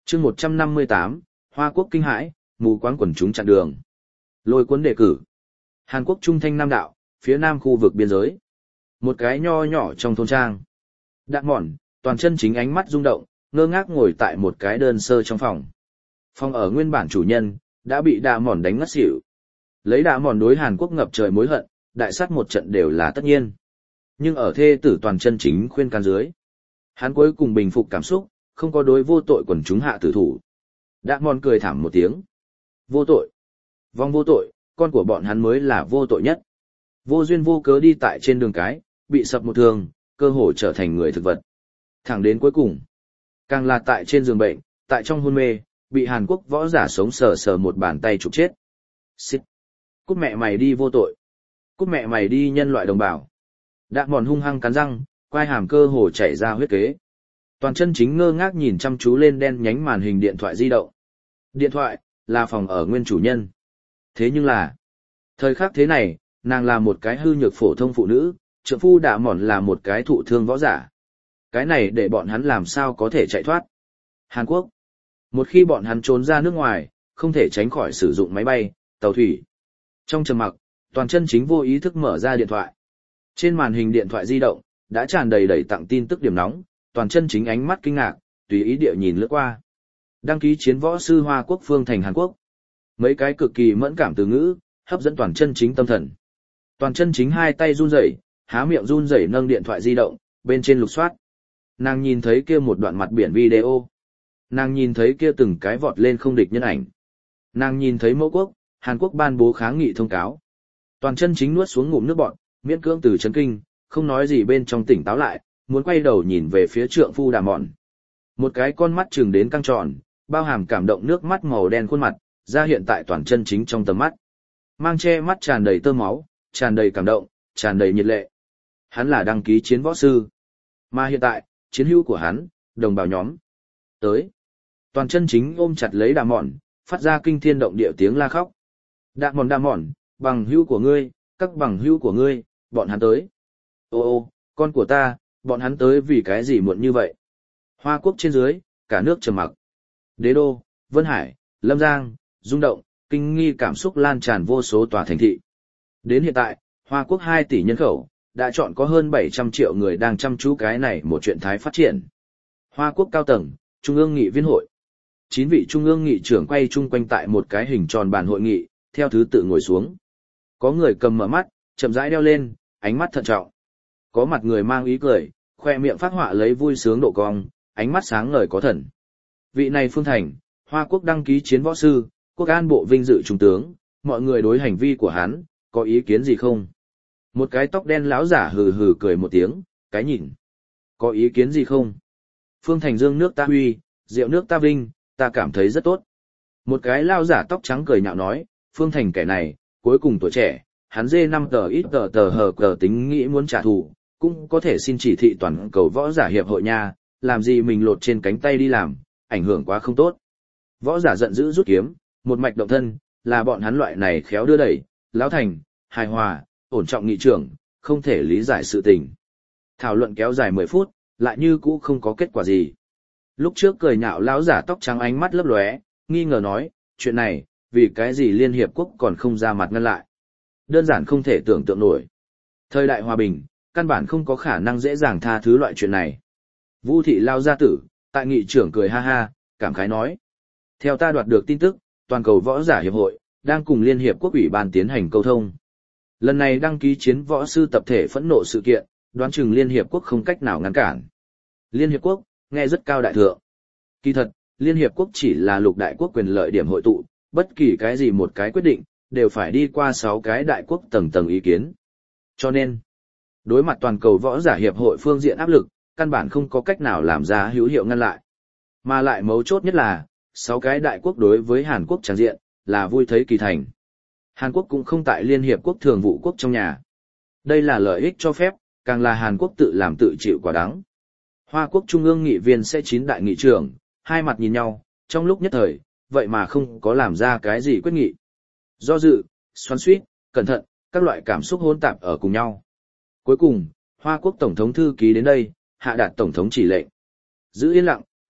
chương 158, Hoa Quốc kinh hãi, mù quáng quần chúng chặn đường. Lôi cuốn đề cử. Hàn Quốc Trung Thanh Nam Đạo, phía nam khu vực biên giới. Một cái nho nhỏ trong thôn trang. Đạn mòn, toàn chân chính ánh mắt rung động, ngơ ngác ngồi tại một cái đơn sơ trong phòng. Phòng ở nguyên bản chủ nhân, đã bị đạ mòn đánh ngất xỉu. Lấy đạ mòn đối Hàn Quốc ngập trời mối hận, đại sát một trận đều là tất nhiên. Nhưng ở thê tử toàn chân chính khuyên can dưới, hắn cuối cùng bình phục cảm xúc, không có đối vô tội quần chúng hạ tử thủ. Đạ mòn cười thảm một tiếng. Vô tội. Vong vô tội, con của bọn hắn mới là vô tội nhất. Vô duyên vô cớ đi tại trên đường cái, bị sập một thương, cơ hồ trở thành người thực vật. Thẳng đến cuối cùng, càng là tại trên giường bệnh, tại trong hôn mê, bị Hàn Quốc võ giả sống sờ sờ một bàn tay trục chết. Xít. Cút mẹ mày đi vô tội. Cút mẹ mày đi nhân loại đồng bào. Đạ mòn hung hăng cắn răng, quai hàm cơ hồ chảy ra huyết kế. Toàn chân chính ngơ ngác nhìn chăm chú lên đen nhánh màn hình điện thoại di động. Điện thoại, là phòng ở nguyên chủ nhân. Thế nhưng là, thời khắc thế này, nàng là một cái hư nhược phổ thông phụ nữ, trượng phu Đạ mòn là một cái thụ thương võ giả. Cái này để bọn hắn làm sao có thể chạy thoát. Hàn Quốc. Một khi bọn hắn trốn ra nước ngoài, không thể tránh khỏi sử dụng máy bay, tàu thủy. Trong trầm mặc, toàn chân chính vô ý thức mở ra điện thoại. Trên màn hình điện thoại di động, đã tràn đầy đẩy tặng tin tức điểm nóng, toàn chân chính ánh mắt kinh ngạc, tùy ý địa nhìn lướt qua. Đăng ký chiến võ sư Hoa Quốc phương thành Hàn Quốc. Mấy cái cực kỳ mẫn cảm từ ngữ, hấp dẫn toàn chân chính tâm thần. Toàn chân chính hai tay run rẩy, há miệng run rẩy nâng điện thoại di động, bên trên lục soát. Nàng nhìn thấy kia một đoạn mặt biển video. Nàng nhìn thấy kia từng cái vọt lên không địch nhân ảnh. Nàng nhìn thấy mẫu quốc, Hàn Quốc ban bố kháng nghị thông cáo. Toàn chân chính nuốt xuống ngụm nước bọt, miễn cưỡng từ chấn kinh, không nói gì bên trong tỉnh táo lại, muốn quay đầu nhìn về phía trượng phu Đạ mòn. Một cái con mắt trừng đến căng tròn, bao hàm cảm động nước mắt màu đen khuôn mặt, ra hiện tại toàn chân chính trong tầm mắt. Mang che mắt tràn đầy tơ máu, tràn đầy cảm động, tràn đầy nhiệt lệ. Hắn là đăng ký chiến võ sư. Mà hiện tại, chiến hữu của hắn, đồng bào nhóm. Tới. Toàn chân chính ôm chặt lấy Đạ mòn, phát ra kinh thiên động địa tiếng la khóc. Đạ mòn, bằng hữu của ngươi, các bằng hữu của ngươi, bọn hắn tới. Ô, con của ta, bọn hắn tới vì cái gì muộn như vậy? Hoa Quốc trên dưới, cả nước trầm mặc. Đế đô, Vân Hải, Lâm Giang, rung động, kinh nghi cảm xúc lan tràn vô số tòa thành thị. Đến hiện tại, Hoa Quốc 2 tỷ nhân khẩu, đã chọn có hơn 700 triệu người đang chăm chú cái này một chuyện thái phát triển. Hoa Quốc cao tầng, Trung ương nghị viên hội. 9 vị Trung ương nghị trưởng quay chung quanh tại một cái hình tròn bàn hội nghị, theo thứ tự ngồi xuống. Có người cầm mở mắt, chậm rãi đeo lên, ánh mắt thận trọng. Có mặt người mang ý cười, khoe miệng phát họa lấy vui sướng độ cong, ánh mắt sáng ngời có thần. Vị này Phương Thành, Hoa Quốc đăng ký chiến võ sư, Quốc an bộ vinh dự trung tướng, mọi người đối hành vi của hắn, có ý kiến gì không? Một cái tóc đen lão giả hừ hừ cười một tiếng, cái nhìn. Có ý kiến gì không? Phương Thành dương nước ta huy, rượu nước ta vinh, ta cảm thấy rất tốt. Một cái lão giả tóc trắng cười nhạo nói, Phương Thành kẻ này, cuối cùng tuổi trẻ, hắn dê 5 tờ ít tờ hờ cờ tính nghĩ muốn trả thù, cũng có thể xin chỉ thị toàn cầu võ giả hiệp hội nha, làm gì mình lột trên cánh tay đi làm, ảnh hưởng quá không tốt. Võ giả giận dữ rút kiếm, một mạch động thân, là bọn hắn loại này khéo đưa đẩy, lão thành, hài hòa, ổn trọng nghị trưởng, không thể lý giải sự tình. Thảo luận kéo dài 10 phút, lại như cũ không có kết quả gì. Lúc trước cười nhạo lão giả tóc trắng ánh mắt lấp lóe, nghi ngờ nói, chuyện này, vì cái gì Liên Hiệp Quốc còn không ra mặt ngăn lại. Đơn giản không thể tưởng tượng nổi. Thời đại hòa bình, căn bản không có khả năng dễ dàng tha thứ loại chuyện này. Vu thị lao gia tử, tại nghị trưởng cười ha ha, cảm khái nói. Theo ta đoạt được tin tức, toàn cầu võ giả hiệp hội, đang cùng Liên Hiệp Quốc ủy ban tiến hành câu thông. Lần này đăng ký chiến võ sư tập thể phẫn nộ sự kiện, đoán chừng Liên Hiệp Quốc không cách nào ngăn cản. Liên Hiệp Quốc, nghe rất cao đại thượng. Kỳ thật, Liên Hiệp Quốc chỉ là lục đại quốc quyền lợi điểm hội tụ, bất kỳ cái gì một cái quyết định, đều phải đi qua 6 cái đại quốc tầng tầng ý kiến. Cho nên, đối mặt toàn cầu võ giả hiệp hội phương diện áp lực, căn bản không có cách nào làm ra hữu hiệu ngăn lại. Mà lại mấu chốt nhất là, 6 cái đại quốc đối với Hàn Quốc tràng diện, là vui thấy kỳ thành. Hàn Quốc cũng không tại Liên Hiệp Quốc thường vụ quốc trong nhà. Đây là lợi ích cho phép, càng là Hàn Quốc tự làm tự chịu quả đắng. Hoa Quốc Trung ương nghị viên sẽ 9 đại nghị trưởng, hai mặt nhìn nhau, trong lúc nhất thời, vậy mà không có làm ra cái gì quyết nghị. Do dự, xoắn xuýt, cẩn thận, các loại cảm xúc hỗn tạp ở cùng nhau. Cuối cùng, Hoa Quốc Tổng thống thư ký đến đây, hạ đạt Tổng thống chỉ lệnh. Giữ yên lặng,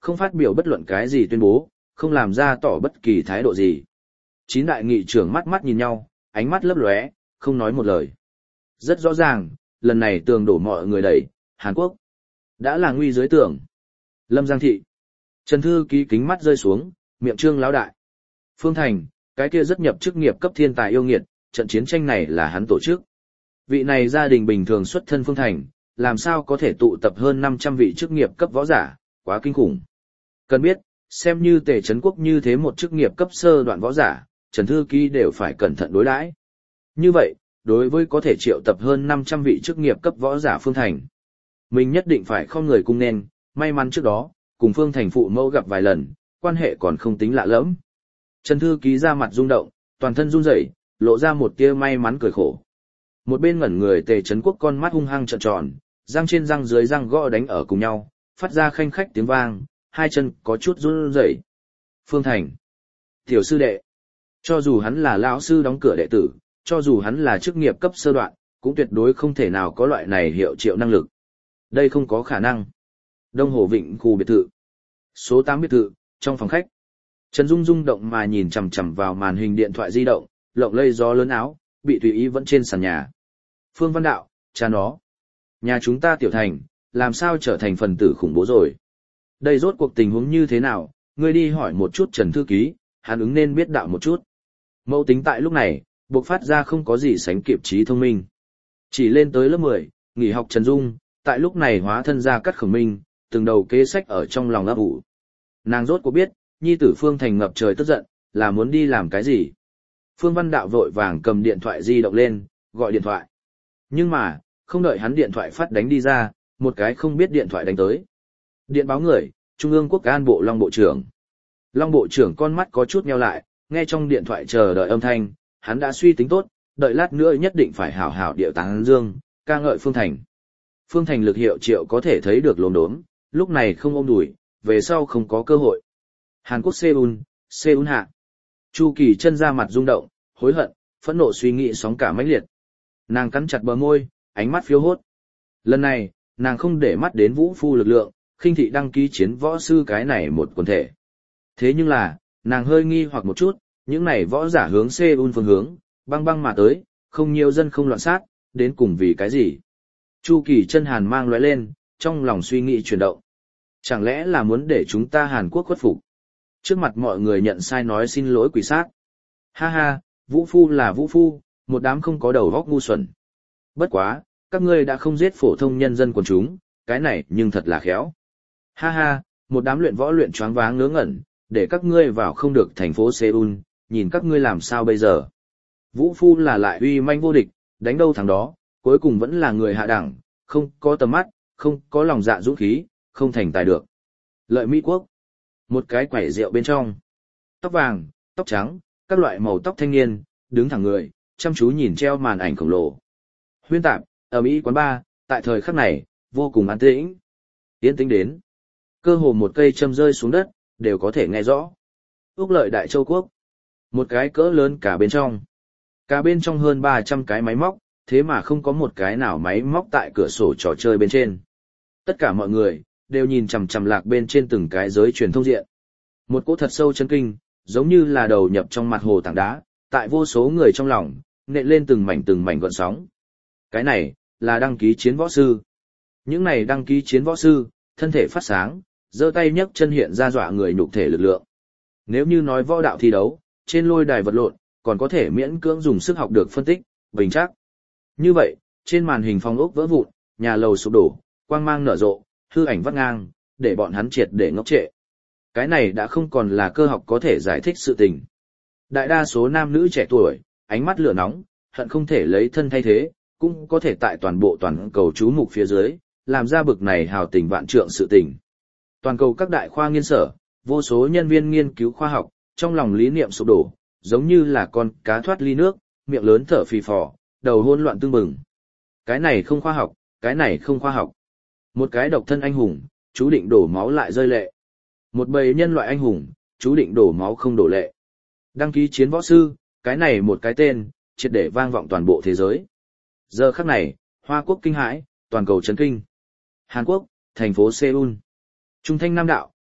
không phát biểu bất luận cái gì tuyên bố, không làm ra tỏ bất kỳ thái độ gì. Chín đại nghị trưởng mắt mắt nhìn nhau, ánh mắt lấp lóe, không nói một lời. Rất rõ ràng, lần này tường đổ mọi người đẩy, Hàn Quốc đã là nguy dưới tường. Lâm Giang Thị. Trần Thư Ký kính mắt rơi xuống, miệng trương lão đại. Phương Thành, cái kia rất nhập chức nghiệp cấp thiên tài yêu nghiệt, trận chiến tranh này là hắn tổ chức. Vị này gia đình bình thường xuất thân Phương Thành, làm sao có thể tụ tập hơn 500 vị chức nghiệp cấp võ giả, quá kinh khủng. Cần biết, xem như Tề Trấn Quốc như thế một chức nghiệp cấp sơ đoạn võ giả, Trần Thư Ký đều phải cẩn thận đối đãi. Như vậy, đối với có thể triệu tập hơn 500 vị chức nghiệp cấp võ giả Phương Thành, mình nhất định phải không người cung nên, may mắn trước đó, cùng Phương Thành phụ mẫu gặp vài lần, quan hệ còn không tính lạ lẫm. Trần Thư Ký ra mặt rung động, toàn thân run rẩy, lộ ra một tia may mắn cười khổ. Một bên ngẩn người Tề Trấn Quốc con mắt hung hăng trợn tròn, răng trên răng dưới răng gõ đánh ở cùng nhau, phát ra khanh khách tiếng vang, hai chân có chút run rẩy. Phương Thành, tiểu sư đệ, cho dù hắn là lão sư đóng cửa đệ tử, cho dù hắn là chức nghiệp cấp sơ đoạn, cũng tuyệt đối không thể nào có loại này hiệu triệu năng lực. Đây không có khả năng. Đông Hồ Vịnh khu biệt thự. Số 8 biệt thự, trong phòng khách. Trần Dung rung động mà nhìn chằm chằm vào màn hình điện thoại di động, lộng lây gió lớn áo, bị tùy ý vẫn trên sàn nhà. Phương Văn Đạo, cha nó. Nhà chúng ta tiểu thành, làm sao trở thành phần tử khủng bố rồi? Đây rốt cuộc tình huống như thế nào, ngươi đi hỏi một chút Trần Thư Ký, hắn ứng nên biết đạo một chút. Mẫu tính tại lúc này, buộc phát ra không có gì sánh kịp trí thông minh. Chỉ lên tới lớp 10, nghỉ học Trần Dung, tại lúc này hóa thân ra cắt khổng minh, từng đầu kế sách ở trong lòng ấp ủ. Nàng rốt cuộc biết, nhi tử Phương Thành ngập trời tức giận, là muốn đi làm cái gì. Phương Văn Đạo vội vàng cầm điện thoại di động lên, gọi điện thoại. Nhưng mà, không đợi hắn điện thoại phát đánh đi ra, một cái không biết điện thoại đánh tới. Điện báo người, Trung ương Quốc an bộ Long Bộ trưởng. Long Bộ trưởng con mắt có chút nheo lại, nghe trong điện thoại chờ đợi âm thanh, hắn đã suy tính tốt, đợi lát nữa nhất định phải hảo hảo điệu tán dương, ca ngợi Phương Thành. Phương Thành lực hiệu triệu có thể thấy được lồn đốm, lúc này không ôm đùi, về sau không có cơ hội. Hàn Quốc Seoul hạ. Chu Kỳ chân ra mặt rung động, hối hận, phẫn nộ suy nghĩ sóng cả mãnh liệt. Nàng cắn chặt bờ môi, ánh mắt phiêu hốt. Lần này, nàng không để mắt đến vũ phu lực lượng, khinh thị đăng ký chiến võ sư cái này một quần thể. Thế nhưng là, nàng hơi nghi hoặc một chút, những này võ giả hướng Seoul phương hướng, băng băng mà tới, không nhiều dân không loạn sát, đến cùng vì cái gì? Chu Kỳ chân hàn mang lóe lên, trong lòng suy nghĩ chuyển động. Chẳng lẽ là muốn để chúng ta Hàn Quốc khuất phục? Trước mặt mọi người nhận sai nói xin lỗi quỷ sát. Ha ha, vũ phu là vũ phu, một đám không có đầu óc ngu xuẩn. Bất quá, các ngươi đã không giết phổ thông nhân dân quần chúng, cái này nhưng thật là khéo. Ha ha, một đám luyện võ luyện choáng váng ngớ ngẩn, để các ngươi vào không được thành phố Seoul, nhìn các ngươi làm sao bây giờ. Vũ phu là lại uy manh vô địch, đánh đâu thắng đó, cuối cùng vẫn là người hạ đẳng, không có tầm mắt, không có lòng dạ dũng khí, không thành tài được. Lợi Mỹ Quốc. Một cái quẩy rượu bên trong. Tóc vàng, tóc trắng, các loại màu tóc thanh niên, đứng thẳng người, chăm chú nhìn treo màn ảnh khổng lồ. Huyên tạp, ở Mỹ quán bar, tại thời khắc này, vô cùng an tĩnh. Yên tĩnh đến. Cơ hồ một cây châm rơi xuống đất, đều có thể nghe rõ. Úc Lợi Đại Châu Quốc. Một cái cỡ lớn cả bên trong. Cả bên trong hơn 300 cái máy móc, thế mà không có một cái nào máy móc tại cửa sổ trò chơi bên trên. Tất cả mọi người, đều nhìn chằm chằm lạc bên trên từng cái giới truyền thông diện. Một cỗ thật sâu chấn kinh, giống như là đầu nhập trong mặt hồ tảng đá, tại vô số người trong lòng, nện lên từng mảnh gợn sóng. Cái này, là đăng ký chiến võ sư. Những này đăng ký chiến võ sư, thân thể phát sáng, giơ tay nhấc chân hiện ra dọa người nhục thể lực lượng. Nếu như nói võ đạo thi đấu, trên lôi đài vật lộn, còn có thể miễn cưỡng dùng sức học được phân tích, bình chắc. Như vậy, trên màn hình phòng ốc vỡ vụn, nhà lầu sụp đổ, quang mang nở rộ, hư ảnh vắt ngang, để bọn hắn triệt để ngốc trệ. Cái này đã không còn là cơ học có thể giải thích sự tình. Đại đa số nam nữ trẻ tuổi, ánh mắt lửa nóng, hận không thể lấy thân thay thế, cũng có thể tại toàn bộ toàn cầu chú mục phía dưới, làm ra bực này hào tình vạn trượng sự tình. Toàn cầu các đại khoa nghiên sở, vô số nhân viên nghiên cứu khoa học, trong lòng lý niệm sụp đổ, giống như là con cá thoát ly nước, miệng lớn thở phì phò, đầu hỗn loạn tương bừng. Cái này không khoa học, cái này không khoa học. Một cái độc thân anh hùng, chú định đổ máu lại rơi lệ. Một bầy nhân loại anh hùng, chú định đổ máu không đổ lệ. Đăng ký chiến võ sư, cái này một cái tên, triệt để vang vọng toàn bộ thế giới. Giờ khắc này, Hoa Quốc kinh hãi, toàn cầu chấn kinh. Hàn Quốc, thành phố Seoul. Trung Thanh Nam Đạo,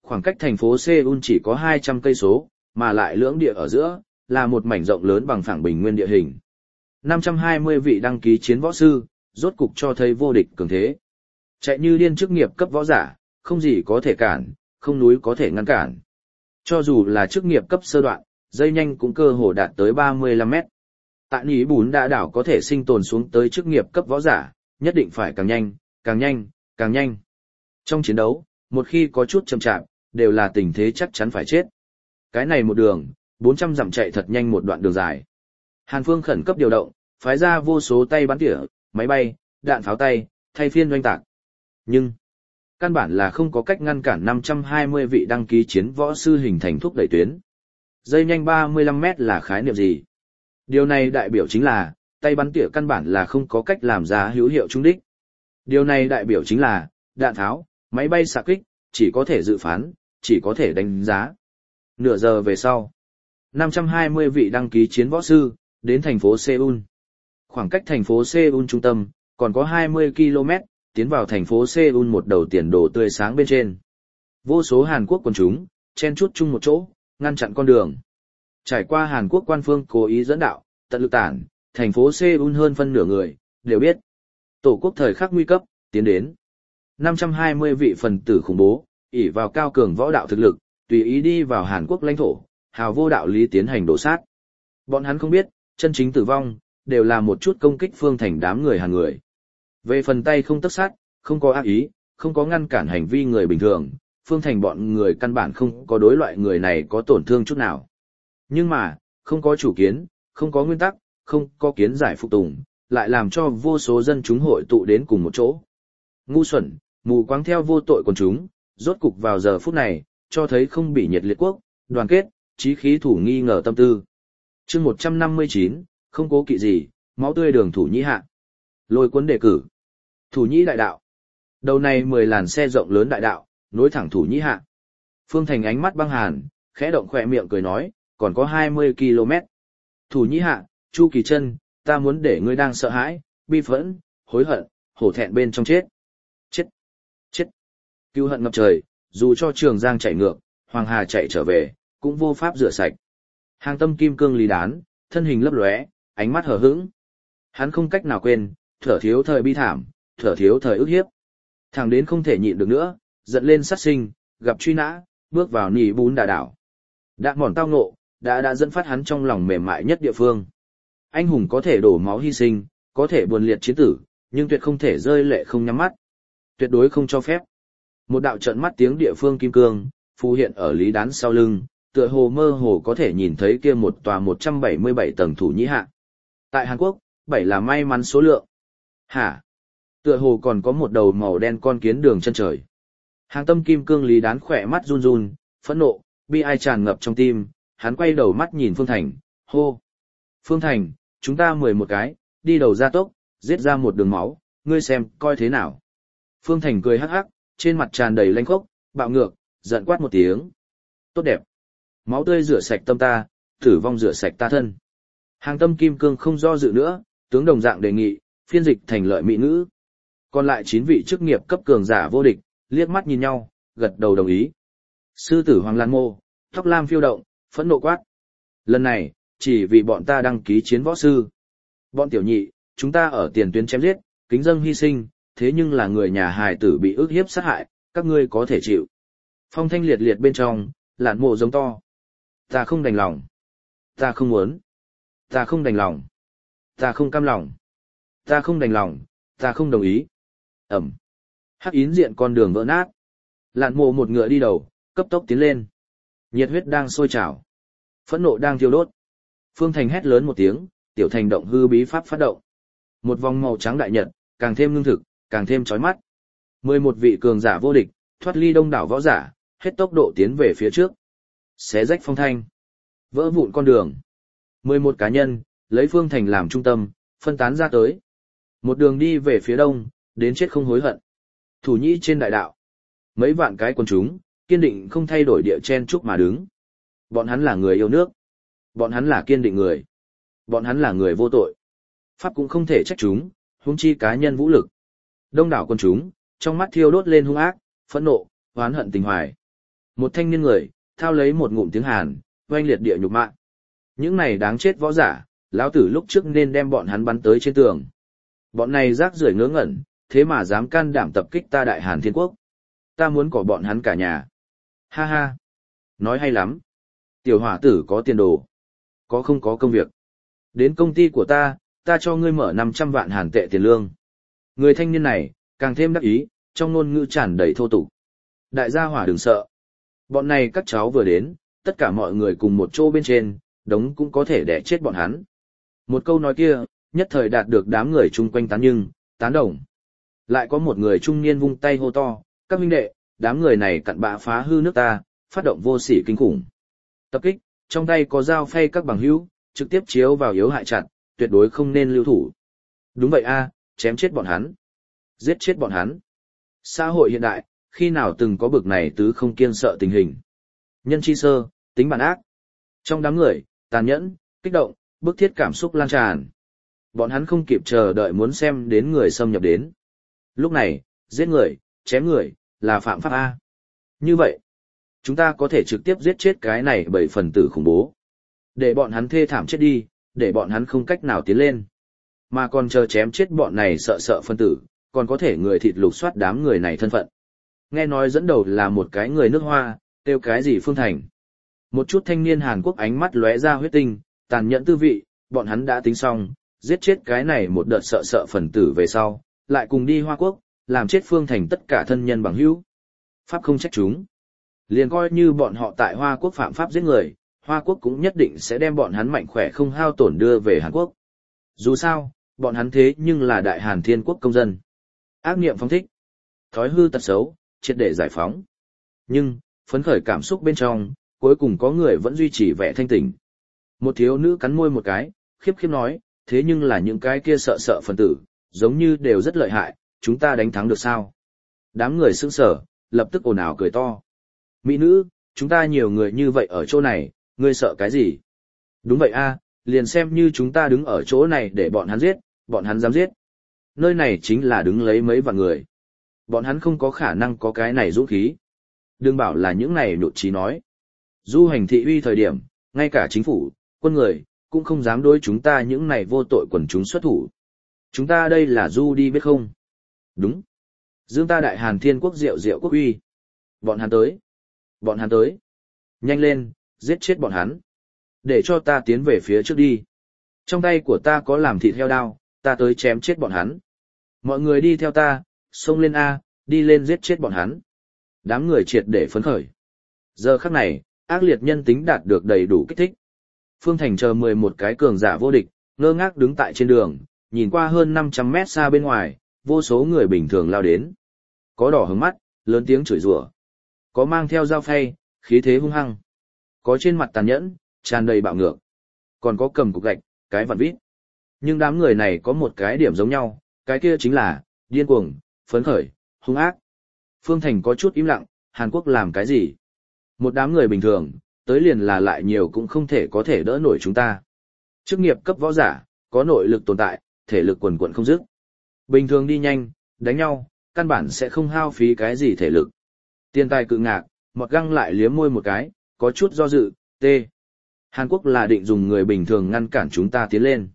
Khoảng cách thành phố Seoul chỉ có 200 cây số, mà lại lưỡng địa ở giữa, là một mảnh rộng lớn bằng phẳng bình nguyên địa hình. 520 vị đăng ký chiến võ sư, rốt cục cho thấy vô địch cường thế. Chạy như điên chức nghiệp cấp võ giả, không gì có thể cản, không núi có thể ngăn cản. Cho dù là chức nghiệp cấp sơ đoạn, dây nhanh cũng cơ hồ đạt tới 35 mét. Tại Nhĩ Bún Đa đảo có thể sinh tồn xuống tới chức nghiệp cấp võ giả, nhất định phải càng nhanh, càng nhanh, càng nhanh. Trong chiến đấu, một khi có chút chậm chạp, đều là tình thế chắc chắn phải chết. Cái này một đường, 400 dặm chạy thật nhanh một đoạn đường dài. Hàn Phương khẩn cấp điều động, phái ra vô số tay bắn tỉa, máy bay, đạn pháo tay, thay phiên oanh tạc. Nhưng, căn bản là không có cách ngăn cản 520 vị đăng ký chiến võ sư hình thành thúc đẩy tuyến. Dây nhanh 35 mét là khái niệm gì? Điều này đại biểu chính là, tay bắn tỉa căn bản là không có cách làm ra hữu hiệu trúng đích. Điều này đại biểu chính là, đạn tháo, máy bay xạ kích, chỉ có thể dự phán, chỉ có thể đánh giá. Nửa giờ về sau, 520 vị đăng ký chiến võ sư, đến thành phố Seoul. Khoảng cách thành phố Seoul trung tâm, còn có 20 km, tiến vào thành phố Seoul một đầu tiền đồ tươi sáng bên trên. Vô số Hàn Quốc quần chúng, chen chúc chung một chỗ, ngăn chặn con đường. Trải qua Hàn Quốc quan phương cố ý dẫn đạo, tận lực tản, thành phố Seoul hơn phân nửa người, đều biết. Tổ quốc thời khắc nguy cấp, tiến đến. 520 vị phần tử khủng bố, ỷ vào cao cường võ đạo thực lực, tùy ý đi vào Hàn Quốc lãnh thổ, hào vô đạo lý tiến hành đổ sát. Bọn hắn không biết, chân chính tử vong, đều là một chút công kích Phương Thành đám người Hàn người. Về phần tay không tất sát, không có ác ý, không có ngăn cản hành vi người bình thường, Phương Thành bọn người căn bản không có đối loại người này có tổn thương chút nào. Nhưng mà, không có chủ kiến, không có nguyên tắc, không có kiến giải phục tùng, lại làm cho vô số dân chúng hội tụ đến cùng một chỗ. Ngu xuẩn, mù quáng theo vô tội quần chúng, rốt cục vào giờ phút này, cho thấy không bị nhiệt liệt quốc, đoàn kết, chí khí thủ nghi ngờ tâm tư. Chương 159, không cố kỵ gì, máu tươi đường Thủ Nhĩ hạ. Lôi Cuốn đề cử. Thủ Nhĩ đại đạo. Đầu này 10 làn xe rộng lớn đại đạo, nối thẳng Thủ Nhĩ hạ. Phương Thành ánh mắt băng hàn, khẽ động khỏe miệng cười nói, còn có 20 km. Thủ Nhĩ hạ, Chu Kỳ Chân, ta muốn để ngươi đang sợ hãi, bi phẫn, hối hận, hổ thẹn bên trong chết. Chết. Chết. Cưu hận ngập trời, dù cho Trường Giang chạy ngược, Hoàng Hà chạy trở về, cũng vô pháp rửa sạch. Hàng tâm kim cương lý đán, thân hình lấp lóe, ánh mắt hờ hững. Hắn không cách nào quên, thở thiếu thời bi thảm, thở thiếu thời ức hiếp. Thẳng đến không thể nhịn được nữa, giận lên sát sinh, gặp truy nã, bước vào Nhĩ Bún Đa đảo. Đã mòn tao ngộ, đã dẫn phát hắn trong lòng mềm mại nhất địa phương. Anh hùng có thể đổ máu hy sinh, có thể buồn liệt chiến tử, nhưng tuyệt không thể rơi lệ không nhắm mắt. Tuyệt đối không cho phép. Một đạo trận mắt tiếng địa phương kim cương, phù hiện ở lý đán sau lưng, tựa hồ mơ hồ có thể nhìn thấy kia một tòa 177 tầng Thủ Nhĩ hạ. Tại Hàn Quốc, 7 là may mắn số lượng. Hả? Tựa hồ còn có một đầu màu đen con kiến đường chân trời. Hàng tâm kim cương lý đán khỏe mắt run run, phẫn nộ, bi ai tràn ngập trong tim, hắn quay đầu mắt nhìn Phương Thành, hô. Phương Thành, chúng ta 11 cái, đi đầu ra tốc, giết ra một đường máu, ngươi xem, coi thế nào. Phương Thành cười hắc hắc, trên mặt tràn đầy lanh khốc, bạo ngược, giận quát một tiếng. Tốt đẹp. Máu tươi rửa sạch tâm ta, tử vong rửa sạch ta thân. Hàng tâm kim cương không do dự nữa, tướng đồng dạng đề nghị, phiên dịch thành lợi mỹ ngữ. Còn lại 9 vị chức nghiệp cấp cường giả vô địch, liếc mắt nhìn nhau, gật đầu đồng ý. Sư tử Hoàng Lan Mô, tóc lam phiêu động, phẫn nộ quát. Lần này, chỉ vì bọn ta đăng ký chiến võ sư. Bọn tiểu nhị, chúng ta ở tiền tuyến chém giết, kính dâng hy sinh, thế nhưng là người nhà hài tử bị ức hiếp sát hại, các ngươi có thể chịu. Phong thanh liệt liệt bên trong, Lạn Mộ giống to. Ta không đành lòng. Ta không muốn. Ta không đành lòng. Ta không cam lòng. Ta không đành lòng, ta không đồng ý. Ẩm. Hắc yến diện con đường vỡ nát. Lạn Mộ một ngựa đi đầu, cấp tốc tiến lên. Nhiệt huyết đang sôi trào. Phẫn nộ đang thiêu đốt. Phương Thành hét lớn một tiếng, tiểu thành động hư bí pháp phát động. Một vòng màu trắng đại nhật, càng thêm ngưng thực, càng thêm chói mắt. 11 vị cường giả vô địch, thoát ly đông đảo võ giả, hết tốc độ tiến về phía trước. Xé rách phong thanh. Vỡ vụn con đường. 11 cá nhân, lấy Phương Thành làm trung tâm, phân tán ra tới. Một đường đi về phía đông, đến chết không hối hận. Thủ Nhĩ trên đại đạo. Mấy vạn cái quần chúng, kiên định không thay đổi địa chen chúc mà đứng. Bọn hắn là người yêu nước. Bọn hắn là kiên định người. Bọn hắn là người vô tội. Pháp cũng không thể trách chúng, huống chi cá nhân vũ lực. Đông đảo quần chúng, trong mắt thiêu đốt lên hung ác, phẫn nộ, oán hận tình hoài. Một thanh niên người, thao lấy một ngụm tiếng Hàn, oanh liệt địa nhục mạ. Những này đáng chết võ giả, lão tử lúc trước nên đem bọn hắn bắn tới trên tường. Bọn này rác rưởi ngớ ngẩn, thế mà dám can đảm tập kích ta Đại Hàn Thiên Quốc. Ta muốn cỏ bọn hắn cả nhà. Ha ha. Nói hay lắm. Tiểu hỏa tử có tiền đồ. Có không có công việc. Đến công ty của ta cho ngươi mở 500 vạn Hàn tệ tiền lương. Người thanh niên này, càng thêm đắc ý, trong ngôn ngữ tràn đầy thô tục. Đại gia hỏa đừng sợ. Bọn này các cháu vừa đến, tất cả mọi người cùng một chỗ bên trên, đống cũng có thể đẻ chết bọn hắn. Một câu nói kia, nhất thời đạt được đám người chung quanh tán đồng. Lại có một người trung niên vung tay hô to, các huynh đệ, đám người này cặn bã phá hư nước ta, phát động vô sỉ kinh khủng. Tập kích, trong tay có dao phay các bằng hữu, trực tiếp chiếu vào yếu hại chặt, tuyệt đối không nên lưu thủ. Đúng vậy a, chém chết bọn hắn. Giết chết bọn hắn. Xã hội hiện đại, khi nào từng có bực này tứ không kiêng sợ tình hình. Nhân chi sơ, tính bản ác. Trong đám người, tàn nhẫn, kích động, bức thiết cảm xúc lan tràn. Bọn hắn không kịp chờ đợi muốn xem đến người xâm nhập đến. Lúc này, giết người, chém người, là phạm pháp A. Như vậy, chúng ta có thể trực tiếp giết chết cái này bởi phần tử khủng bố. Để bọn hắn thê thảm chết đi, để bọn hắn không cách nào tiến lên. Mà còn chờ chém chết bọn này sợ phân tử, còn có thể người thịt lục soát đám người này thân phận. Nghe nói dẫn đầu là một cái người nước Hoa, kêu cái gì Phương Thành. Một chút thanh niên Hàn Quốc ánh mắt lóe ra huyết tinh, tàn nhẫn tư vị, bọn hắn đã tính xong, giết chết cái này một đợt sợ phần tử về sau, lại cùng đi Hoa Quốc, làm chết Phương Thành tất cả thân nhân bằng hữu. Pháp không trách chúng. Liền coi như bọn họ tại Hoa Quốc phạm pháp giết người, Hoa Quốc cũng nhất định sẽ đem bọn hắn mạnh khỏe không hao tổn đưa về Hàn Quốc. Dù sao, bọn hắn thế nhưng là Đại Hàn Thiên Quốc công dân. Ác niệm phóng thích, thói hư tật xấu, triệt để giải phóng. Nhưng, phấn khởi cảm xúc bên trong, cuối cùng có người vẫn duy trì vẻ thanh tỉnh. Một thiếu nữ cắn môi một cái, khiếp khiếp nói, thế nhưng là những cái kia sợ phần tử, giống như đều rất lợi hại, chúng ta đánh thắng được sao? Đám người sững sờ, lập tức ồn ào cười to. Mỹ nữ, chúng ta nhiều người như vậy ở chỗ này, ngươi sợ cái gì? Đúng vậy a, liền xem như chúng ta đứng ở chỗ này để bọn hắn giết, bọn hắn dám giết. Nơi này chính là đứng lấy mấy vạn người. Bọn hắn không có khả năng có cái này dũng khí. Đừng bảo là những này nhụt chí nói. Du hành thị uy thời điểm, ngay cả chính phủ, quân người, cũng không dám đối chúng ta những này vô tội quần chúng xuất thủ. Chúng ta đây là du đi biết không? Đúng. Dương ta Đại Hàn Thiên Quốc diệu diệu quốc uy. Bọn hắn tới. Bọn hắn tới. Nhanh lên, giết chết bọn hắn. Để cho ta tiến về phía trước đi. Trong tay của ta có làm thịt heo đao, ta tới chém chết bọn hắn. Mọi người đi theo ta, xông lên A, đi lên giết chết bọn hắn. Đám người triệt để phấn khởi. Giờ khắc này, ác liệt nhân tính đạt được đầy đủ kích thích. Phương Thành chờ 11 cái cường giả vô địch, ngơ ngác đứng tại trên đường, nhìn qua hơn 500 mét xa bên ngoài, vô số người bình thường lao đến. Có đỏ hứng mắt, lớn tiếng chửi rủa. Có mang theo dao phay, khí thế hung hăng. Có trên mặt tàn nhẫn, tràn đầy bạo ngược. Còn có cầm cục gạch, cái vặn vít. Nhưng đám người này có một cái điểm giống nhau, cái kia chính là, điên cuồng, phấn khởi, hung ác. Phương Thành có chút im lặng, Hàn Quốc làm cái gì? Một đám người bình thường, tới liền là lại nhiều cũng không thể có thể đỡ nổi chúng ta. Chức nghiệp cấp võ giả, có nội lực tồn tại, thể lực quần quận không dứt. Bình thường đi nhanh, đánh nhau, căn bản sẽ không hao phí cái gì thể lực. Tiền tài cự ngạc, Mọt Găng lại liếm môi một cái, có chút do dự, tê. Hàn Quốc là định dùng người bình thường ngăn cản chúng ta tiến lên.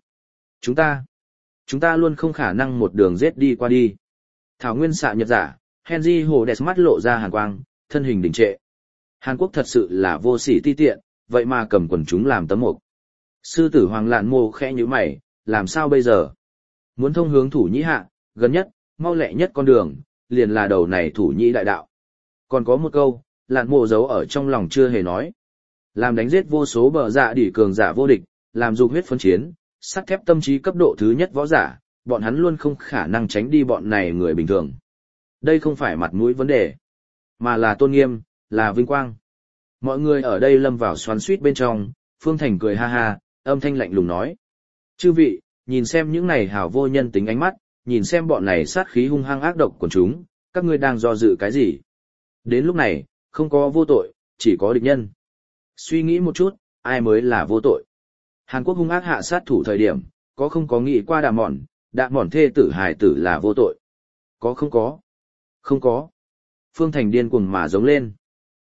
Chúng ta luôn không khả năng một đường giết đi qua đi. Thảo nguyên xạ nhật giả, Henry Hồ đẹp mắt lộ ra hàn quang, thân hình đình trệ. Hàn Quốc thật sự là vô sỉ ti tiện, vậy mà cầm quần chúng làm tấm mộc. Sư tử Hoàng Lạn Mô khẽ nhíu mày, làm sao bây giờ? Muốn thông hướng Thủ Nhĩ Hạ, gần nhất, mau lẹ nhất con đường, liền là đầu này Thủ Nhĩ đại đạo. Còn có một câu, Lạn Mô giấu ở trong lòng chưa hề nói. Làm đánh giết vô số bờ dạ đỉ cường giả vô địch, làm dục huyết phân chiến, sắt thép tâm trí cấp độ thứ nhất võ giả, bọn hắn luôn không khả năng tránh đi bọn này người bình thường. Đây không phải mặt mũi vấn đề, mà là tôn nghiêm, là vinh quang. Mọi người ở đây lâm vào xoắn xuýt bên trong, Phương Thành cười ha ha, âm thanh lạnh lùng nói. Chư vị, nhìn xem những này hảo vô nhân tính ánh mắt, nhìn xem bọn này sát khí hung hăng ác độc của chúng, các ngươi đang do dự cái gì? Đến lúc này, không có vô tội, chỉ có địch nhân. Suy nghĩ một chút, ai mới là vô tội? Hàn Quốc hung ác hạ sát thủ thời điểm, có không có nghĩ qua đạ mòn thê tử hài tử là vô tội? Có không có? Không có. Phương Thành điên cuồng mà giống lên.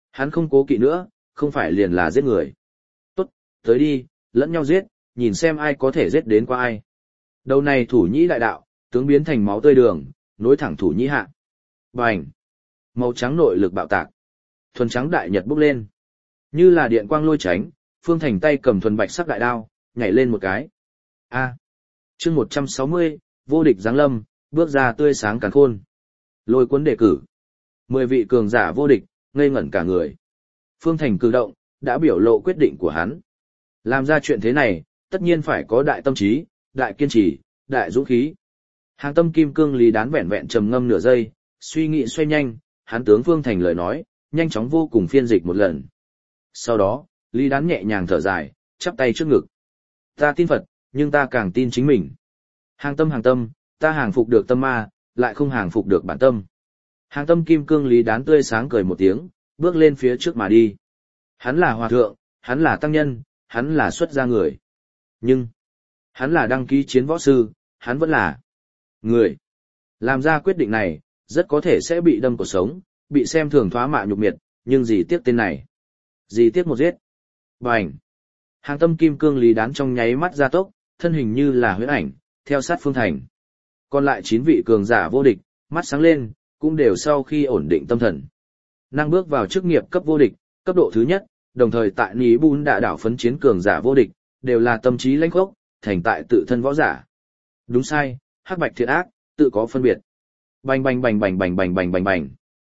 Hắn không cố kỵ nữa, không phải liền là giết người. Tốt, tới đi, lẫn nhau giết, nhìn xem ai có thể giết đến qua ai. Đầu này thủ nhĩ đại đạo, tướng biến thành máu tươi đường, nối thẳng thủ nhĩ hạ. Bành! Màu trắng nội lực bạo tạc. Thuần trắng đại nhật bốc lên. Như là điện quang lôi tránh, Phương Thành tay cầm thuần bạch sắc đại đao, nhảy lên một cái. A. Chương 160, vô địch giáng lâm, bước ra tươi sáng càn khôn. Lôi cuốn đề cử. 10 vị cường giả vô địch, ngây ngẩn cả người. Phương Thành cử động, đã biểu lộ quyết định của hắn. Làm ra chuyện thế này, tất nhiên phải có đại tâm trí, đại kiên trì, đại dũng khí. Hàng tâm kim cương lý đán vẹn vẹn trầm ngâm nửa giây, suy nghĩ xoay nhanh, hắn tướng Phương Thành lời nói, nhanh chóng vô cùng phiên dịch một lần. Sau đó, lý đán nhẹ nhàng thở dài, chắp tay trước ngực. Ta tin Phật, nhưng ta càng tin chính mình. Hàng tâm, ta hàng phục được tâm ma, lại không hàng phục được bản tâm. Hàng tâm kim cương lý đán tươi sáng cười một tiếng, bước lên phía trước mà đi. Hắn là hòa thượng, hắn là tăng nhân, hắn là xuất gia người. Nhưng, hắn là đăng ký chiến võ sư, hắn vẫn là người. Làm ra quyết định này, rất có thể sẽ bị đâm cuộc sống, bị xem thường thoá mạ nhục miệt, nhưng gì tiếc tên này. Gì tiếc một giết. Bành! Hàng tâm kim cương lý đán trong nháy mắt gia tốc, thân hình như là huyễn ảnh, theo sát Phương Thành. Còn lại 9 vị cường giả vô địch, mắt sáng lên, cũng đều sau khi ổn định tâm thần. Năng bước vào chức nghiệp cấp vô địch, cấp độ thứ nhất, đồng thời tại Ní Bún Đạ đảo phấn chiến cường giả vô địch, đều là tâm trí lãnh khốc, thành tại tự thân võ giả. Đúng sai, hắc bạch thiện ác, tự có phân biệt. Bành bành bành bành bành bành bành bành bành.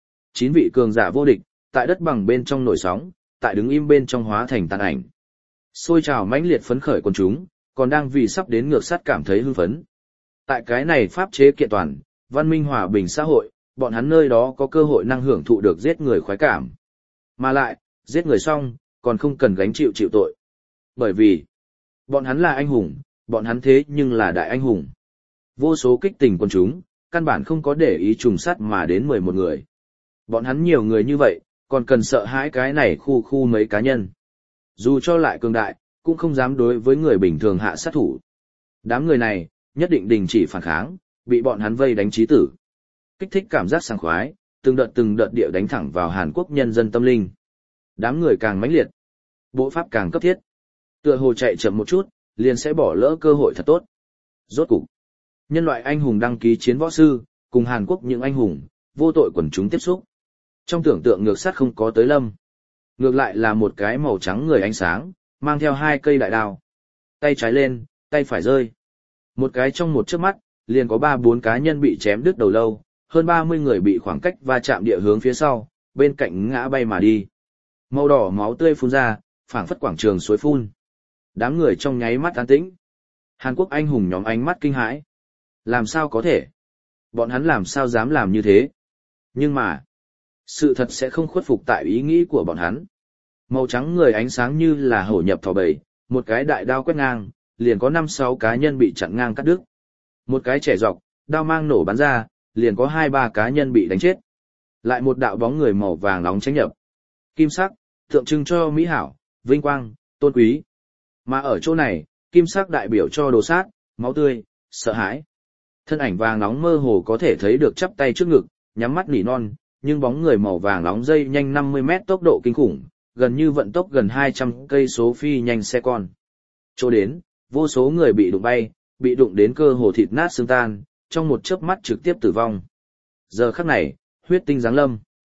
9 vị cường giả vô địch, tại đất bằng bên trong nổi sóng, tại đứng im bên trong hóa thành tàn ảnh. Xôi trào mãnh liệt phấn khởi quần chúng, còn đang vì sắp đến ngược sát cảm thấy hưng phấn. Tại cái này pháp chế kiện toàn, văn minh hòa bình xã hội, bọn hắn nơi đó có cơ hội năng hưởng thụ được giết người khoái cảm. Mà lại, giết người xong, còn không cần gánh chịu tội. Bởi vì, bọn hắn là anh hùng, bọn hắn thế nhưng là đại anh hùng. Vô số kích tình quần chúng, căn bản không có để ý trùng sát mà đến 11 người. Bọn hắn nhiều người như vậy, còn cần sợ hãi cái này khu mấy cá nhân. Dù cho lại cường đại, cũng không dám đối với người bình thường hạ sát thủ. Đám người này, nhất định đình chỉ phản kháng, bị bọn hắn vây đánh chí tử. Kích thích cảm giác sảng khoái, từng đợt địa đánh thẳng vào Hàn Quốc nhân dân tâm linh. Đám người càng mãnh liệt, bộ pháp càng cấp thiết. Tựa hồ chạy chậm một chút, liền sẽ bỏ lỡ cơ hội thật tốt. Rốt cục, nhân loại anh hùng đăng ký chiến võ sư, cùng Hàn Quốc những anh hùng, vô tội quần chúng tiếp xúc. Trong tưởng tượng ngược sát không có tới lâm. Ngược lại là một cái màu trắng người ánh sáng, mang theo 2 cây đại đao. Tay trái lên, tay phải rơi. Một cái trong một chớp mắt, liền có 3-4 cá nhân bị chém đứt đầu lâu, hơn 30 người bị khoảng cách va chạm địa hướng phía sau, bên cạnh ngã bay mà đi. Màu đỏ máu tươi phun ra, phảng phất quảng trường suối phun. Đám người trong nháy mắt an tĩnh. Hàn Quốc anh hùng nhóm ánh mắt kinh hãi. Làm sao có thể? Bọn hắn làm sao dám làm như thế? Nhưng mà, sự thật sẽ không khuất phục tại ý nghĩ của bọn hắn. Màu trắng người ánh sáng như là hổ nhập thỏ bầy, một cái đại đao quét ngang, liền có 5-6 cá nhân bị chặn ngang cắt đứt. Một cái trẻ dọc, đao mang nổ bắn ra, liền có 2-3 cá nhân bị đánh chết. Lại một đạo bóng người màu vàng nóng tránh nhập. Kim sắc, tượng trưng cho mỹ hảo, vinh quang, tôn quý. Mà ở chỗ này, kim sắc đại biểu cho đồ sát, máu tươi, sợ hãi. Thân ảnh vàng nóng mơ hồ có thể thấy được chắp tay trước ngực, nhắm mắt nỉ non, nhưng bóng người màu vàng nóng dây nhanh 50 mét tốc độ kinh khủng, gần như vận tốc gần 200 cây số phi nhanh xe con. Chỗ đến, vô số người bị đụng bay, bị đụng đến cơ hồ thịt nát xương tan, trong một chớp mắt trực tiếp tử vong. Giờ khắc này, huyết tinh giáng lâm.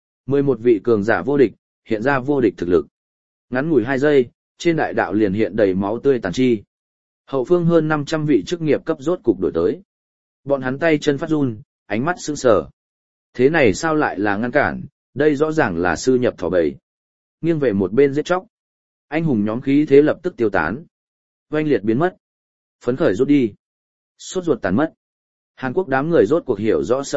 11 vị cường giả vô địch, hiện ra vô địch thực lực. Ngắn ngủi 2 giây, trên đại đạo liền hiện đầy máu tươi tàn chi. Hậu phương hơn 500 vị chức nghiệp cấp rốt cục đổi tới. Bọn hắn tay chân phát run, ánh mắt sững sờ. Thế này sao lại là ngăn cản, đây rõ ràng là sư nhập thỏ bầy. Nghiêng về một bên giết chóc. Anh hùng nhóm khí thế lập tức tiêu tán. Oanh liệt biến mất. Phấn khởi rút đi. Sốt ruột tàn mất. Hàn Quốc đám người rốt cuộc hiểu rõ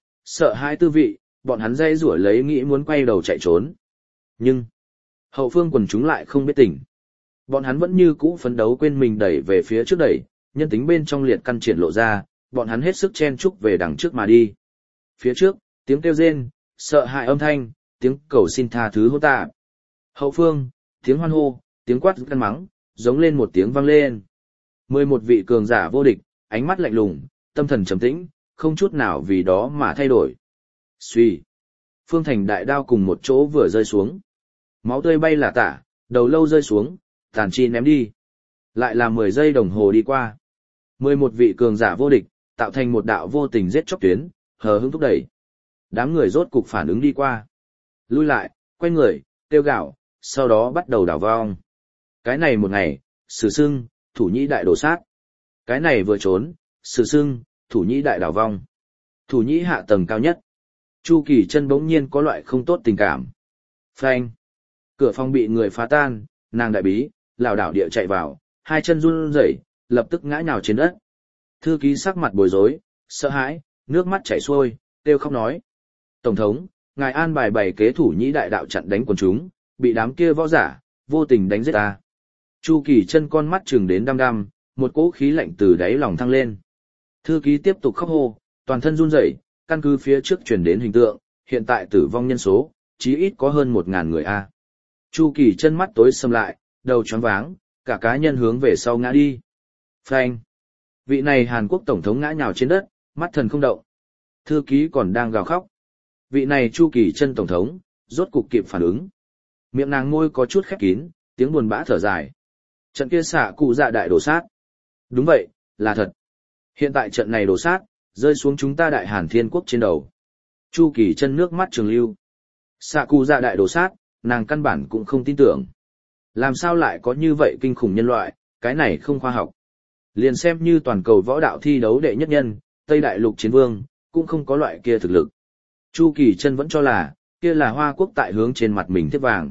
sợ hãi tư vị, bọn hắn dây rủa lấy nghĩ muốn quay đầu chạy trốn. Nhưng, hậu phương quần chúng lại không biết tỉnh. Bọn hắn vẫn như cũ phấn đấu quên mình đẩy về phía trước đẩy, nhân tính bên trong liệt căn triển lộ ra, bọn hắn hết sức chen chúc về đằng trước mà đi. Phía trước, tiếng kêu rên, sợ hãi âm thanh, tiếng cầu xin tha thứ hô tạ. Hậu phương, tiếng hoan hô, tiếng quát căn mắng, giống lên một tiếng vang lên. 11 vị cường giả vô địch, ánh mắt lạnh lùng, tâm thần trầm tĩnh, không chút nào vì đó mà thay đổi. Suy. Phương Thành đại đao cùng một chỗ vừa rơi xuống. Máu tươi bay là tả, đầu lâu rơi xuống, tàn chi ném đi. Lại là 10 giây đồng hồ đi qua. 11 vị cường giả vô địch, tạo thành một đạo vô tình giết chóc tuyến, hờ hững thúc đẩy. Đám người rốt cục phản ứng đi qua. Lui lại, quay người, tiêu gạo, sau đó bắt đầu đảo vong. Cái này một ngày, sử sưng, thủ nhĩ đại đổ sát. Cái này vừa trốn, sử sưng, thủ nhĩ đại đảo vong. Thủ nhĩ hạ tầng cao nhất. Chu Kỳ Chân bỗng nhiên có loại không tốt tình cảm. Phanh. Cửa phòng bị người phá tan, nàng đại bí, lảo đảo địa chạy vào, hai chân run rẩy, lập tức ngã nhào trên đất. Thư ký sắc mặt bối rối, sợ hãi, nước mắt chảy xuôi, kêu khóc nói. Tổng thống, ngài an bài bày kế thủ nhĩ đại đạo chặn đánh quần chúng, bị đám kia võ giả, vô tình đánh giết ta. Chu Kỳ Chân con mắt trừng đến đăm đăm, một cỗ khí lạnh từ đáy lòng thăng lên. Thư ký tiếp tục khóc hô, toàn thân run rẩy, căn cứ phía trước truyền đến hình tượng, hiện tại tử vong nhân số, chí ít có hơn 1.000 người a. Chu Kỳ Chân mắt tối sầm lại, đầu choáng váng, cả cá nhân hướng về sau ngã đi. Phanh. Vị này Hàn Quốc tổng thống ngã nhào trên đất, mắt thần không động. Thư ký còn đang gào khóc. Vị này Chu Kỳ Chân tổng thống, rốt cục kịp phản ứng. Miệng nàng môi có chút khép kín, tiếng buồn bã thở dài. Trận kia xạ cụ dạ đại đổ sát. Đúng vậy, là thật. Hiện tại trận này đổ sát, rơi xuống chúng ta đại Hàn Thiên Quốc trên đầu. Chu Kỳ Chân nước mắt trường lưu. Xạ cụ dạ đại đổ sát, nàng căn bản cũng không tin tưởng. Làm sao lại có như vậy kinh khủng nhân loại, cái này không khoa học. Liền xem như toàn cầu võ đạo thi đấu đệ nhất nhân, Tây Đại Lục chiến vương, cũng không có loại kia thực lực. Chu Kỳ Chân vẫn cho là, kia là Hoa Quốc tại hướng trên mặt mình thiết vàng.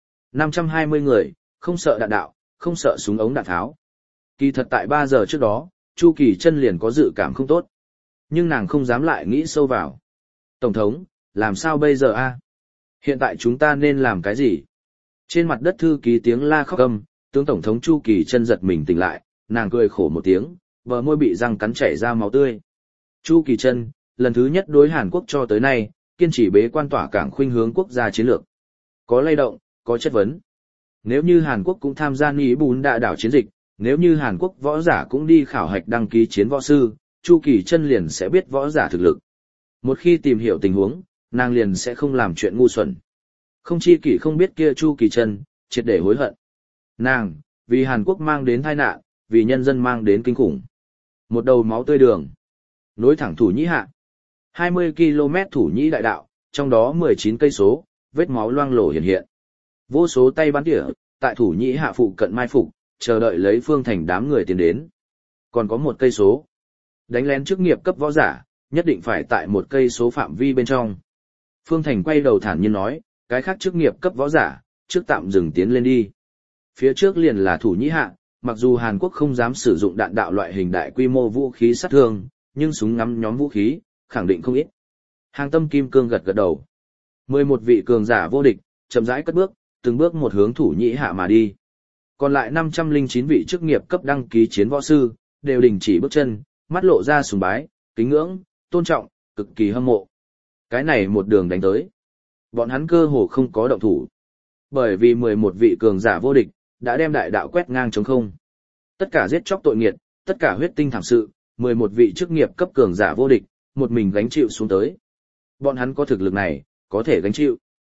520 người, không sợ đạn đạo, không sợ súng ống đạn tháo. Kỳ thật tại 3 giờ trước đó, Chu Kỳ Chân liền có dự cảm không tốt. Nhưng nàng không dám lại nghĩ sâu vào. Tổng thống, làm sao bây giờ a? Hiện tại chúng ta nên làm cái gì? Trên mặt đất thư ký tiếng la khóc câm, tướng tổng thống Chu Kỳ Chân giật mình tỉnh lại, nàng cười khổ một tiếng, bờ môi bị răng cắn chảy ra máu tươi. Chu Kỳ Chân, lần thứ nhất đối Hàn Quốc cho tới nay, kiên trì bế quan tỏa cảng khuynh hướng quốc gia chiến lược. Có lay động, có chất vấn. Nếu như Hàn Quốc cũng tham gia Ní Bún Đạ đảo chiến dịch, nếu như Hàn Quốc võ giả cũng đi khảo hạch đăng ký chiến võ sư, Chu Kỳ Chân liền sẽ biết võ giả thực lực. Một khi tìm hiểu tình huống, nàng liền sẽ không làm chuyện ngu xuẩn. Không chi kỷ không biết kia Chu Kỳ Chân, triệt để hối hận. Nàng, vì Hàn Quốc mang đến tai nạn, vì nhân dân mang đến kinh khủng. Một đầu máu tươi đường, nối thẳng thủ nhĩ hạ. 20 km thủ nhĩ đại đạo, trong đó 19 cây số, vết máu loang lổ hiện hiện. Vô số tay bắn tỉa, tại thủ nhĩ hạ phụ cận mai phục, chờ đợi lấy Phương Thành đám người tiến đến. Còn có 1 cây số. Đánh lén chức nghiệp cấp võ giả, nhất định phải tại 1 cây số phạm vi bên trong. Phương Thành quay đầu thản nhiên nói, cái khác chức nghiệp cấp võ giả, trước tạm dừng tiến lên đi. Phía trước liền là thủ nhĩ hạ, mặc dù Hàn Quốc không dám sử dụng đạn đạo loại hình đại quy mô vũ khí sát thương, nhưng súng ngắm nhóm vũ khí, khẳng định không ít. Hàng Tâm Kim Cương gật gật đầu. 11 vị cường giả vô địch, chậm rãi cất bước, từng bước một hướng thủ nhĩ hạ mà đi. Còn lại 509 vị chức nghiệp cấp đăng ký chiến võ sư, đều đình chỉ bước chân, mắt lộ ra sùng bái, kính ngưỡng, tôn trọng, cực kỳ hâm mộ. Cái này một đường đánh tới. Bọn hắn cơ hồ không có động thủ. Bởi vì 11 vị cường giả vô địch, đã đem đại đạo quét ngang trống không. Tất cả giết chóc tội nghiệt, tất cả huyết tinh thảm sự, 11 vị chức nghiệp cấp cường giả vô địch, một mình gánh chịu xuống tới. Bọn hắn có thực lực này, có thể gánh chịu.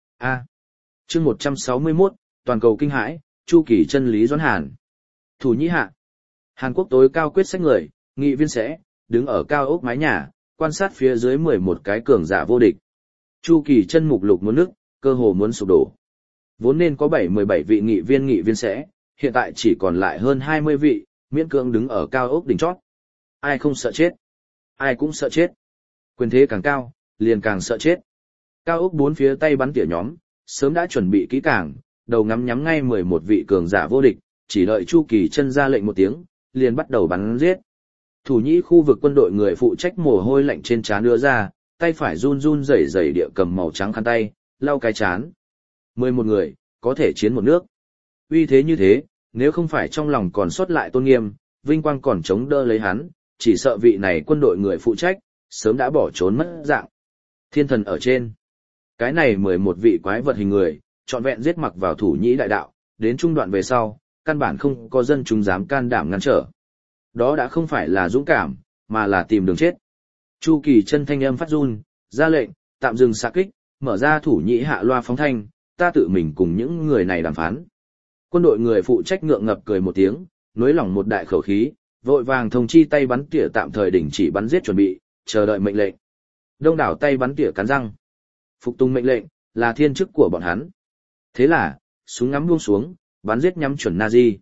Chương 161, toàn cầu kinh hãi, Chu Kỳ Chân lý Doãn Hàn. Thủ nhĩ hạ. Hàn Quốc tối cao quyết sách người, nghị viên sẽ, đứng ở cao ốc mái nhà, quan sát phía dưới 11 cái cường giả vô địch. Chu Kỳ Chân mục lục muốn nức, cơ hồ muốn sụp đổ. Vốn nên có 17 vị nghị viên sẽ, hiện tại chỉ còn lại hơn 20 vị, miễn cưỡng đứng ở cao ốc đỉnh chót. Ai không sợ chết? Ai cũng sợ chết. Quyền thế càng cao, liền càng sợ chết. Cao ốc bốn phía tay bắn tỉa nhóm, sớm đã chuẩn bị kỹ càng, đầu ngắm nhắm ngay 11 vị cường giả vô địch, chỉ đợi Chu Kỳ Chân ra lệnh một tiếng, liền bắt đầu bắn giết. Thủ nhĩ khu vực quân đội người phụ trách mồ hôi lạnh trên trán đưa ra, tay phải run run rẩy rẩy địa cầm màu trắng khăn tay, lau cái trán. 11 người, có thể chiến một nước. Uy thế như thế, nếu không phải trong lòng còn sót lại tôn nghiêm, vinh quang còn chống đỡ lấy hắn, chỉ sợ vị này quân đội người phụ trách, sớm đã bỏ trốn mất dạng. Thiên thần ở trên. Cái này 11 vị quái vật hình người, trọn vẹn giết mặc vào thủ nhĩ đại đạo, đến trung đoạn về sau, căn bản không có dân chúng dám can đảm ngăn trở. Đó đã không phải là dũng cảm, mà là tìm đường chết. Chu Kỳ Chân thanh âm phát run, ra lệnh, tạm dừng xạ kích, mở ra thủ nhĩ hạ loa phóng thanh, ta tự mình cùng những người này đàm phán. Quân đội người phụ trách ngượng ngập cười một tiếng, nối lỏng một đại khẩu khí, vội vàng thông chi tay bắn tỉa tạm thời đình chỉ bắn giết chuẩn bị, chờ đợi mệnh lệnh. Đông đảo tay bắn tỉa cắn răng. Phục tùng mệnh lệnh, là thiên chức của bọn hắn. Thế là, súng ngắm buông xuống, bắn giết nhắm chuẩn Nazi.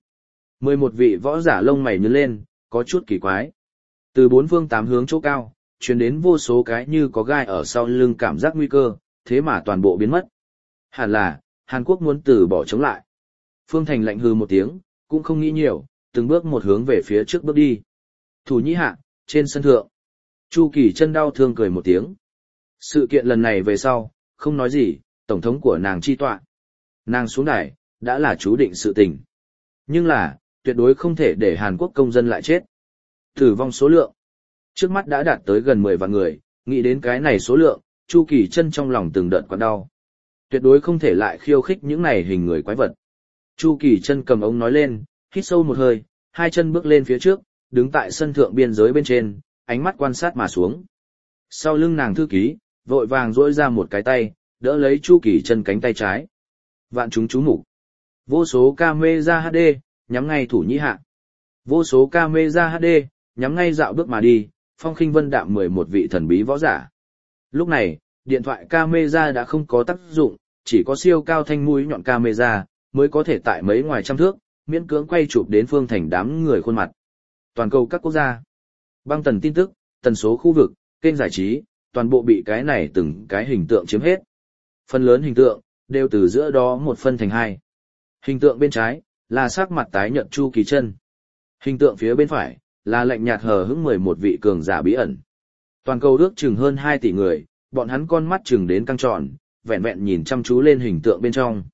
11 vị võ giả lông mày nhướng lên, có chút kỳ quái. Từ bốn phương tám hướng chỗ cao, truyền đến vô số cái như có gai ở sau lưng cảm giác nguy cơ, thế mà toàn bộ biến mất. Hẳn là, Hàn Quốc muốn từ bỏ chống lại. Phương Thành lạnh hừ một tiếng, cũng không nghĩ nhiều, từng bước một hướng về phía trước bước đi. Thủ Nhĩ Hạ, trên sân thượng. Chu Kỳ Chân đau thương cười một tiếng. Sự kiện lần này về sau, không nói gì, tổng thống của nàng chi tọa. Nàng xuống đài, đã là chú định sự tình. Nhưng là, tuyệt đối không thể để Hàn Quốc công dân lại chết. Tử vong số lượng. Trước mắt đã đạt tới gần 10 vạn người, nghĩ đến cái này số lượng, Chu Kỳ Chân trong lòng từng đợt quặn đau. Tuyệt đối không thể lại khiêu khích những này hình người quái vật. Chu Kỳ Chân cầm ống nói lên, hít sâu một hơi, hai chân bước lên phía trước, đứng tại sân thượng biên giới bên trên, ánh mắt quan sát mà xuống. Sau lưng nàng thư ký, vội vàng duỗi ra một cái tay, đỡ lấy Chu Kỳ Chân cánh tay trái. Vạn chúng chú mục. Vô số camera HD, nhắm ngay Thủ Nhĩ Hạ. Vô số camera HD, nhắm ngay dạo bước mà đi, phong khinh vân đạm 11 vị thần bí võ giả. Lúc này, điện thoại camera đã không có tác dụng, chỉ có siêu cao thanh mũi nhọn camera, mới có thể tại mấy ngoài trăm thước, miễn cưỡng quay chụp đến Phương Thành đám người khuôn mặt. Toàn cầu các quốc gia. Băng tần tin tức, tần số khu vực, kênh giải trí, toàn bộ bị cái này từng cái hình tượng chiếm hết. Phần lớn hình tượng, đều từ giữa đó một phân thành hai. Hình tượng bên trái, là sắc mặt tái nhợt Chu Kỳ Chân. Hình tượng phía bên phải, là lạnh nhạt hờ hững 11 vị cường giả bí ẩn. Toàn cầu ước chừng hơn 2 tỷ người, bọn hắn con mắt chừng đến căng tròn, vẹn vẹn nhìn chăm chú lên hình tượng bên trong.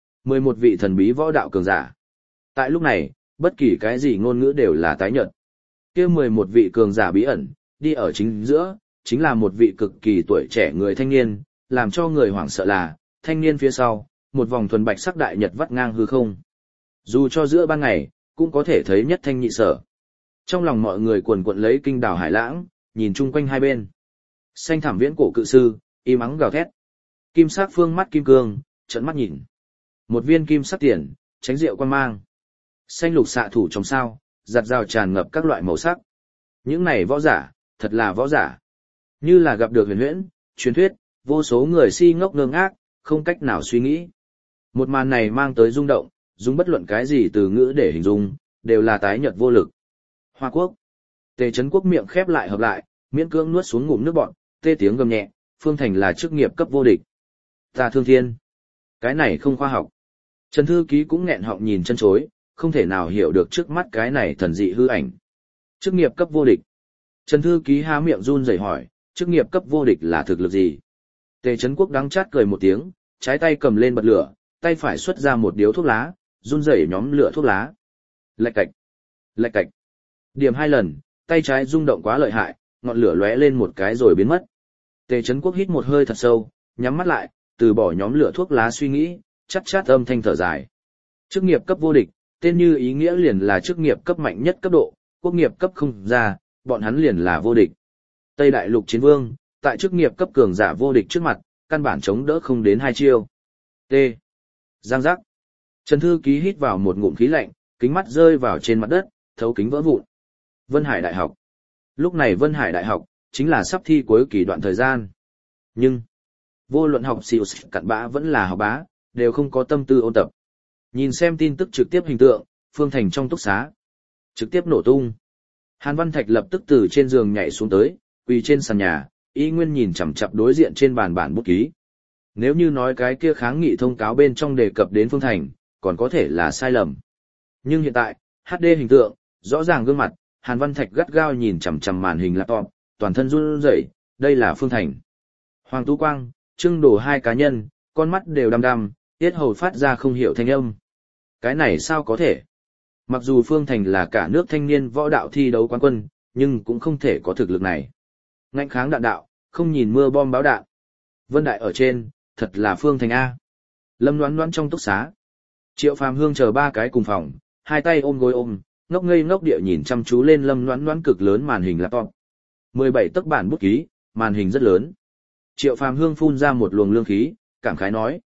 11 vị thần bí võ đạo cường giả. Tại lúc này, bất kỳ cái gì ngôn ngữ đều là tái nhợt. Kia 11 vị cường giả bí ẩn, đi ở chính giữa, chính là một vị cực kỳ tuổi trẻ người thanh niên, làm cho người hoảng sợ là, thanh niên phía sau, một vòng thuần bạch sắc đại nhật vắt ngang hư không. Dù cho giữa ban ngày, cũng có thể thấy nhất thanh nhị sở. Trong lòng mọi người cuồn cuộn lấy kinh đảo hải lãng, nhìn chung quanh hai bên. Xanh thảm viễn cổ cự sư, im ắng gào thét. Kim sắc phương mắt kim cương, trợn mắt nhìn. Một viên kim sắc tiền, tránh rượu quan mang. Xanh lục xạ thủ trong sao, giặt rào tràn ngập các loại màu sắc. Những này võ giả, thật là võ giả. Như là gặp được huyền huyễn, truyền thuyết, vô số người si ngốc ngơ ngác, không cách nào suy nghĩ. Một màn này mang tới rung động, dùng bất luận cái gì từ ngữ để hình dung, đều là tái nhợt vô lực. Hoa Quốc. Tề Trấn Quốc miệng khép lại hợp lại, miễn cưỡng nuốt xuống ngụm nước bọt, tê tiếng gầm nhẹ, Phương Thành là chức nghiệp cấp vô địch. Ta thương thiên. Cái này không khoa học. Trần Thư Ký cũng nghẹn họng nhìn chân chối, không thể nào hiểu được trước mắt cái này thần dị hư ảnh. Chức nghiệp cấp vô địch. Trần Thư Ký há miệng run rẩy hỏi, chức nghiệp cấp vô địch là thực lực gì? Tề Trấn Quốc đắng chát cười một tiếng, trái tay cầm lên bật lửa, tay phải xuất ra một điếu thuốc lá, run rẩy nhóm lửa thuốc lá. Lạch cạch, lạch cạch. Điểm 2 lần, tay trái rung động quá lợi hại, ngọn lửa lóe lên một cái rồi biến mất. Tề Trấn Quốc hít một hơi thật sâu, nhắm mắt lại, từ bỏ nhóm lửa thuốc lá suy nghĩ, chát chát âm thanh thở dài. Chức nghiệp cấp vô địch, tên như ý nghĩa liền là chức nghiệp cấp mạnh nhất cấp độ, quốc nghiệp cấp không ra, bọn hắn liền là vô địch. Tây Đại Lục Chiến Vương, tại chức nghiệp cấp cường giả vô địch trước mặt, căn bản chống đỡ không đến 2 chiêu. T. Giang giác. Trần Thư Ký hít vào một ngụm khí lạnh, kính mắt rơi vào trên mặt đất, thấu kính vỡ vụn. Vân Hải Đại học. Lúc này Vân Hải Đại học, chính là sắp thi cuối kỳ đoạn thời gian. Nhưng, vô luận học xỉu cặn bã vẫn là học bá, đều không có tâm tư ôn tập. Nhìn xem tin tức trực tiếp hình tượng, Phương Thành trong túc xá. Trực tiếp nổ tung. Hàn Văn Thạch lập tức từ trên giường nhảy xuống tới, quỳ trên sàn nhà, y nguyên nhìn chằm chằm đối diện trên bàn bản bút ký. Nếu như nói cái kia kháng nghị thông cáo bên trong đề cập đến Phương Thành, còn có thể là sai lầm. Nhưng hiện tại, HD hình tượng, rõ ràng gương mặt, Hàn Văn Thạch gắt gao nhìn chằm chằm màn hình laptop, toàn thân run rẩy, đây là Phương Thành. Hoàng Tú Quang, Trương Đồ hai cá nhân, con mắt đều đăm đăm, tiết hầu phát ra không hiểu thanh âm. Cái này sao có thể? Mặc dù Phương Thành là cả nước thanh niên võ đạo thi đấu quán quân, nhưng cũng không thể có thực lực này. Ngạnh kháng đạn đạo, không nhìn mưa bom báo đạn. Vân Đại ở trên, thật là Phương Thành A. Lâm Loan Loan trong túc xá. Triệu Phàm Hương chờ 3 cái cùng phòng, hai tay ôm gối ôm, ngốc ngây ngốc địa nhìn chăm chú lên Lâm Loan Loan cực lớn màn hình laptop. 17 tấc bản bút ký, màn hình rất lớn. Triệu Phàm Hương phun ra một luồng lương khí, cảm khái nói.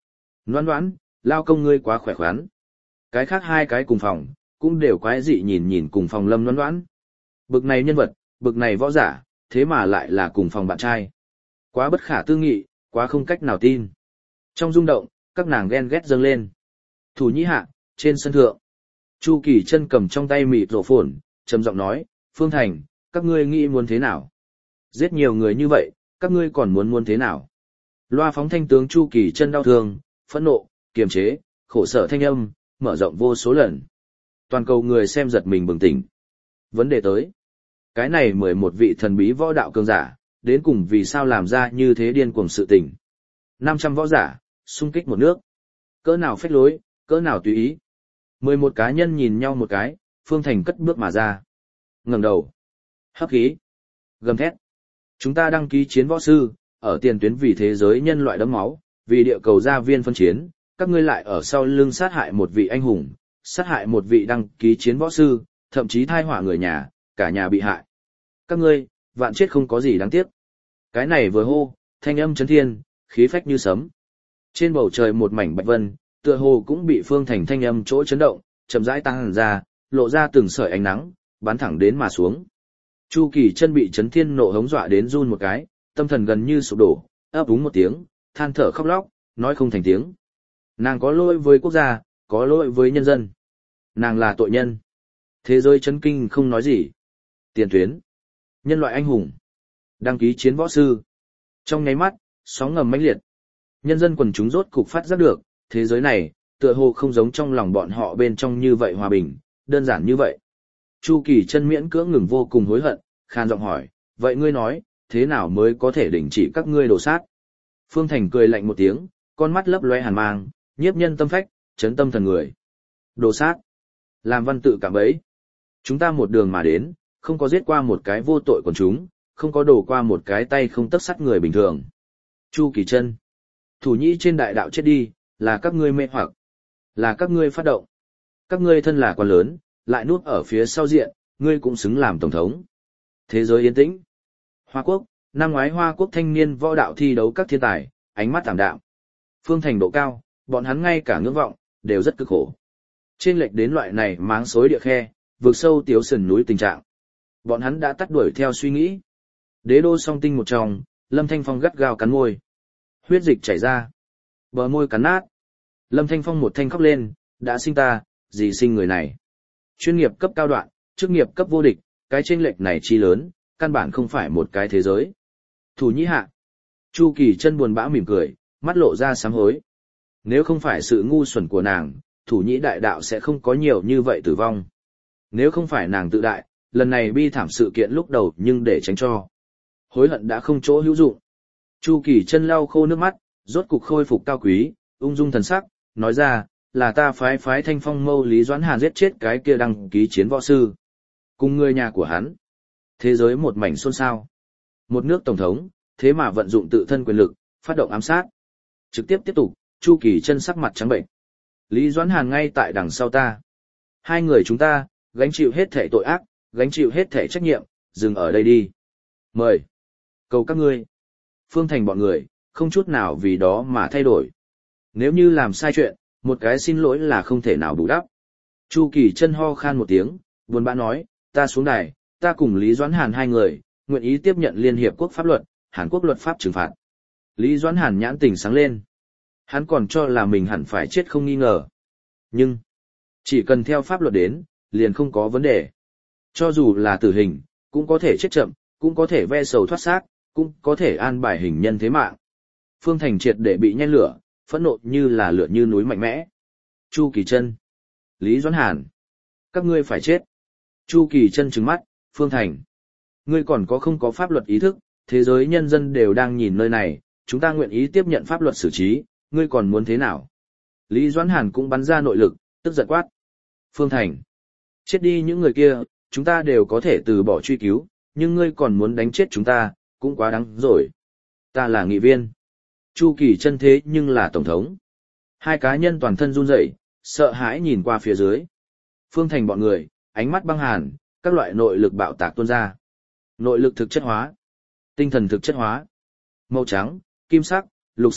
Loan Loan, lao công ngươi quá khỏe khoắn. Cái khác hai cái cùng phòng, cũng đều quái dị nhìn nhìn cùng phòng Lâm Loan Loan. Bực này nhân vật, bực này võ giả, thế mà lại là cùng phòng bạn trai. Quá bất khả tư nghị, quá không cách nào tin. Trong rung động, các nàng ghen ghét dâng lên. Thủ Nhĩ hạ, trên sân thượng. Chu Kỳ Chân cầm trong tay mịt rổ phồn, trầm giọng nói, Phương Thành, các ngươi nghĩ muốn thế nào? Giết nhiều người như vậy, các ngươi còn muốn thế nào? Loa phóng thanh tướng Chu Kỳ Chân đau thương, phẫn nộ, kiềm chế, khổ sở thanh âm, mở rộng vô số lần. Toàn cầu người xem giật mình bừng tỉnh. Vấn đề tới. Cái này 11 vị thần bí võ đạo cường giả, đến cùng vì sao làm ra như thế điên cuồng sự tình. 500 võ giả, xung kích một nước. Cỡ nào phách lối, cỡ nào tùy ý. 11 cá nhân nhìn nhau một cái, Phương Thành cất bước mà ra. Ngẩng đầu. Hấp khí. Gầm thét. Chúng ta đăng ký chiến võ sư, ở tiền tuyến vì thế giới nhân loại đẫm máu, vì địa cầu gia viên phân chiến, các ngươi lại ở sau lưng sát hại một vị anh hùng, sát hại một vị đăng ký chiến võ sư, thậm chí thai họa người nhà, cả nhà bị hại. Các ngươi, vạn chết không có gì đáng tiếc. Cái này vừa hô, thanh âm chấn thiên, khí phách như sấm. Trên bầu trời một mảnh bạch vân, tựa hồ cũng bị Phương Thành thanh âm chỗ chấn động, chậm rãi tăng ra, lộ ra từng sợi ánh nắng, bắn thẳng đến mà xuống. Chu Kỳ Chân bị chấn thiên nộ hống dọa đến run một cái, tâm thần gần như sụp đổ, ấp úng một tiếng, than thở khóc lóc, nói không thành tiếng. Nàng có lỗi với quốc gia, có lỗi với nhân dân. Nàng là tội nhân. Thế giới chấn kinh không nói gì. Tiền tuyến. Nhân loại anh hùng. Đăng ký chiến võ sư. Trong nháy mắt, sóng ngầm mãnh liệt. Nhân dân quần chúng rốt cục phát giác được, thế giới này, tựa hồ không giống trong lòng bọn họ bên trong như vậy hòa bình, đơn giản như vậy. Chu Kỳ Chân miễn cưỡng ngừng vô cùng hối hận, khan giọng hỏi, vậy ngươi nói, thế nào mới có thể đình chỉ các ngươi đổ sát? Phương Thành cười lạnh một tiếng, con mắt lấp loe hàn mang, nhiếp nhân tâm phách, chấn tâm thần người. Đồ sát. Làm văn tự cảm bấy. Chúng ta một đường mà đến, không có giết qua một cái vô tội của chúng, không có đổ qua một cái tay không tấc sắt người bình thường. Chu Kỳ Chân. Thủ Nhĩ trên đại đạo chết đi, là các ngươi mê hoặc, là các ngươi phát động. Các ngươi thân là quan lớn, lại núp ở phía sau diện, ngươi cũng xứng làm tổng thống. Thế giới yên tĩnh. Hoa Quốc, năm ngoái Hoa Quốc thanh niên võ đạo thi đấu các thiên tài, ánh mắt tảm đạm. Phương Thành độ cao, bọn hắn ngay cả ngưỡng vọng, đều rất cực khổ. Trên lệch đến loại này máng xối địa khe, vượt sâu tiếu sườn núi tình trạng. Bọn hắn đã tắt đuổi theo suy nghĩ. Đế đô song tinh một trong, Lâm Thanh Phong gắt gao cắn môi. Huyết dịch chảy ra. Bờ môi cắn nát. Lâm Thanh Phong một thanh khóc lên, đã sinh ta, gì sinh người này. Chuyên nghiệp cấp cao đoạn, chức nghiệp cấp vô địch, cái chênh lệch này chi lớn, căn bản không phải một cái thế giới. Thủ Nhĩ hạ. Chu Kỳ Chân buồn bã mỉm cười, mắt lộ ra sám hối. Nếu không phải sự ngu xuẩn của nàng, Thủ Nhĩ đại đạo sẽ không có nhiều như vậy tử vong. Nếu không phải nàng tự đại, lần này bi thảm sự kiện lúc đầu nhưng để tránh cho. Hối hận đã không chỗ hữu dụng. Chu Kỳ Chân lau khô nước mắt, rốt cục khôi phục cao quý, ung dung thần sắc, nói ra, là ta phái Thanh Phong Mâu Lý Doãn Hàn giết chết cái kia đăng ký chiến võ sư. Cùng người nhà của hắn. Thế giới một mảnh xôn xao. Một nước tổng thống, thế mà vận dụng tự thân quyền lực, phát động ám sát. Trực tiếp tiếp tục, Chu Kỳ Chân sắc mặt trắng bệnh. Lý Doãn Hàn ngay tại đằng sau ta. Hai người chúng ta, gánh chịu hết thể tội ác, gánh chịu hết thể trách nhiệm, dừng ở đây đi. Mời. Cầu các ngươi. Phương Thành bọn người, không chút nào vì đó mà thay đổi. Nếu như làm sai chuyện, một cái xin lỗi là không thể nào bù đắp. Chu Kỳ Chân ho khan một tiếng, buồn bã nói, ta xuống đài, ta cùng Lý Doãn Hàn hai người, nguyện ý tiếp nhận Liên Hiệp Quốc pháp luật, Hàn Quốc luật pháp trừng phạt. Lý Doãn Hàn nhãn tình sáng lên. Hắn còn cho là mình hẳn phải chết không nghi ngờ. Nhưng, chỉ cần theo pháp luật đến, liền không có vấn đề. Cho dù là tử hình, cũng có thể chết chậm, cũng có thể ve sầu thoát xác, cũng có thể an bài hình nhân thế mạng. Phương Thành triệt để bị nhen lửa, phẫn nộ như là lửa như núi mạnh mẽ. Chu Kỳ Chân, Lý Doãn Hàn, các ngươi phải chết. Chu Kỳ Chân trừng mắt, Phương Thành, ngươi còn có không có pháp luật ý thức, thế giới nhân dân đều đang nhìn nơi này, chúng ta nguyện ý tiếp nhận pháp luật xử trí, ngươi còn muốn thế nào? Lý Doãn Hàn cũng bắn ra nội lực, tức giận quát. Phương Thành, chết đi những người kia, chúng ta đều có thể từ bỏ truy cứu, nhưng ngươi còn muốn đánh chết chúng ta, cũng quá đáng rồi. Ta là nghị viên. Chu Kỳ Chân thế nhưng là tổng thống. Hai cá nhân toàn thân run rẩy, sợ hãi nhìn qua phía dưới. Phương Thành bọn người, ánh mắt băng hàn, các loại nội lực bạo tạc tuôn ra. Nội lực thực chất hóa, tinh thần thực chất hóa. Màu trắng, kim sắc, lục sắc,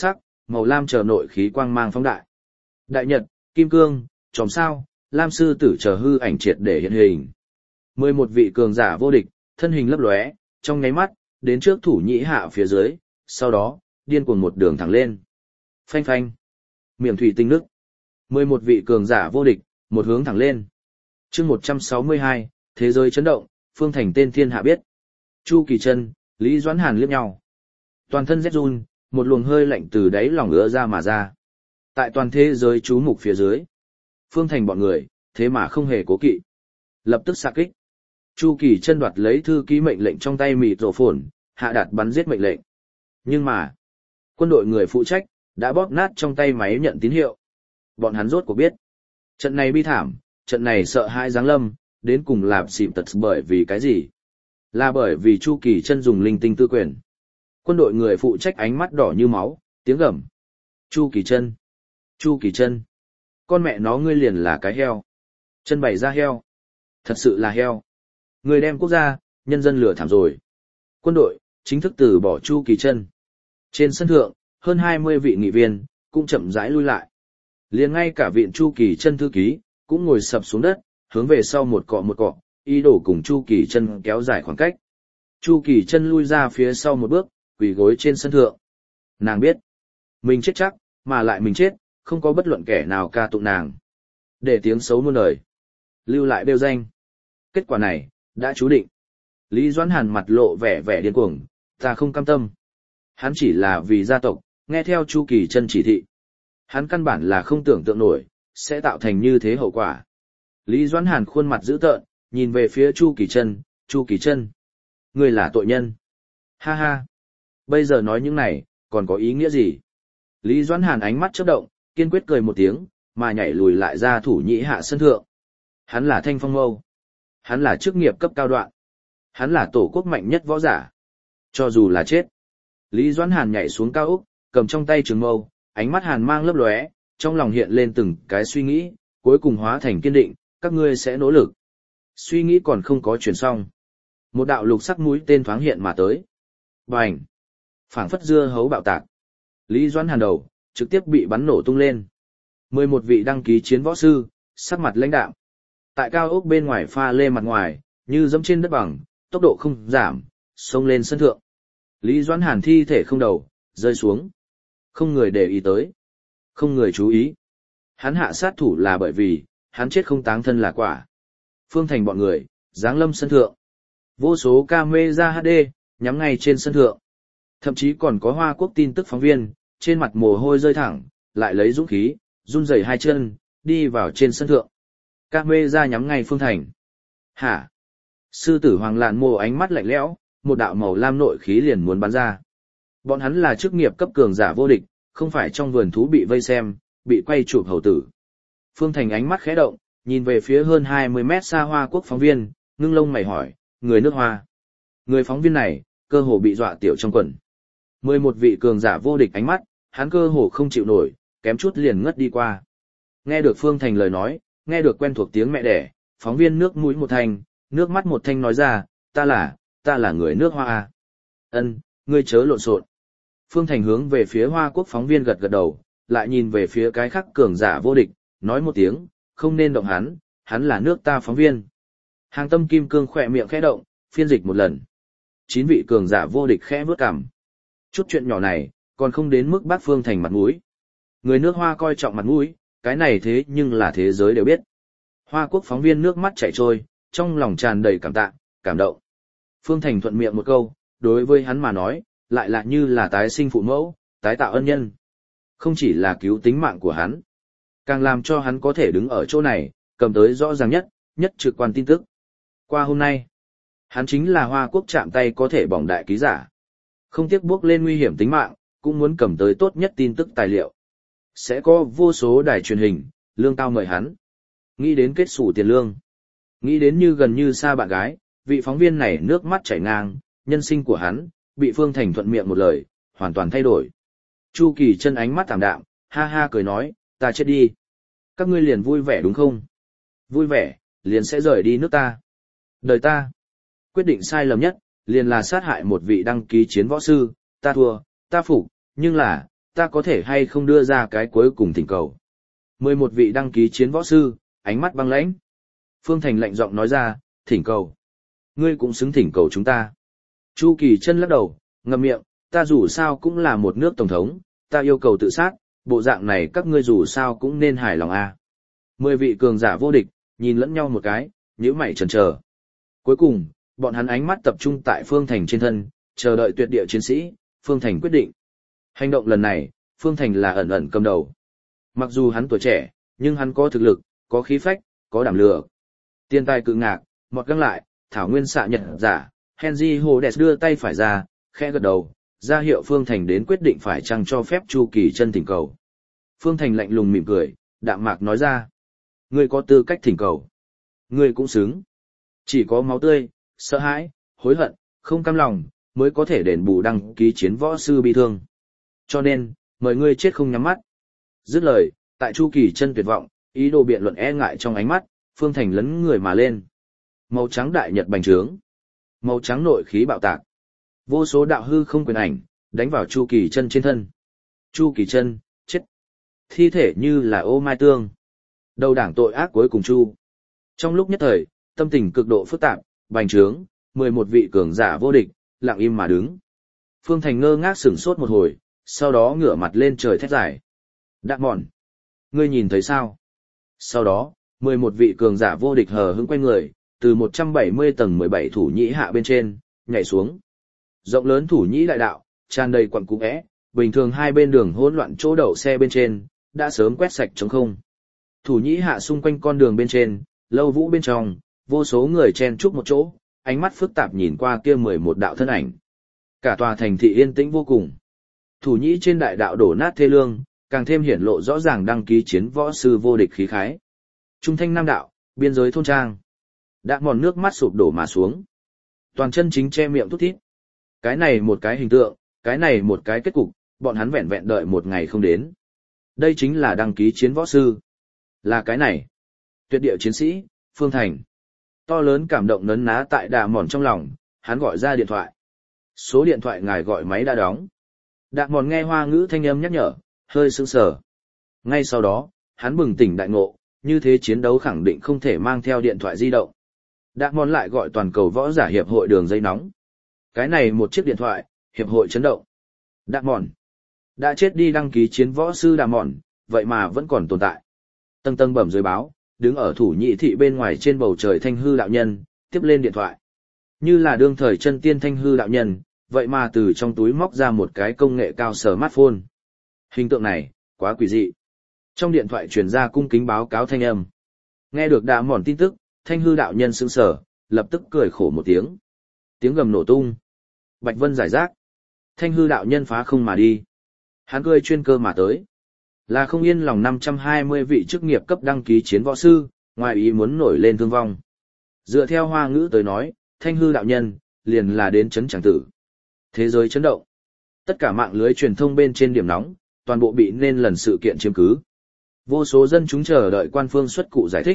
màu lam chờ nội khí quang mang phóng đại. Đại nhật, kim cương, chòm sao, lam sư tử chờ hư ảnh triệt để hiện hình. 11 vị cường giả vô địch, thân hình lấp lóe, trong nháy mắt, đến trước thủ nhĩ hạ phía dưới, sau đó, điên cuồng một đường thẳng lên. Phanh phanh, miệng thủy tinh nước. 11 vị cường giả vô địch, một hướng thẳng lên. Chương 162, thế giới chấn động, phương thành tên thiên hạ biết. Chu Kỳ Chân, Lý Doãn Hàn liếc nhau. Toàn thân rét run, một luồng hơi lạnh từ đáy lòng ứa ra mà ra. Tại toàn thế giới chú mục phía dưới, phương thành bọn người, thế mà không hề cố kỵ. Lập tức xạ kích. Chu Kỳ Chân đoạt lấy thư ký mệnh lệnh trong tay mịt rổ phồn, hạ đạt bắn giết mệnh lệnh. Nhưng mà, quân đội người phụ trách, đã bóp nát trong tay máy nhận tín hiệu. Bọn hắn rốt cuộc biết. Trận này bi thảm, trận này sợ hãi giáng lâm, đến cùng là xịp tật bởi vì cái gì? Là bởi vì Chu Kỳ Chân dùng linh tinh tư quyền. Quân đội người phụ trách ánh mắt đỏ như máu, tiếng gầm. Chu Kỳ Chân! Chu Kỳ Chân! Con mẹ nó ngươi liền là cái heo. Chân bày ra heo. Thật sự là heo. Người đem quốc gia, nhân dân lừa thảm rồi. Quân đội, chính thức từ bỏ Chu Kỳ Chân. Trên sân thượng, hơn 20 vị nghị viên, cũng chậm rãi lui lại. Liền ngay cả viện Chu Kỳ Chân thư ký, cũng ngồi sập xuống đất, hướng về sau một cọ, ý đồ cùng Chu Kỳ Chân kéo dài khoảng cách. Chu Kỳ Chân lui ra phía sau một bước, quỳ gối trên sân thượng. Nàng biết, mình chết chắc, mà lại mình chết, không có bất luận kẻ nào ca tụng nàng. Để tiếng xấu muôn đời, lưu lại đêu danh. Kết quả này, đã chú định. Lý Doãn Hàn mặt lộ vẻ điên cuồng, ta không cam tâm. Hắn chỉ là vì gia tộc, nghe theo Chu Kỳ Chân chỉ thị. Hắn căn bản là không tưởng tượng nổi, sẽ tạo thành như thế hậu quả. Lý Doãn Hàn khuôn mặt dữ tợn, nhìn về phía Chu Kỳ Chân, Chu Kỳ Chân, ngươi là tội nhân. Ha ha, bây giờ nói những này, còn có ý nghĩa gì? Lý Doãn Hàn ánh mắt chớp động, kiên quyết cười một tiếng, mà nhảy lùi lại ra thủ nhĩ hạ sân thượng. Hắn là Thanh Phong Mâu. Hắn là chức nghiệp cấp cao đoạn. Hắn là tổ quốc mạnh nhất võ giả. Cho dù là chết. Lý Doãn Hàn nhảy xuống cao ốc, cầm trong tay trường mâu, ánh mắt hàn mang lấp lóe, trong lòng hiện lên từng cái suy nghĩ, cuối cùng hóa thành kiên định, các ngươi sẽ nỗ lực. Suy nghĩ còn không có chuyển xong. Một đạo lục sắc mũi tên thoáng hiện mà tới. Bành! Phảng phất dưa hấu bạo tạc. Lý Doãn Hàn đầu, trực tiếp bị bắn nổ tung lên. 11 vị đăng ký chiến võ sư, sắc mặt lãnh đạm. Tại cao ốc bên ngoài pha lê mặt ngoài, như dẫm trên đất bằng, tốc độ không giảm, xông lên sân thượng. Lý Doãn Hàn thi thể không đầu, rơi xuống. Không người để ý tới. Không người chú ý. Hắn hạ sát thủ là bởi vì, hắn chết không táng thân là quả. Phương thành bọn người, giáng lâm sân thượng. Vô số camera HD, nhắm ngay trên sân thượng. Thậm chí còn có Hoa Quốc tin tức phóng viên, trên mặt mồ hôi rơi thẳng, lại lấy dũng khí, run rẩy hai chân, đi vào trên sân thượng. Camera nhắm ngay Phương thành. Hả? Sư tử Hoàng Lạn Mộ ánh mắt lạnh lẽo, một đạo màu lam nội khí liền muốn bắn ra. Bọn hắn là chức nghiệp cấp cường giả vô địch, không phải trong vườn thú bị vây xem, bị quay chụp hầu tử. Phương Thành ánh mắt khẽ động, nhìn về phía hơn 20 mét xa Hoa Quốc phóng viên, ngưng lông mày hỏi, người nước Hoa. Người phóng viên này, cơ hồ bị dọa tiểu trong quần. 11 vị cường giả vô địch ánh mắt, hắn cơ hồ không chịu nổi, kém chút liền ngất đi qua. Nghe được Phương Thành lời nói, nghe được quen thuộc tiếng mẹ đẻ, phóng viên nước mũi một thanh, nước mắt một thanh nói ra, ta là người nước Hoa. Ân, ngươi chớ lộn xộn. Phương Thành hướng về phía Hoa Quốc phóng viên gật gật đầu, lại nhìn về phía cái khác cường giả vô địch, nói một tiếng, không nên động hắn là nước ta phóng viên. Hàng Tâm Kim Cương khỏe miệng khẽ động, phiên dịch một lần. 9 vị cường giả vô địch khẽ vướt cằm. Chút chuyện nhỏ này, còn không đến mức bác Phương Thành mặt mũi. Người nước Hoa coi trọng mặt mũi, cái này thế nhưng là thế giới đều biết. Hoa Quốc phóng viên nước mắt chảy trôi, trong lòng tràn đầy cảm tạ, cảm động. Phương Thành thuận miệng một câu, đối với hắn mà nói, lại là như là tái sinh phụ mẫu, tái tạo ân nhân. Không chỉ là cứu tính mạng của hắn, càng làm cho hắn có thể đứng ở chỗ này, cầm tới rõ ràng nhất trực quan tin tức. Qua hôm nay, hắn chính là Hoa Quốc chạm tay có thể bỏng đại ký giả. Không tiếc bước lên nguy hiểm tính mạng, cũng muốn cầm tới tốt nhất tin tức tài liệu. Sẽ có vô số đài truyền hình, lương cao mời hắn. Nghĩ đến kết sủ tiền lương. Nghĩ đến như gần như xa bạn gái, vị phóng viên này nước mắt chảy ngang, nhân sinh của hắn, bị Phương Thành thuận miệng một lời, hoàn toàn thay đổi. Chu Kỳ Chân ánh mắt thảm đạm, ha ha cười nói, ta chết đi. Các ngươi liền vui vẻ đúng không? Vui vẻ, liền sẽ rời đi nước ta. Đời ta, quyết định sai lầm nhất, liền là sát hại một vị đăng ký chiến võ sư, ta thua, ta phục, nhưng là, ta có thể hay không đưa ra cái cuối cùng thỉnh cầu. 11 vị đăng ký chiến võ sư, ánh mắt băng lãnh. Phương Thành lạnh giọng nói ra, thỉnh cầu. Ngươi cũng xứng thỉnh cầu chúng ta. Chu Kỳ Chân lắc đầu, ngậm miệng, ta dù sao cũng là một nước tổng thống, ta yêu cầu tự sát, bộ dạng này các ngươi dù sao cũng nên hài lòng a. 10 vị cường giả vô địch, nhìn lẫn nhau một cái, nhíu mày chần chờ. Cuối cùng, bọn hắn ánh mắt tập trung tại Phương Thành trên thân, chờ đợi tuyệt địa chiến sĩ, Phương Thành quyết định. Hành động lần này, Phương Thành là ẩn ẩn cầm đầu. Mặc dù hắn tuổi trẻ, nhưng hắn có thực lực, có khí phách, có đảm lược. Tiên tài cự ngạc, mọt găng lại, thảo nguyên xạ nhật giả, Henry Hodes đưa tay phải ra, khẽ gật đầu, ra hiệu Phương Thành đến quyết định phải chăng cho phép Chu Kỳ Chân thỉnh cầu. Phương Thành lạnh lùng mỉm cười, đạm mạc nói ra. Ngươi có tư cách thỉnh cầu. Ngươi cũng xứng. Chỉ có máu tươi, sợ hãi, hối hận, không cam lòng, mới có thể đền bù đăng ký chiến võ sư bị thương. Cho nên, mời ngươi chết không nhắm mắt. Dứt lời, tại Chu Kỳ Chân tuyệt vọng, ý đồ biện luận e ngại trong ánh mắt, Phương Thành lấn người mà lên. Màu trắng đại nhật bành trướng. Màu trắng nội khí bạo tạc. Vô số đạo hư không quyền ảnh, đánh vào Chu Kỳ Chân trên thân. Chu Kỳ Chân, chết. Thi thể như là ô mai tương. Đầu đảng tội ác cuối cùng Chu. Trong lúc nhất thời, tâm tình cực độ phức tạp, bành trướng, 11 vị cường giả vô địch, lặng im mà đứng. Phương Thành ngơ ngác sửng sốt một hồi, sau đó ngửa mặt lên trời thét dài. Đạn mòn. Ngươi nhìn thấy sao? Sau đó, 11 vị cường giả vô địch hờ hững quay người, từ 170 tầng 17 thủ nhĩ hạ bên trên, nhảy xuống. Rộng lớn thủ nhĩ đại đạo, tràn đầy quặng cũ é, bình thường hai bên đường hỗn loạn chỗ đậu xe bên trên, đã sớm quét sạch trống không. Thủ nhĩ hạ xung quanh con đường bên trên, lâu vũ bên trong, vô số người chen chúc một chỗ, ánh mắt phức tạp nhìn qua kia 11 đạo thân ảnh. Cả tòa thành thị yên tĩnh vô cùng. Thủ nhĩ trên đại đạo đổ nát thê lương, càng thêm hiển lộ rõ ràng đăng ký chiến võ sư vô địch khí khái. Trung thanh nam đạo, biên giới thôn trang. Đã mòn nước mắt sụp đổ mà xuống. Toàn chân chính che miệng thút thít. Cái này một cái hình tượng, cái này một cái kết cục, bọn hắn vẹn vẹn đợi một ngày không đến. Đây chính là đăng ký chiến võ sư. Là cái này. Tuyệt địa chiến sĩ, Phương Thành. To lớn cảm động nấn ná tại đạ mòn trong lòng, hắn gọi ra điện thoại. Số điện thoại ngài gọi máy đã đóng. Đạ mòn nghe hoa ngữ thanh âm nhắc nhở, hơi sững sờ. Ngay sau đó, hắn bừng tỉnh đại ngộ, như thế chiến đấu khẳng định không thể mang theo điện thoại di động. Đạ mòn lại gọi toàn cầu võ giả hiệp hội đường dây nóng. Cái này một chiếc điện thoại, hiệp hội chấn động. Đạ mòn. Đã chết đi đăng ký chiến võ sư Đạ mòn, vậy mà vẫn còn tồn tại. Tầng tầng bẩm dưới báo, đứng ở thủ nhị thị bên ngoài trên bầu trời Thanh Hư đạo nhân, tiếp lên điện thoại. Như là đương thời chân tiên Thanh Hư đạo nhân, vậy mà từ trong túi móc ra một cái công nghệ cao smartphone. Hình tượng này, quá quỷ dị. Trong điện thoại truyền ra cung kính báo cáo thanh âm. Nghe được Đạ mòn tin tức, Thanh Hư đạo nhân sững sờ, lập tức cười khổ một tiếng. Tiếng gầm nổ tung. Bạch vân giải rác. Thanh Hư đạo nhân phá không mà đi. Hắn cười chuyên cơ mà tới. Là không yên lòng 520 vị chức nghiệp cấp đăng ký chiến võ sư, ngoài ý muốn nổi lên thương vong. Dựa theo hoa ngữ tới nói, Thanh Hư đạo nhân, liền là đến chấn chẳng tử. Thế giới chấn động. Tất cả mạng lưới truyền thông bên trên điểm nóng, toàn bộ bị nên lần sự kiện chiếm cứ. Vô số dân chúng chờ đợi quan phương xuất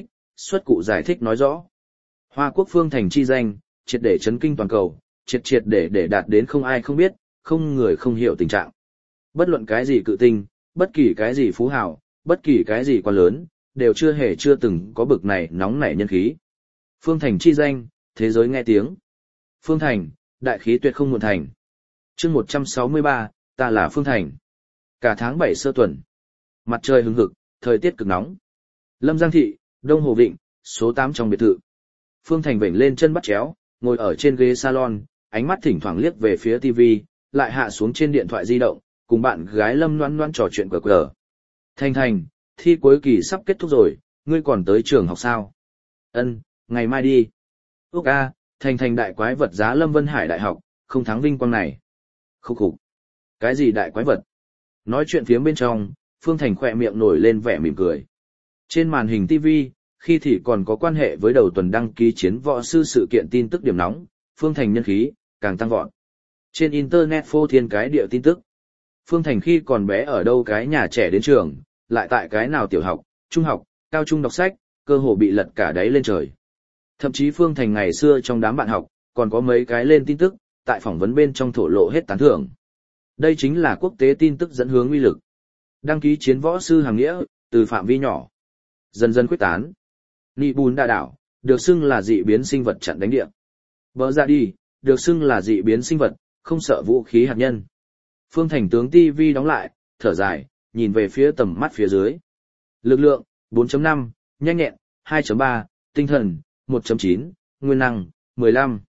cụ giải thích nói rõ. Hoa quốc Phương Thành chi danh, triệt để chấn kinh toàn cầu, triệt để đạt đến không ai không biết, không người không hiểu tình trạng. Bất luận cái gì cự tinh, bất kỳ cái gì phú hào, bất kỳ cái gì quá lớn, đều chưa từng có bực này nóng nảy nhân khí. Phương Thành chi danh, thế giới nghe tiếng. Phương Thành, đại khí tuyệt không muộn thành. Chương 163, ta là Phương Thành. Cả tháng 7 sơ tuần. Mặt trời hừng hực, thời tiết cực nóng. Lâm Giang Thị, Đông Hồ Vịnh, số 8 trong biệt thự. Phương Thành vểnh lên chân bắt chéo, ngồi ở trên ghế salon, ánh mắt thỉnh thoảng liếc về phía TV, lại hạ xuống trên điện thoại di động, cùng bạn gái Lâm Loan Loan trò chuyện cờ. Thành, thi cuối kỳ sắp kết thúc rồi, ngươi còn tới trường học sao? Ân, ngày mai đi. Úc a, Thành đại quái vật giá Lâm Vân Hải đại học, không thắng vinh quang này. Khúc. Cái gì đại quái vật? Nói chuyện phía bên trong, Phương Thành khỏe miệng nổi lên vẻ mỉm cười. Trên màn hình TV, khi thì còn có quan hệ với đầu tuần đăng ký chiến võ sư sự kiện tin tức điểm nóng, Phương Thành nhân khí, càng tăng vọt. Trên Internet phô thiên cái địa tin tức. Phương Thành khi còn bé ở đâu cái nhà trẻ đến trường, lại tại cái nào tiểu học, trung học, cao trung đọc sách, cơ hồ bị lật cả đáy lên trời. Thậm chí Phương Thành ngày xưa trong đám bạn học, còn có mấy cái lên tin tức, tại phỏng vấn bên trong thổ lộ hết tán thưởng. Đây chính là quốc tế tin tức dẫn hướng uy lực. Đăng ký chiến võ sư hàng nghĩa, từ phạm vi nhỏ, dần dần quyết tán. Nị bùn đa đảo, được xưng là dị biến sinh vật chặn đánh địa. Bờ ra đi, được xưng là dị biến sinh vật, không sợ vũ khí hạt nhân. Phương Thành tướng TV đóng lại, thở dài, nhìn về phía tầm mắt phía dưới. Lực lượng, 4.5, nhanh nhẹn, 2.3, tinh thần, 1.9, nguyên năng, 15.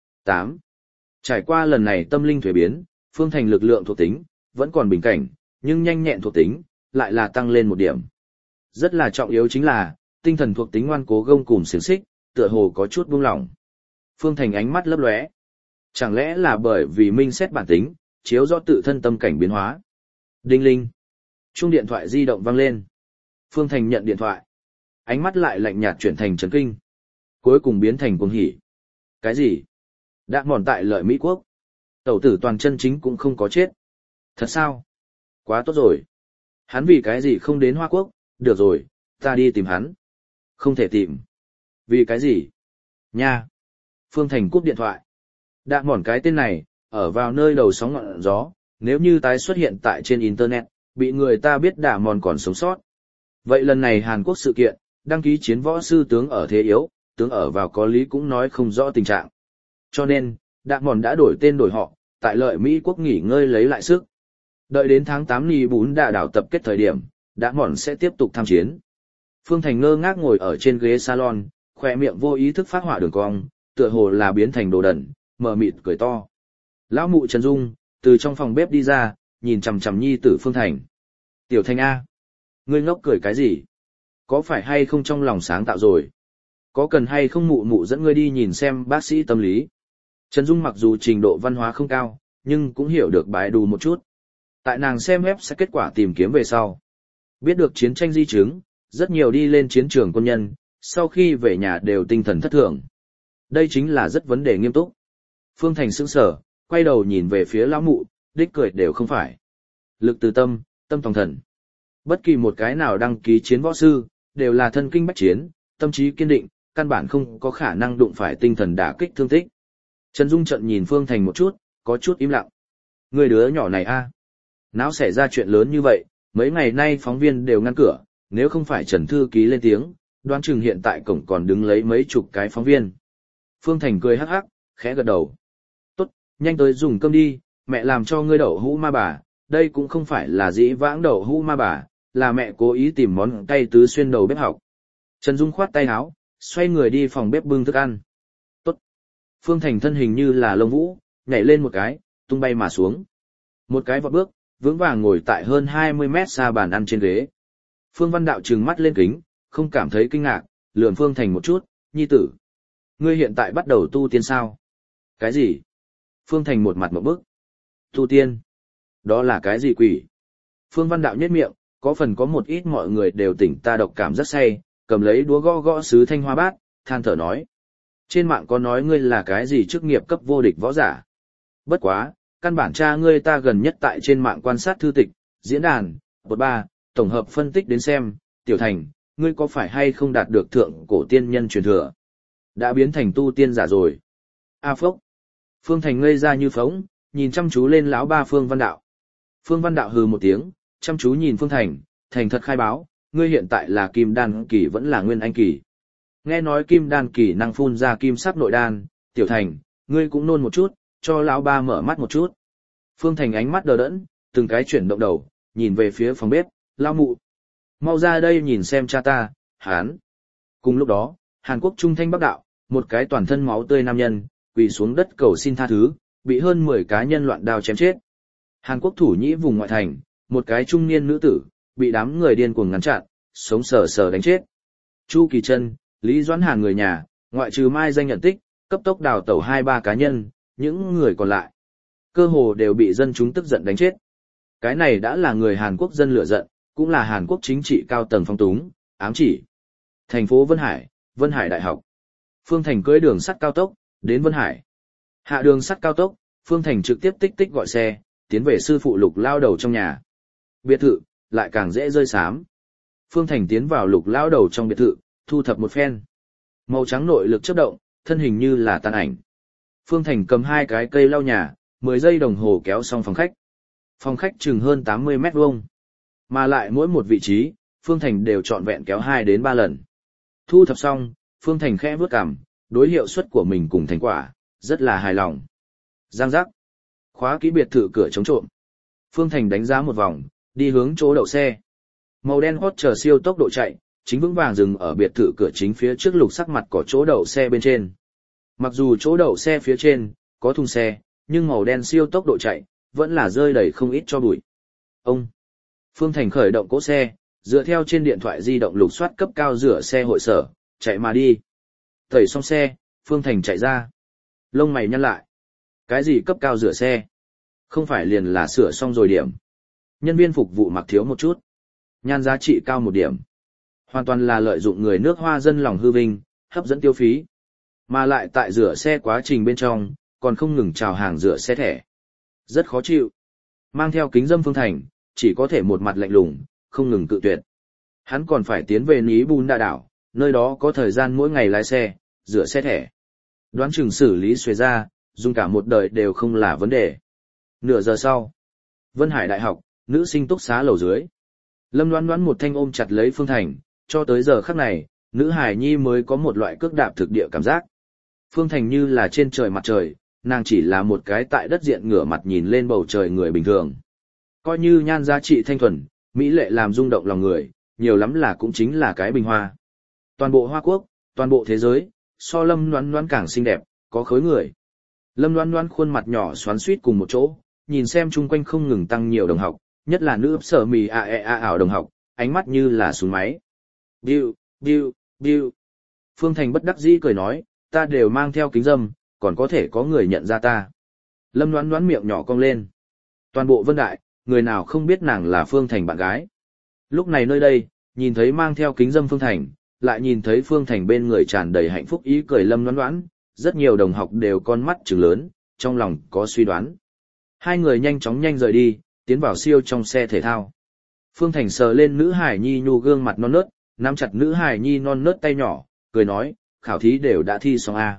8. Trải qua lần này tâm linh thuế biến, Phương Thành lực lượng thuộc tính, vẫn còn bình cảnh, nhưng nhanh nhẹn thuộc tính, lại là tăng lên một điểm. Rất là trọng yếu chính là, tinh thần thuộc tính ngoan cố gông cùm xiềng xích, tựa hồ có chút buông lỏng. Phương Thành ánh mắt lấp lóe. Chẳng lẽ là bởi vì minh xét bản tính, chiếu rõ tự thân tâm cảnh biến hóa. Đinh linh. Chuông điện thoại di động vang lên. Phương Thành nhận điện thoại. Ánh mắt lại lạnh nhạt chuyển thành chấn kinh. Cuối cùng biến thành cuồng hỉ. Cái gì? Đã mòn tại lợi Mỹ Quốc. Tẩu tử toàn chân chính cũng không có chết. Thật sao? Quá tốt rồi. Hắn vì cái gì không đến Hoa Quốc? Được rồi, ta đi tìm hắn. Không thể tìm. Vì cái gì? Nha. Phương Thành cúp điện thoại. Đã mòn cái tên này, ở vào nơi đầu sóng ngọn gió, nếu như tái xuất hiện tại trên Internet, bị người ta biết Đạ Mòn còn sống sót. Vậy lần này Hàn Quốc sự kiện, đăng ký chiến võ sư tướng ở thế yếu, tướng ở vào có lý cũng nói không rõ tình trạng. Cho nên, Đạ Mòn đã đổi tên đổi họ, tại lợi Mỹ Quốc nghỉ ngơi lấy lại sức. Đợi đến tháng 8 Nì Bún Đạ đảo tập kết thời điểm, Đạ Mòn sẽ tiếp tục tham chiến. Phương Thành ngơ ngác ngồi ở trên ghế salon, khỏe miệng vô ý thức phát họa đường cong, tựa hồ là biến thành đồ đần, mờ mịt cười to. Lão mụ Trần Dung, từ trong phòng bếp đi ra, nhìn chằm chằm nhi tử Phương Thành. Tiểu Thành A. Ngươi ngốc cười cái gì? Có phải hay không trong lòng sáng tạo rồi? Có cần hay không mụ mụ dẫn ngươi đi nhìn xem bác sĩ tâm lý? Trần Dung mặc dù trình độ văn hóa không cao, nhưng cũng hiểu được bài đù một chút. Tại nàng xem web sẽ kết quả tìm kiếm về sau. Biết được chiến tranh di chứng, rất nhiều đi lên chiến trường quân nhân, sau khi về nhà đều tinh thần thất thường. Đây chính là rất vấn đề nghiêm túc. Phương Thành sững sờ, quay đầu nhìn về phía lão mụ, đích cười đều không phải. Lực từ tâm, tâm tòng thần. Bất kỳ một cái nào đăng ký chiến võ sư, đều là thân kinh bách chiến, tâm trí kiên định, căn bản không có khả năng đụng phải tinh thần đả kích thương tích. Trần Dung trận nhìn Phương Thành một chút, có chút im lặng. Người đứa nhỏ này a, nào xảy ra chuyện lớn như vậy, mấy ngày nay phóng viên đều ngăn cửa, nếu không phải Trần Thư Ký lên tiếng, đoán chừng hiện tại cổng còn đứng lấy mấy chục cái phóng viên. Phương Thành cười hắc hắc, khẽ gật đầu. Tốt, nhanh tới dùng cơm đi, mẹ làm cho ngươi đậu hũ ma bà, đây cũng không phải là dĩ vãng đậu hũ ma bà, là mẹ cố ý tìm món cay tứ xuyên đầu bếp học. Trần Dung khoát tay áo, xoay người đi phòng bếp bưng thức ăn. Tốt. Phương Thành thân hình như là lông vũ, nhảy lên một cái, tung bay mà xuống. Một cái vọt bước, vững vàng ngồi tại hơn 20 mét xa bàn ăn trên ghế. Phương Văn Đạo trừng mắt lên kính, không cảm thấy kinh ngạc, lườm Phương Thành một chút, nhi tử. Ngươi hiện tại bắt đầu tu tiên sao? Cái gì? Phương Thành một mặt một bức. Tu tiên? Đó là cái gì quỷ? Phương Văn Đạo nhếch miệng, có phần có một ít mọi người đều tỉnh ta độc cảm rất say, cầm lấy đũa gõ gõ sứ thanh hoa bát, than thở nói. Trên mạng có nói ngươi là cái gì chức nghiệp cấp vô địch võ giả. Bất quá, căn bản cha ngươi ta gần nhất tại trên mạng quan sát thư tịch, diễn đàn, bột ba, tổng hợp phân tích đến xem, Tiểu Thành, ngươi có phải hay không đạt được thượng cổ tiên nhân truyền thừa? Đã biến thành tu tiên giả rồi. A phốc. Phương Thành ngây ra như phóng, nhìn chăm chú lên lão ba Phương Văn Đạo. Phương Văn Đạo hừ một tiếng, chăm chú nhìn Phương Thành, thành thật khai báo, ngươi hiện tại là kim đan kỳ vẫn là nguyên anh kỳ. Nghe nói kim đan kỳ năng phun ra kim sắc nội đan, Tiểu Thành, ngươi cũng nôn một chút, cho lão ba mở mắt một chút. Phương Thành ánh mắt đờ đẫn, từng cái chuyển động đầu, nhìn về phía phòng bếp, lão mụ. Mau ra đây nhìn xem cha ta, hán. Cùng lúc đó, Hàn Quốc Trung Thanh Bắc Đạo, một cái toàn thân máu tươi nam nhân, quỳ xuống đất cầu xin tha thứ, bị hơn 10 cá nhân loạn đao chém chết. Hàn Quốc Thủ Nhĩ vùng ngoại thành, một cái trung niên nữ tử, bị đám người điên cuồng ngăn chặn, sống sờ sờ đánh chết. Chu Kỳ Trân, Lý Doãn Hàn người nhà, ngoại trừ mai danh nhận tích, cấp tốc đào tẩu 2-3 cá nhân, những người còn lại, cơ hồ đều bị dân chúng tức giận đánh chết. Cái này đã là người Hàn Quốc dân lửa giận, cũng là Hàn Quốc chính trị cao tầng phong túng, ám chỉ. Thành phố Vân Hải Đại học. Phương Thành cưỡi đường sắt cao tốc, đến Vân Hải. Hạ đường sắt cao tốc, Phương Thành trực tiếp tích tích gọi xe, tiến về sư phụ Lục lao đầu trong nhà. Biệt thự, lại càng dễ rơi xám. Phương Thành tiến vào Lục lao đầu trong biệt thự, thu thập một phen. Màu trắng nội lực chớp động, thân hình như là tàn ảnh. Phương Thành cầm 2 cái cây lau nhà, 10 giây đồng hồ kéo xong phòng khách. Phòng khách chừng hơn 80 mét vuông, mà lại mỗi một vị trí, Phương Thành đều trọn vẹn kéo 2 đến 3 lần. Thu thập xong, Phương Thành khẽ vướt cằm, đối hiệu suất của mình cùng thành quả, rất là hài lòng. Giang giác. Khóa kỹ biệt thự cửa chống trộm. Phương Thành đánh giá một vòng, đi hướng chỗ đậu xe. Màu đen hot chờ siêu tốc độ chạy, chính vững vàng dừng ở biệt thự cửa chính phía trước lục sắc mặt có chỗ đậu xe bên trên. Mặc dù chỗ đậu xe phía trên có thùng xe, nhưng màu đen siêu tốc độ chạy vẫn là rơi đầy không ít cho bụi. Ông Phương Thành khởi động cỗ xe, dựa theo trên điện thoại di động lục soát cấp cao rửa xe hội sở, chạy mà đi. Tẩy xong xe, Phương Thành chạy ra. Lông mày nhăn lại. Cái gì cấp cao rửa xe? Không phải liền là sửa xong rồi điểm. Nhân viên phục vụ mặc thiếu một chút. Nhan giá trị cao một điểm. Hoàn toàn là lợi dụng người nước Hoa dân lòng hư vinh, hấp dẫn tiêu phí. Mà lại tại rửa xe quá trình bên trong, còn không ngừng chào hàng rửa xe thẻ. Rất khó chịu. Mang theo kính dâm Phương Thành, chỉ có thể một mặt lạnh lùng, không ngừng cự tuyệt. Hắn còn phải tiến về Ní Bun Đa đảo, nơi đó có thời gian mỗi ngày lái xe, rửa xe thẻ. Đoán chừng xử lý xuề ra, dùng cả một đời đều không là vấn đề. Nửa giờ sau, Vân Hải Đại học, nữ sinh túc xá lầu dưới. Lâm Loan Loan một thanh ôm chặt lấy Phương Thành, cho tới giờ khắc này, nữ hải nhi mới có một loại cước đạp thực địa cảm giác. Phương Thành như là trên trời mặt trời, nàng chỉ là một cái tại đất diện ngửa mặt nhìn lên bầu trời người bình thường. Coi như nhan giá trị thanh thuần, mỹ lệ làm rung động lòng người, nhiều lắm là cũng chính là cái bình hoa. Toàn bộ Hoa Quốc, toàn bộ thế giới, so Lâm Loan Loan càng xinh đẹp, có khối người. Lâm Loan Loan khuôn mặt nhỏ xoắn xuýt cùng một chỗ, nhìn xem chung quanh không ngừng tăng nhiều đồng học, nhất là nữ sở mì ảo đồng học, ánh mắt như là súng máy. Biu, biu, biu. Phương Thành bất đắc dĩ cười nói, ta đều mang theo kính dâm, còn có thể có người nhận ra ta. Lâm Loan Loan miệng nhỏ cong lên. Toàn bộ Vân Đại, người nào không biết nàng là Phương Thành bạn gái. Lúc này nơi đây, nhìn thấy mang theo kính dâm Phương Thành, lại nhìn thấy Phương Thành bên người tràn đầy hạnh phúc ý cười Lâm Loan Loan, rất nhiều đồng học đều con mắt trừng lớn, trong lòng có suy đoán. Hai người nhanh chóng rời đi, tiến vào siêu trong xe thể thao. Phương Thành sờ lên nữ hải nhi nhu gương mặt non nớt, nắm chặt nữ hải nhi non nớt tay nhỏ, cười nói, khảo thí đều đã thi xong à.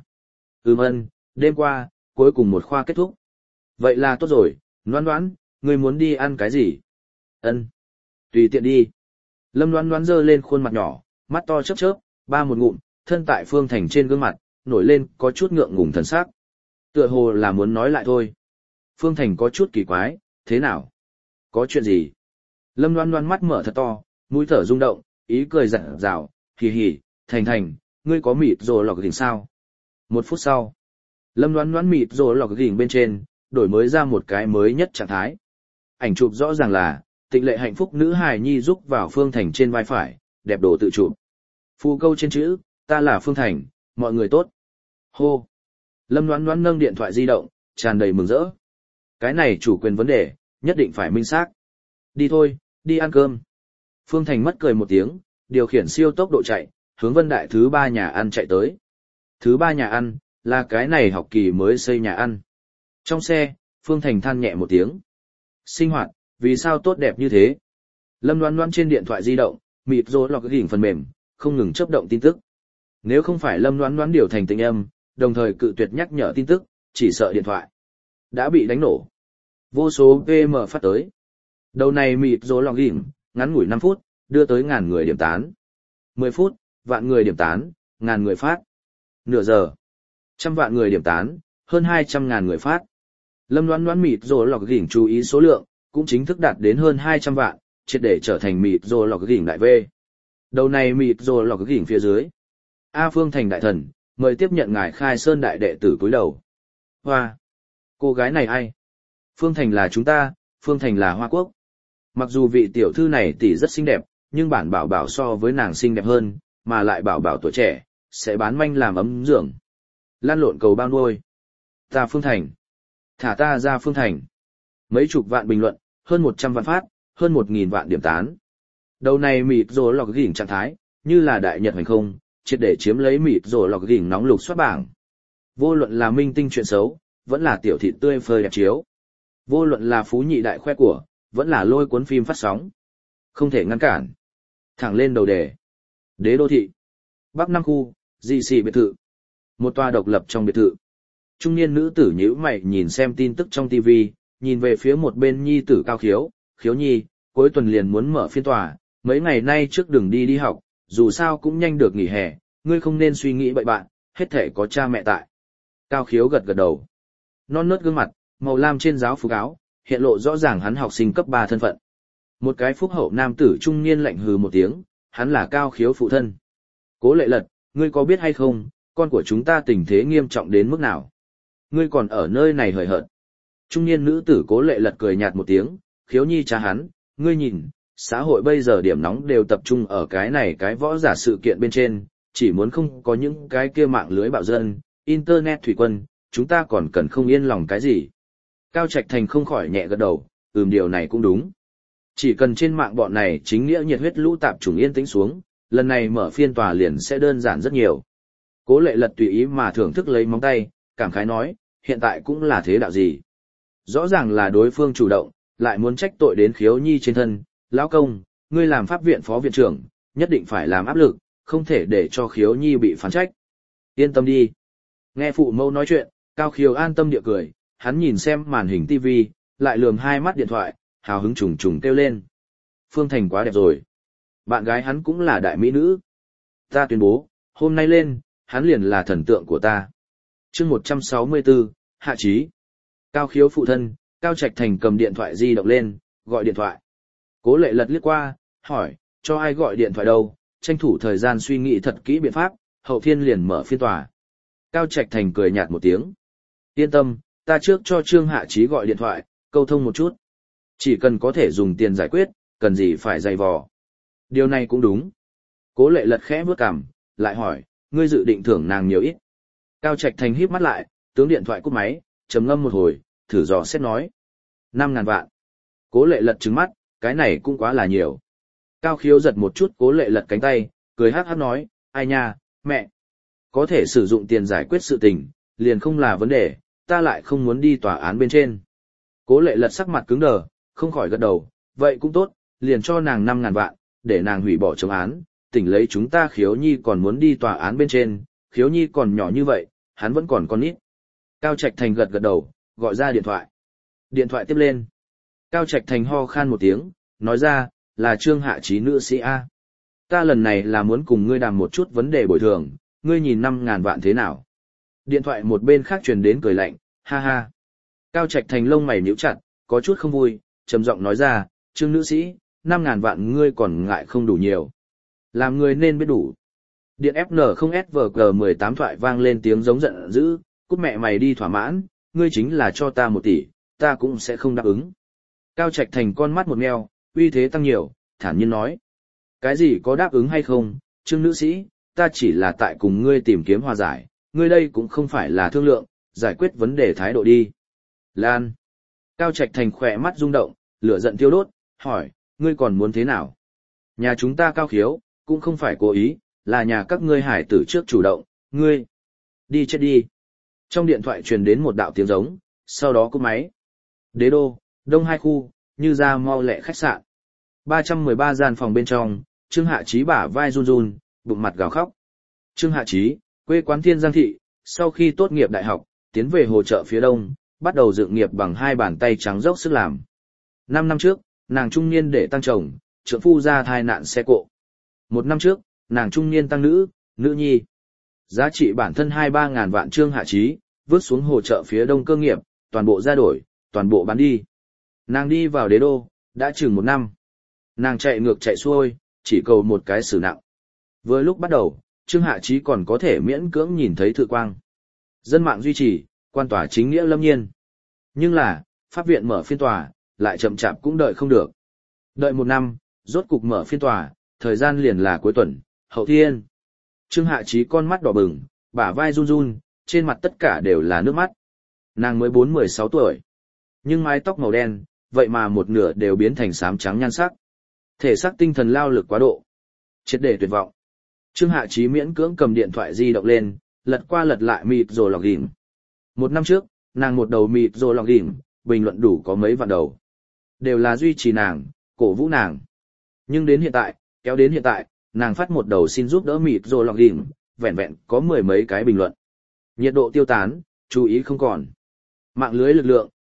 Ân, đêm qua, cuối cùng một khoa kết thúc. Vậy là tốt rồi, Loan Loan, ngươi muốn đi ăn cái gì? Ân, tùy tiện đi. Lâm Loan Loan giơ lên khuôn mặt nhỏ, mắt to chớp chớp, ba một ngụm, thân tại Phương Thành trên gương mặt, nổi lên có chút ngượng ngùng thần sắc. Tựa hồ là muốn nói lại thôi. Phương Thành có chút kỳ quái, thế nào? Có chuyện gì? Lâm Loan Loan mắt mở thật to, mũi thở rung động, ý cười rạng rào, hì hì, Thành, ngươi có mịt rồi lọc gỉnh sao? Một phút sau, Lâm Loan Loan mịt rồi lọc gỉnh bên trên, đổi mới ra một cái mới nhất trạng thái. Ảnh chụp rõ ràng là, tịnh lệ hạnh phúc nữ hài nhi rúc vào Phương Thành trên vai phải, đẹp đồ tự chụp. Phù câu trên chữ, ta là Phương Thành, mọi người tốt. Hô! Lâm Loan Loan nâng điện thoại di động, tràn đầy mừng rỡ. Cái này chủ quyền vấn đề, nhất định phải minh xác. Đi thôi, đi ăn cơm. Phương Thành mất cười một tiếng, điều khiển siêu tốc độ chạy, hướng Vân Đại thứ 3 nhà ăn chạy tới. Thứ 3 nhà ăn, là cái này học kỳ mới xây nhà ăn. Trong xe, Phương Thành than nhẹ một tiếng. Sinh hoạt, vì sao tốt đẹp như thế? Lâm Loan Loan trên điện thoại di động, mịt rồi lọc gỉnh phần mềm, không ngừng chớp động tin tức. Nếu không phải Lâm Loan Loan điều thành tình âm, đồng thời cự tuyệt nhắc nhở tin tức, chỉ sợ điện thoại đã bị đánh nổ. Vô số PM phát tới. Đầu này mịt rồi lọc gỉnh, ngắn ngủi 5 phút, đưa tới ngàn người điểm tán. 10 phút, vạn người điểm tán, ngàn người phát. Nửa giờ, trăm vạn người điểm tán, hơn 200.000 người phát. Lâm Loan Loan mịt rồi lọc gỉnh chú ý số lượng, cũng chính thức đạt đến hơn 200 vạn, triệt để trở thành mịt rồi lọc gỉnh đại V. Đầu này mịt rồi lọc gỉnh phía dưới. A Phương Thành đại thần, mời tiếp nhận ngài Khai Sơn đại đệ tử cúi đầu. Hoa! Cô gái này ai? Phương Thành là chúng ta, Phương Thành là Hoa Quốc. Mặc dù vị tiểu thư này tỷ rất xinh đẹp, nhưng bản bảo bảo so với nàng xinh đẹp hơn, mà lại bảo bảo tuổi trẻ, sẽ bán manh làm ấm dưỡng. Lan lộn cầu bao nuôi. Ta Phương Thành. Thả ta ra Phương Thành. Mấy chục vạn bình luận, hơn 100 vạn phát, hơn 1.000 vạn điểm tán. Đầu này mịt rồi lọc gỉnh trạng thái, như là đại nhật hành không, triệt để chiếm lấy mịt rồi lọc gỉnh nóng lục soát bảng. Vô luận là minh tinh chuyện xấu, vẫn là tiểu thị tươi phơi đẹp chiếu. Vô luận là phú nhị đại khoe của, vẫn là lôi cuốn phim phát sóng. Không thể ngăn cản. Thẳng lên đầu đề. Đế đô thị. Bắc Nam khu, dị xì biệt thự. Một tòa độc lập trong biệt thự. Trung niên nữ tử nhíu mày nhìn xem tin tức trong TV, nhìn về phía một bên nhi tử Cao Khiếu, Khiếu nhi, cuối tuần liền muốn mở phiên tòa, mấy ngày nay trước đừng đi đi học, dù sao cũng nhanh được nghỉ hè, ngươi không nên suy nghĩ bậy bạn, hết thể có cha mẹ tại. Cao Khiếu gật gật đầu. Non nớt gương mặt, màu lam trên giáo phục áo, hiện lộ rõ ràng hắn học sinh cấp 3 thân phận. Một cái phúc hậu nam tử trung niên lạnh hừ một tiếng, hắn là Cao Khiếu phụ thân. Cố Lệ Lật, ngươi có biết hay không, con của chúng ta tình thế nghiêm trọng đến mức nào? Ngươi còn ở nơi này hời hợt. Trung niên nữ tử Cố Lệ Lật cười nhạt một tiếng, Khiếu nhi cha hắn, ngươi nhìn, xã hội bây giờ điểm nóng đều tập trung ở cái này cái võ giả sự kiện bên trên, chỉ muốn không có những cái kia mạng lưới bạo dân, internet thủy quân, chúng ta còn cần không yên lòng cái gì. Cao Trạch Thành không khỏi nhẹ gật đầu, điều này cũng đúng. Chỉ cần trên mạng bọn này chính nghĩa nhiệt huyết lũ tạp chủng yên tĩnh xuống, lần này mở phiên tòa liền sẽ đơn giản rất nhiều. Cố Lệ Lật tùy ý mà thưởng thức lấy móng tay, cảm khái nói, hiện tại cũng là thế đạo gì. Rõ ràng là đối phương chủ động, lại muốn trách tội đến Khiếu nhi trên thân, lão công, ngươi làm pháp viện phó viện trưởng, nhất định phải làm áp lực, không thể để cho Khiếu nhi bị phán trách. Yên tâm đi. Nghe phụ mẫu nói chuyện, Cao Khiếu an tâm địa cười, hắn nhìn xem màn hình TV, lại lườm hai mắt điện thoại, hào hứng trùng trùng kêu lên. Phương Thành quá đẹp rồi. Bạn gái hắn cũng là đại mỹ nữ. Ta tuyên bố, hôm nay lên, hắn liền là thần tượng của ta. Chương 164, Hạ Chí. Cao Khiếu phụ thân, Cao Trạch Thành cầm điện thoại di động lên, gọi điện thoại. Cố Lệ Lật liếc qua, hỏi, cho ai gọi điện thoại đâu, tranh thủ thời gian suy nghĩ thật kỹ biện pháp, hậu thiên liền mở phiên tòa. Cao Trạch Thành cười nhạt một tiếng. Yên tâm, ta trước cho Trương Hạ Chí gọi điện thoại, câu thông một chút. Chỉ cần có thể dùng tiền giải quyết, cần gì phải dày vò. Điều này cũng đúng. Cố Lệ Lật khẽ bước cằm, lại hỏi, ngươi dự định thưởng nàng nhiều ít. Cao Trạch Thành híp mắt lại, tướng điện thoại cúp máy, trầm ngâm một hồi, thử dò xét nói. 5.000 vạn. Cố Lệ Lật trừng mắt, cái này cũng quá là nhiều. Cao Khiếu giật một chút Cố Lệ Lật cánh tay, cười hát hát nói, ai nha, mẹ. Có thể sử dụng tiền giải quyết sự tình, liền không là vấn đề, ta lại không muốn đi tòa án bên trên. Cố Lệ Lật sắc mặt cứng đờ, không khỏi gật đầu, vậy cũng tốt, liền cho nàng 5.000 vạn, để nàng hủy bỏ chống án, tỉnh lấy chúng ta Khiếu nhi còn muốn đi tòa án bên trên, Khiếu nhi còn nhỏ như vậy, hắn vẫn còn con nít. Cao Trạch Thành gật gật đầu, gọi ra điện thoại. Điện thoại tiếp lên. Cao Trạch Thành ho khan một tiếng, nói ra, là Trương Hạ Chí nữ sĩ A. Ta lần này là muốn cùng ngươi đàm một chút vấn đề bồi thường, ngươi nhìn 5.000 vạn thế nào? Điện thoại một bên khác truyền đến cười lạnh, ha ha. Cao Trạch Thành lông mày nhíu chặt, có chút không vui, trầm giọng nói ra, Trương nữ sĩ, 5.000 vạn ngươi còn ngại không đủ nhiều. Làm người nên biết đủ. Điện FN0SVG18 thoại vang lên tiếng giống giận dữ, cút mẹ mày đi thỏa mãn, ngươi chính là cho ta 1 tỷ, ta cũng sẽ không đáp ứng. Cao Trạch Thành con mắt một meo, uy thế tăng nhiều, thản nhiên nói. Cái gì có đáp ứng hay không, Trương nữ sĩ, ta chỉ là tại cùng ngươi tìm kiếm hòa giải, ngươi đây cũng không phải là thương lượng, giải quyết vấn đề thái độ đi. Lan. Cao Trạch Thành khỏe mắt rung động, lửa giận thiêu đốt, hỏi, ngươi còn muốn thế nào? Nhà chúng ta Cao Khiếu, cũng không phải cố ý, là nhà các ngươi hải tử trước chủ động, ngươi. Đi chết đi. Trong điện thoại truyền đến một đạo tiếng giống, sau đó cúp máy. Đế đô, Đông 2 khu, như ra mau lẹ khách sạn. 313 gian phòng bên trong, Trương Hạ Chí bả vai run run, bụng mặt gào khóc. Trương Hạ Chí, quê quán Thiên Giang thị, sau khi tốt nghiệp đại học, tiến về hồ chợ phía đông, bắt đầu dựng nghiệp bằng 2 bàn tay trắng dốc sức làm. 5 năm trước, nàng trung niên để tăng chồng, trượng phu ra thai nạn xe cộ. 1 năm trước, nàng trung niên tăng nữ, nữ nhi. Giá trị bản thân 2-3 ngàn vạn. Trương Hạ Chí, vứt xuống hồ chợ phía đông cơ nghiệp, toàn bộ ra đổi, toàn bộ bán đi. Nàng đi vào đế đô, đã chừng 1 năm. Nàng chạy ngược chạy xuôi, chỉ cầu một cái xử nặng. Vừa lúc bắt đầu, Trương Hạ Chí còn có thể miễn cưỡng nhìn thấy thự quang. Dân mạng duy trì, quan tòa chính nghĩa lâm nhiên. Nhưng là, pháp viện mở phiên tòa, lại chậm chạp cũng đợi không được. Đợi 1 năm, rốt cục mở phiên tòa, thời gian liền là cuối tuần, hậu thiên. Trương Hạ Chí con mắt đỏ bừng, bả vai run run, trên mặt tất cả đều là nước mắt. Nàng mới 14-16 tuổi. Nhưng mái tóc màu đen, vậy mà một nửa đều biến thành xám trắng nhan sắc. Thể xác tinh thần lao lực quá độ. Triệt để tuyệt vọng. Trương Hạ Chí miễn cưỡng cầm điện thoại di động lên, lật qua lật lại mịt rồi lọc ghim. 1 năm trước, nàng một đầu mịt rồi lọc ghim, bình luận đủ có mấy vạn đầu. Đều là duy trì nàng, cổ vũ nàng. Nhưng đến hiện tại, kéo đến hiện tại, nàng phát một đầu xin giúp đỡ mịt rồi lọc ghim, vẹn vẹn có 10 mấy cái bình luận. Nhiệt độ tiêu tán, chú ý không còn. Mạng lưới lực lượng,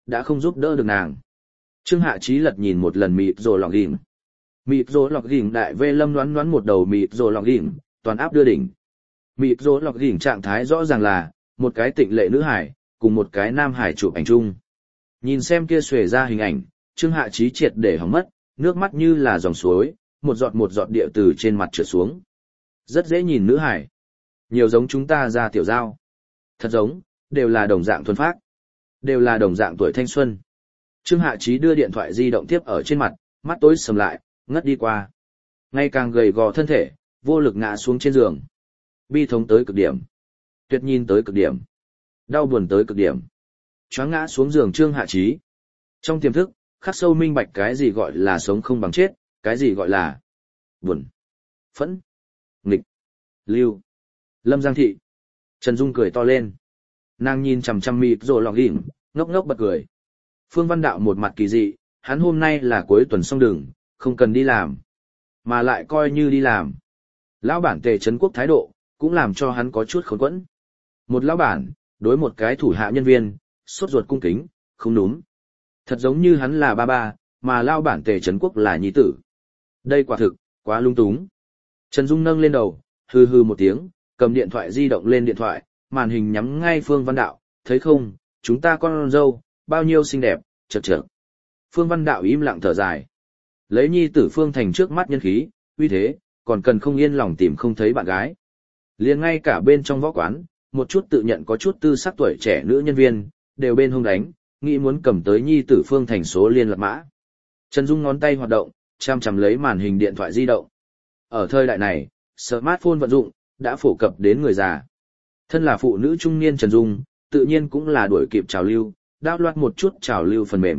đã không giúp đỡ được nàng. Trương Hạ Chí lật nhìn một lần mịt rồi lọc ghim. Mịt rồi lọc ghim đại vê lâm đoán đoán một đầu mịt rồi lọc ghim, toàn áp đưa đỉnh. Mịt rồi lọc ghim trạng thái rõ ràng là, một cái tịnh lệ nữ hải, cùng một cái nam hải chụp ảnh chung. Nhìn xem kia xuề ra hình ảnh, Trương Hạ Chí triệt để hỏng mất, nước mắt như là dòng suối, một giọt địa từ trên mặt trượt xuống. Rất dễ nhìn nữ hải. Nhiều giống chúng ta ra tiểu giao. Thật giống, đều là đồng dạng thuần phác. Đều là đồng dạng tuổi thanh xuân. Trương Hạ Chí đưa điện thoại di động tiếp ở trên mặt, mắt tối sầm lại, ngất đi qua. Ngày càng gầy gò thân thể, vô lực ngã xuống trên giường. Bi thống tới cực điểm. Tuyệt nhìn tới cực điểm. Đau buồn tới cực điểm. Choáng ngã xuống giường Trương Hạ Chí. Trong tiềm thức, khắc sâu minh bạch cái gì gọi là sống không bằng chết, cái gì gọi là buồn, phẫn, nghịch, lưu. Lâm Giang Thị. Trần Dung cười to lên. Nàng nhìn chằm chằm mịt rồi lọc ghim, ngốc ngốc bật cười. Phương Văn Đạo một mặt kỳ dị, hắn hôm nay là cuối tuần xong đường, không cần đi làm. Mà lại coi như đi làm. Lão bản Tề Trấn Quốc thái độ, cũng làm cho hắn có chút khốn quẫn. Một lão bản, đối một cái thủ hạ nhân viên, sốt ruột cung kính, không đúng. Thật giống như hắn là ba, mà lão bản Tề Trấn Quốc là nhi tử. Đây quả thực, quá lung túng. Trần Dung nâng lên đầu, hừ hừ một tiếng, cầm điện thoại di động lên điện thoại, màn hình nhắm ngay Phương Văn Đạo, thấy không, chúng ta con dâu, bao nhiêu xinh đẹp, chật chật. Phương Văn Đạo im lặng thở dài. Lấy nhi tử Phương Thành trước mắt nhân khí, uy thế, còn cần không yên lòng tìm không thấy bạn gái. Liền ngay cả bên trong võ quán, một chút tự nhận có chút tư sắc tuổi trẻ nữ nhân viên, đều bên hông đánh, nghĩ muốn cầm tới nhi tử Phương Thành số liên lạc mã. Trần Dung ngón tay hoạt động, chăm chăm lấy màn hình điện thoại di động. Ở thời đại này, smartphone vận dụng, đã phổ cập đến người già. Thân là phụ nữ trung niên Trần Dung, tự nhiên cũng là đuổi kịp trào lưu, đáp loạt một chút trào lưu phần mềm.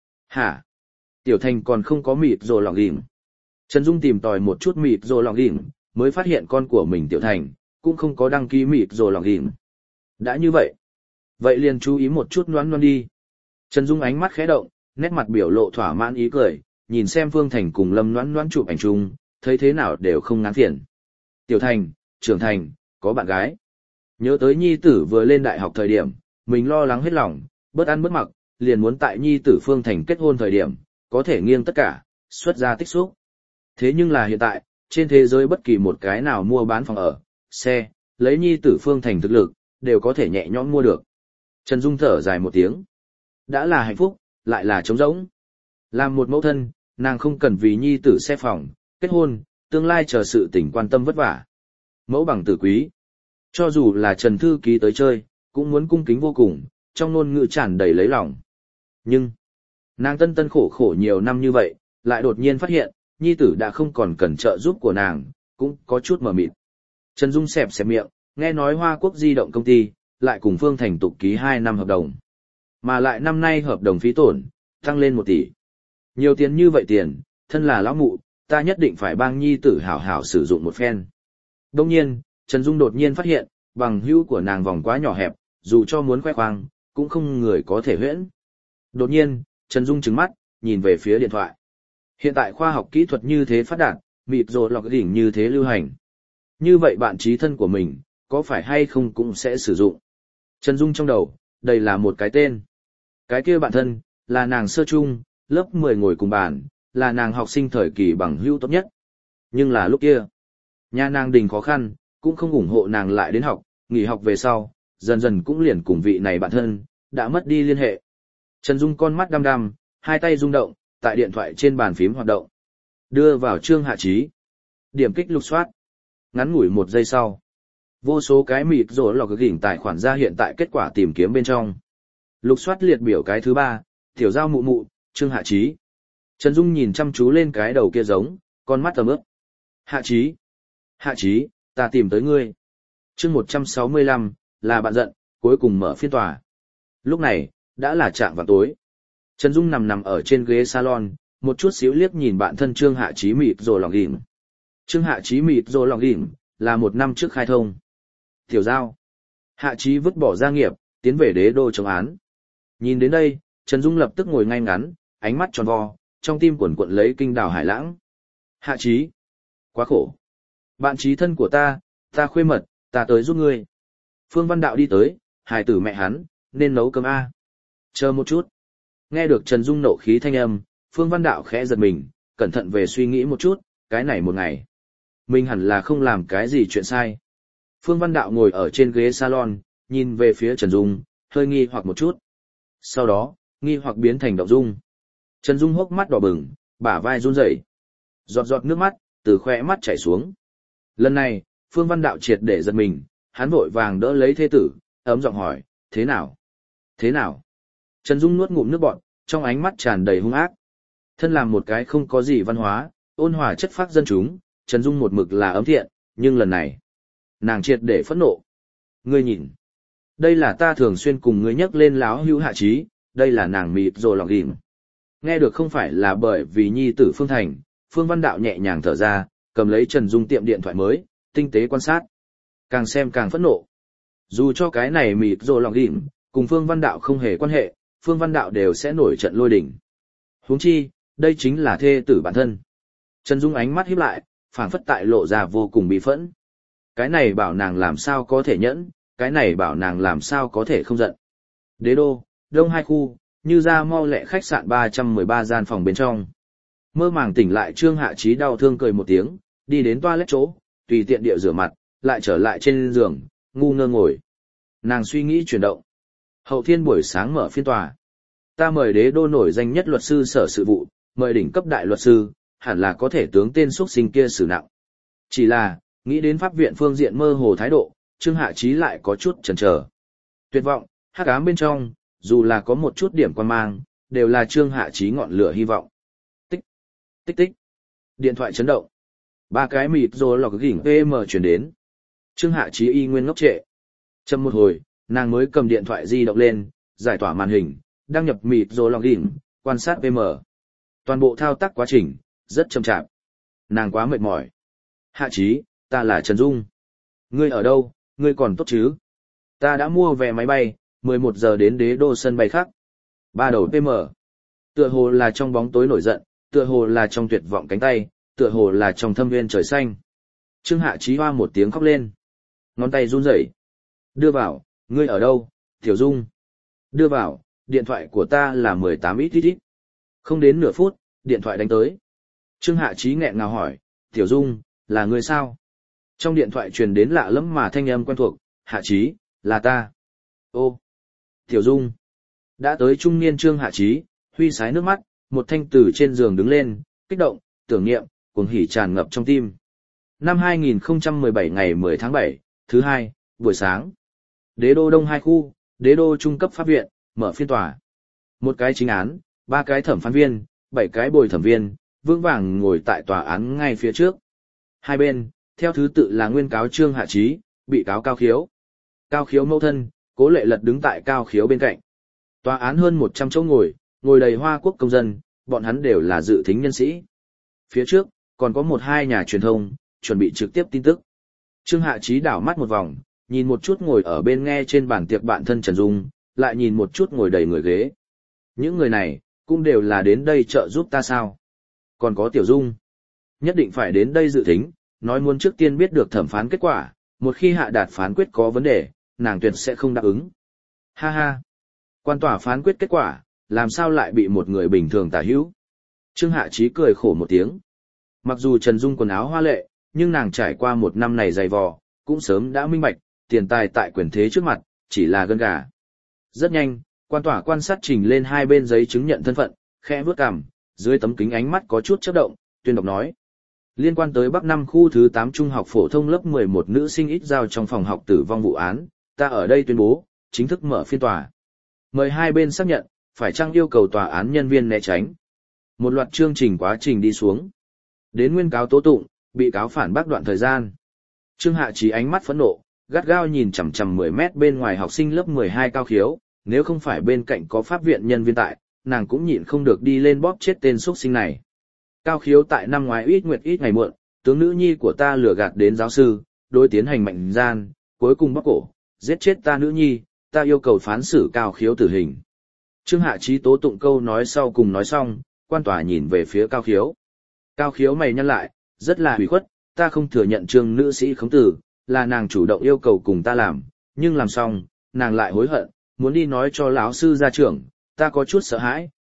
Hả? Tiểu Thành còn không có mịt rồi lọc ghim. Trần Dung tìm tòi một chút mịt rồi lọc ghim, mới phát hiện con của mình Tiểu Thành, cũng không có đăng ký mịt rồi lọc ghim. Đã như vậy. Vậy liền chú ý một chút noan noan đi. Trần Dung ánh mắt khẽ động, nét mặt biểu lộ thỏa mãn ý cười, nhìn xem Phương Thành cùng Lâm Noãn Noãn chụp ảnh chung, thấy thế nào đều không ngán phiền. Tiểu Thành, trưởng thành, có bạn gái. Nhớ tới nhi tử vừa lên đại học thời điểm, mình lo lắng hết lòng, bớt ăn bớt mặc, liền muốn tại nhi tử Phương Thành kết hôn thời điểm, có thể nghiêng tất cả, xuất ra tích xúc. Thế nhưng là hiện tại, trên thế giới bất kỳ một cái nào mua bán phòng ở, xe, lấy nhi tử Phương Thành thực lực, đều có thể nhẹ nhõm mua được. Trần Dung thở dài một tiếng. Đã là hạnh phúc, lại là trống rỗng. Làm một mẫu thân, nàng không cần vì nhi tử xe phòng, kết hôn, tương lai chờ sự tình quan tâm vất vả. Mẫu bằng tử quý. Cho dù là Trần Thư Ký tới chơi, cũng muốn cung kính vô cùng, trong ngôn ngữ tràn đầy lấy lòng. Nhưng, nàng tân tân khổ khổ nhiều năm như vậy, lại đột nhiên phát hiện, nhi tử đã không còn cần trợ giúp của nàng, cũng có chút mờ mịt. Trần Dung xẹp xẹp miệng, nghe nói Hoa Quốc di động công ty, lại cùng Phương Thành tục ký 2 năm hợp đồng. Mà lại năm nay hợp đồng phí tổn, tăng lên 1 tỷ. Nhiều tiền như vậy tiền, thân là lão mụ, ta nhất định phải bang nhi tử hảo hảo sử dụng một phen. Đông nhiên, Trần Dung đột nhiên phát hiện, bằng hữu của nàng vòng quá nhỏ hẹp, dù cho muốn khoe khoang, cũng không người có thể huyễn. Đột nhiên, Trần Dung trừng mắt, nhìn về phía điện thoại. Hiện tại khoa học kỹ thuật như thế phát đạt, mịt rồi lọc đỉnh như thế lưu hành. Như vậy bạn trí thân của mình, có phải hay không cũng sẽ sử dụng. Trần Dung trong đầu, đây là một cái tên. Cái kia bạn thân, là nàng sơ trung, lớp 10 ngồi cùng bàn, là nàng học sinh thời kỳ bằng hữu tốt nhất. Nhưng là lúc kia, nhà nàng đình khó khăn, cũng không ủng hộ nàng lại đến học, nghỉ học về sau, dần dần cũng liền cùng vị này bạn thân, đã mất đi liên hệ. Trần Dung con mắt đăm đăm, hai tay rung động, tại điện thoại trên bàn phím hoạt động. Đưa vào Trương Hạ Chí. Điểm kích lục soát. Ngắn ngủi 1 giây sau. Vô số cái mịt rồi lọc gỉnh tài khoản ra hiện tại kết quả tìm kiếm bên trong. Lục soát liệt biểu cái thứ 3, tiểu giao mụ mụ, Trương Hạ Chí. Trần Dung nhìn chăm chú lên cái đầu kia giống, con mắt tầm ướp. Hạ Chí. Hạ Chí, ta tìm tới ngươi. Chương 165, là bạn giận, cuối cùng mở phiên tòa. Lúc này, đã là chạng vào tối. Trần Dung nằm ở trên ghế salon, một chút xíu liếc nhìn bạn thân Trương Hạ Chí mịt rồi lòng đỉnh. Trương Hạ Chí mịt rồi lòng đỉnh, là 1 năm trước khai thông. Tiểu giao. Hạ Chí vứt bỏ gia nghiệp, tiến về đế đô chống án. Nhìn đến đây, Trần Dung lập tức ngồi ngay ngắn, ánh mắt tròn vo, trong tim quần quận lấy kinh đào hải lãng. Hạ Chí. Quá khổ. Bạn trí thân của ta khuê mật, ta tới giúp ngươi. Phương Văn Đạo đi tới, hài tử mẹ hắn, nên nấu cơm A. Chờ một chút. Nghe được Trần Dung nộ khí thanh âm, Phương Văn Đạo khẽ giật mình, cẩn thận về suy nghĩ một chút, cái này một ngày. Mình hẳn là không làm cái gì chuyện sai. Phương Văn Đạo ngồi ở trên ghế salon, nhìn về phía Trần Dung, hơi nghi hoặc một chút. Sau đó, nghi hoặc biến thành động dung. Trần Dung hốc mắt đỏ bừng, bả vai run rẩy, giọt giọt nước mắt từ khóe mắt chảy xuống. Lần này, Phương Văn Đạo triệt để giật mình, hắn vội vàng đỡ lấy thê tử, ấm giọng hỏi, thế nào? Thế nào? Trần Dung nuốt ngụm nước bọt, trong ánh mắt tràn đầy hung ác. Thân làm một cái không có gì văn hóa, ôn hòa chất phác dân chúng, Trần Dung một mực là ấm thiện, nhưng lần này, nàng triệt để phẫn nộ. Ngươi nhìn, đây là ta thường xuyên cùng ngươi nhắc lên láo hữu hạ trí, đây là nàng mịt rồi lọc đỉnh. Nghe được không phải là bởi vì nhi tử Phương Thành, Phương Văn Đạo nhẹ nhàng thở ra, cầm lấy Trần Dung tiệm điện thoại mới, tinh tế quan sát. Càng xem càng phẫn nộ. Dù cho cái này mịt rồi lọc đỉnh, cùng Phương Văn Đạo không hề quan hệ, Phương Văn Đạo đều sẽ nổi trận lôi đỉnh. Huống chi, đây chính là thê tử bản thân. Trần Dung ánh mắt híp lại, phảng phất tại lộ ra vô cùng bị phẫn. Cái này bảo nàng làm sao có thể nhẫn, cái này bảo nàng làm sao có thể không giận. Đế đô, Đông Hai khu, như ra mau lẹ khách sạn 313 gian phòng bên trong. Mơ màng tỉnh lại Trương Hạ Chí đau thương cười một tiếng, đi đến toilet chỗ, tùy tiện địa rửa mặt, lại trở lại trên giường, ngu ngơ ngồi. Nàng suy nghĩ chuyển động. Hậu thiên buổi sáng mở phiên tòa. Ta mời đế đô nổi danh nhất luật sư sở sự vụ, mời đỉnh cấp đại luật sư, hẳn là có thể tướng tên xuất sinh kia xử nặng. Chỉ là, nghĩ đến pháp viện phương diện mơ hồ thái độ, Trương Hạ Chí lại có chút chần chờ. Tuyệt vọng, hắc ám bên trong, dù là có một chút điểm quan mang, đều là Trương Hạ Chí ngọn lửa hy vọng. Tích, tích tích. Điện thoại chấn động. Ba cái mịt rồi lọc gỉnh PM chuyển đến. Trương Hạ Chí y nguyên ngốc trệ. Chậm một hồi, nàng mới cầm điện thoại di động lên, giải tỏa màn hình, đăng nhập mịt rồi lọc gỉnh, quan sát PM. Toàn bộ thao tác quá trình, rất chậm chạp. Nàng quá mệt mỏi. Hạ Chí, ta là Trần Dung. Ngươi ở đâu, ngươi còn tốt chứ? Ta đã mua vé máy bay, 11 giờ đến đế đô sân bay khác. Ba đầu PM. Tựa hồ là trong bóng tối nổi giận, tựa hồ là trong tuyệt vọng cánh tay, tựa hồ là trong thâm nguyên trời xanh. Trương Hạ Chí hoa một tiếng khóc lên. Ngón tay run rẩy. Đưa vào, ngươi ở đâu, Tiểu Dung? Đưa vào, điện thoại của ta là 18 ít ít ít. Không đến nửa phút, điện thoại đánh tới. Trương Hạ Chí nghẹn ngào hỏi, Tiểu Dung, là ngươi sao? Trong điện thoại truyền đến lạ lẫm mà thanh âm quen thuộc, Hạ Chí, là ta. Ô, Tiểu Dung. Đã tới trung niên Trương Hạ Chí, huy sái nước mắt, một thanh từ trên giường đứng lên, kích động, tưởng niệm, cuồng hỉ tràn ngập trong tim. Năm 2017 ngày 10 tháng 7, thứ hai, buổi sáng. Đế đô Đông Hai khu, đế đô trung cấp pháp viện, mở phiên tòa. Một cái chính án, 3 cái thẩm phán viên, 7 cái bồi thẩm viên, vững vàng ngồi tại tòa án ngay phía trước. Hai bên, theo thứ tự là nguyên cáo Trương Hạ Chí, bị cáo Cao Khiếu. Cao Khiếu mẫu thân, Cố Lệ Lật đứng tại Cao Khiếu bên cạnh. Tòa án hơn 100 chỗ ngồi đầy Hoa Quốc công dân, bọn hắn đều là dự thính nhân sĩ. Phía trước, còn có 1-2 nhà truyền thông, chuẩn bị trực tiếp tin tức. Trương Hạ Chí đảo mắt một vòng, nhìn một chút ngồi ở bên nghe trên bàn tiệc bạn thân Trần Dung, lại nhìn một chút ngồi đầy người ghế. Những người này, cũng đều là đến đây trợ giúp ta sao? Còn có Tiểu Dung, nhất định phải đến đây dự thính, nói muốn trước tiên biết được thẩm phán kết quả, một khi hạ đạt phán quyết có vấn đề, nàng tuyệt sẽ không đáp ứng. Ha ha, quan tòa phán quyết kết quả, làm sao lại bị một người bình thường tả hữu? Trương Hạ Chí cười khổ một tiếng. Mặc dù Trần Dung quần áo hoa lệ, nhưng nàng trải qua một năm này dày vò, cũng sớm đã minh bạch, tiền tài tại quyền thế trước mặt, chỉ là gân gà. Rất nhanh, quan tòa quan sát trình lên hai bên giấy chứng nhận thân phận, khẽ vuốt cằm, dưới tấm kính ánh mắt có chút chớp động, tuyên đọc nói. Liên quan tới Bắc 5 khu thứ 8 trung học phổ thông lớp 11 nữ sinh ít giao trong phòng học tử vong vụ án, ta ở đây tuyên bố, chính thức mở phiên tòa. Mời hai bên xác nhận, phải chăng yêu cầu tòa án nhân viên né tránh. Một loạt chương trình quá trình đi xuống. Đến nguyên cáo tố tụng, bị cáo phản bác đoạn thời gian. Trương Hạ Chí ánh mắt phẫn nộ, gắt gao nhìn chằm chằm 10 mét bên ngoài học sinh lớp 12 Cao Khiếu, nếu không phải bên cạnh có pháp viện nhân viên tại, nàng cũng nhịn không được đi lên bóp chết tên xuất sinh này. Cao Khiếu tại năm ngoái ít nguyệt ít ngày muộn, tướng nữ nhi của ta lừa gạt đến giáo sư, đối tiến hành mạnh gian, cuối cùng bóc cổ, giết chết ta nữ nhi, ta yêu cầu phán xử Cao Khiếu tử hình. Trương Hạ Chí tố tụng câu nói sau cùng nói xong, quan tòa nhìn về phía Cao Khiếu. Cao Khiếu mày nhăn lại, rất là hủy khuất, ta không thừa nhận Trương nữ sĩ khống tử, là nàng chủ động yêu cầu cùng ta làm, nhưng làm xong, nàng lại hối hận, muốn đi nói cho lão sư gia trưởng, ta có chút sợ hãi,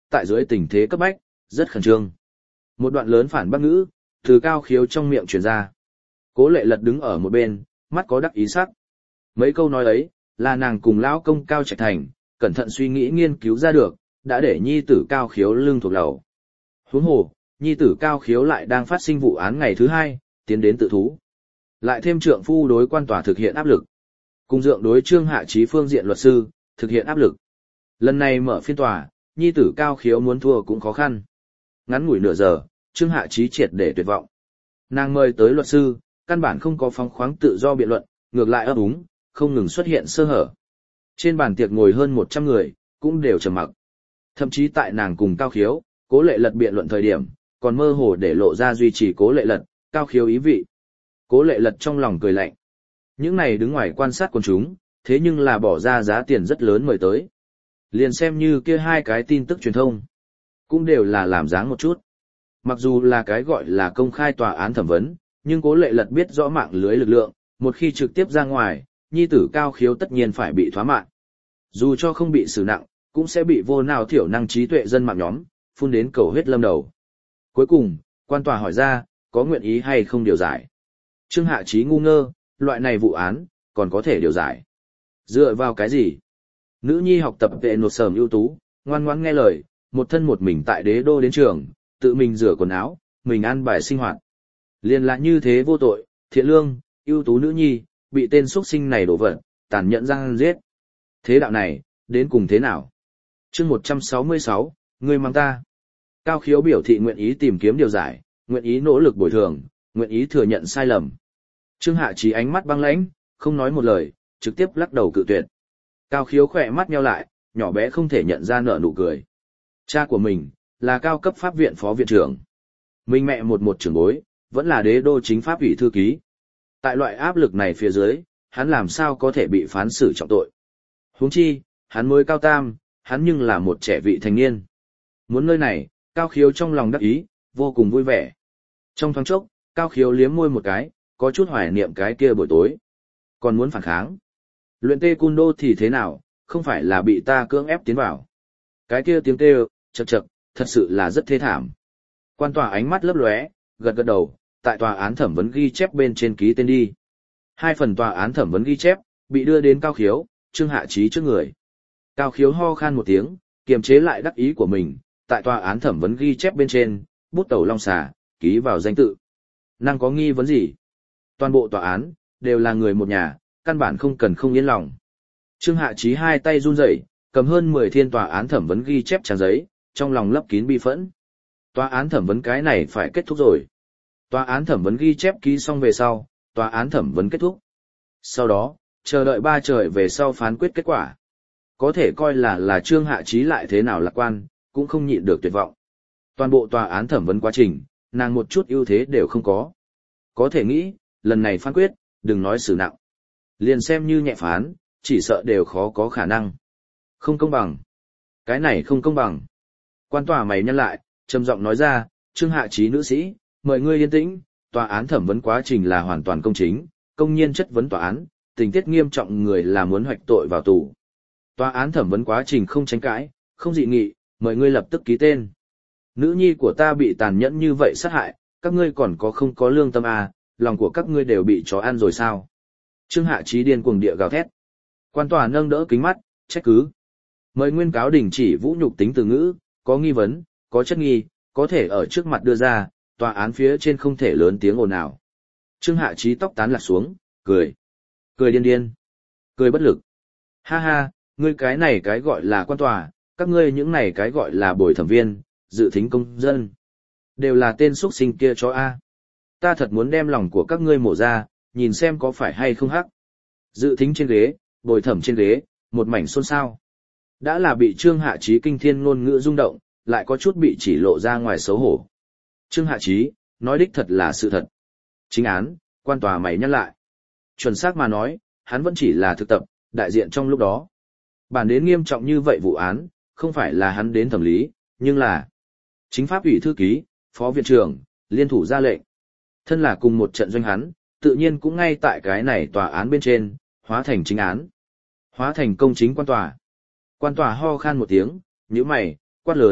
tại dưới tình thế cấp bách, rất khẩn trương. Một đoạn lớn phản bác ngữ, từ Cao Khiếu trong miệng truyền ra. Cố Lệ Lật đứng ở một bên, mắt có đắc ý sắc. Mấy câu nói ấy, là nàng cùng lão công Cao Trạch Thành, cẩn thận suy nghĩ nghiên cứu ra được, đã để nhi tử Cao Khiếu lưng thuộc đầu. Huống hồ, nhi tử Cao Khiếu lại đang phát sinh vụ án ngày thứ hai, tiến đến tự thú. Lại thêm trượng phu đối quan tòa thực hiện áp lực. Cùng dượng đối Trương Hạ Chí phương diện luật sư, thực hiện áp lực. Lần này mở phiên tòa, nhi tử Cao Khiếu muốn thua cũng khó khăn. Ngắn ngủi nửa giờ, Trương Hạ Chí triệt để tuyệt vọng. Nàng mời tới luật sư, căn bản không có phóng khoáng tự do biện luận, ngược lại ấp úng, không ngừng xuất hiện sơ hở. Trên bàn tiệc ngồi hơn 100 người, cũng đều trầm mặc. Thậm chí tại nàng cùng Cao Khiếu, Cố Lệ Lật biện luận thời điểm, còn mơ hồ để lộ ra duy trì Cố Lệ Lật, Cao Khiếu ý vị. Cố Lệ Lật trong lòng cười lạnh. Những này đứng ngoài quan sát quần chúng, thế nhưng là bỏ ra giá tiền rất lớn mời tới. Liền xem như kia hai cái tin tức truyền thông, cũng đều là làm dáng một chút. Mặc dù là cái gọi là công khai tòa án thẩm vấn, nhưng Cố Lệ Lật biết rõ mạng lưới lực lượng, một khi trực tiếp ra ngoài, nhi tử Cao Khiếu tất nhiên phải bị thoá mạng. Dù cho không bị xử nặng, cũng sẽ bị vô nào thiểu năng trí tuệ dân mạng nhóm, phun đến cầu huyết lâm đầu. Cuối cùng, quan tòa hỏi ra, có nguyện ý hay không điều giải. Trương Hạ Chí ngu ngơ, loại này vụ án, còn có thể điều giải. Dựa vào cái gì? Nữ nhi học tập vệ nột sờm ưu tú, ngoan ngoãn nghe lời, một thân một mình tại đế đô đến trường, tự mình rửa quần áo, mình ăn bài sinh hoạt. Liên là như thế vô tội, thiện lương, ưu tú nữ nhi, bị tên xuất sinh này đổ vật, tàn nhẫn răng giết. Thế đạo này, đến cùng thế nào? Chương 166, ngươi mang ta. Cao Khiếu biểu thị nguyện ý tìm kiếm điều giải, nguyện ý nỗ lực bồi thường, nguyện ý thừa nhận sai lầm. Trương Hạ Chí ánh mắt băng lãnh, không nói một lời, trực tiếp lắc đầu cự tuyệt. Cao Khiếu khỏe mắt nheo lại, nhỏ bé không thể nhận ra nở nụ cười. Cha của mình, là cao cấp pháp viện phó viện trưởng. Mình mẹ một trưởng bối, vẫn là đế đô chính pháp ủy thư ký. Tại loại áp lực này phía dưới, hắn làm sao có thể bị phán xử trọng tội. Huống chi, hắn mới cao tam, hắn nhưng là một trẻ vị thành niên. Muốn nơi này, Cao Khiếu trong lòng đắc ý, vô cùng vui vẻ. Trong thoáng chốc, Cao Khiếu liếm môi một cái, có chút hoài niệm cái kia buổi tối. Còn muốn phản kháng. Luyện tê cun đô thì thế nào, không phải là bị ta cưỡng ép tiến vào. Cái kia tiếng kêu, chậc chậc, thật sự là rất thê thảm. Quan tòa ánh mắt lấp lóe, gật gật đầu, tại tòa án thẩm vấn ghi chép bên trên ký tên đi. Hai phần tòa án thẩm vấn ghi chép, bị đưa đến Cao Khiếu, Trương Hạ Chí trước người. Cao Khiếu ho khan một tiếng, kiềm chế lại đắc ý của mình, tại tòa án thẩm vấn ghi chép bên trên, bút tẩu long xà, ký vào danh tự. Năng có nghi vấn gì? Toàn bộ tòa án, đều là người một nhà, căn bản không cần không yên lòng. Trương Hạ Chí hai tay run rẩy, cầm hơn 10 thiên tòa án thẩm vấn ghi chép trang giấy, trong lòng lấp kín bi phẫn. Tòa án thẩm vấn cái này phải kết thúc rồi. Tòa án thẩm vấn ghi chép ký xong về sau, tòa án thẩm vấn kết thúc. Sau đó, chờ đợi 3 trời về sau phán quyết kết quả. Có thể coi là Trương Hạ Chí lại thế nào lạc quan, cũng không nhịn được tuyệt vọng. Toàn bộ tòa án thẩm vấn quá trình, nàng một chút ưu thế đều không có. Có thể nghĩ, lần này phán quyết, đừng nói xử nặng. Liền xem như nhẹ phán, chỉ sợ đều khó có khả năng. Không công bằng. Cái này không công bằng. Quan tòa mày nhăn lại, trầm giọng nói ra, Trương Hạ Chí nữ sĩ, mời ngươi yên tĩnh, tòa án thẩm vấn quá trình là hoàn toàn công chính, công nhiên chất vấn tòa án, tình tiết nghiêm trọng người là muốn hoạch tội vào tù. Tòa án thẩm vấn quá trình không tranh cãi, không dị nghị, mời ngươi lập tức ký tên. Nữ nhi của ta bị tàn nhẫn như vậy sát hại, các ngươi còn có không có lương tâm à, lòng của các ngươi đều bị chó ăn rồi sao? Trương Hạ Chí điên cuồng địa gào thét. Quan tòa nâng đỡ kính mắt, trách cứ. Mời nguyên cáo đình chỉ vũ nhục tính từ ngữ, có nghi vấn, có chất nghi, có thể ở trước mặt đưa ra, tòa án phía trên không thể lớn tiếng ồn ào. Trương Hạ Chí tóc tán lạc xuống, cười. Cười điên điên. Cười bất lực. Ha ha, ngươi cái này cái gọi là quan tòa, các ngươi những này cái gọi là bồi thẩm viên, dự thính công dân. Đều là tên xuất sinh kia chó A. Ta thật muốn đem lòng của các ngươi mổ ra, nhìn xem có phải hay không hắc. Dự thính trên ghế, bồi thẩm trên ghế, một mảnh xôn xao. Đã là bị Trương Hạ Chí kinh thiên ngôn ngữ rung động, lại có chút bị chỉ lộ ra ngoài xấu hổ. Trương Hạ Chí, nói đích thật là sự thật. Chính án, quan tòa mày nhắc lại. Chuẩn xác mà nói, hắn vẫn chỉ là thực tập, đại diện trong lúc đó. Bản đến nghiêm trọng như vậy vụ án, không phải là hắn đến thẩm lý, nhưng là chính pháp ủy thư ký, phó viện trưởng, liên thủ ra lệnh. Thân là cùng một trận doanh hắn, tự nhiên cũng ngay tại cái này tòa án bên trên, hóa thành chính án. Hóa thành công chính quan tòa. Quan tòa ho khan một tiếng, nhíu mày, quát lớn,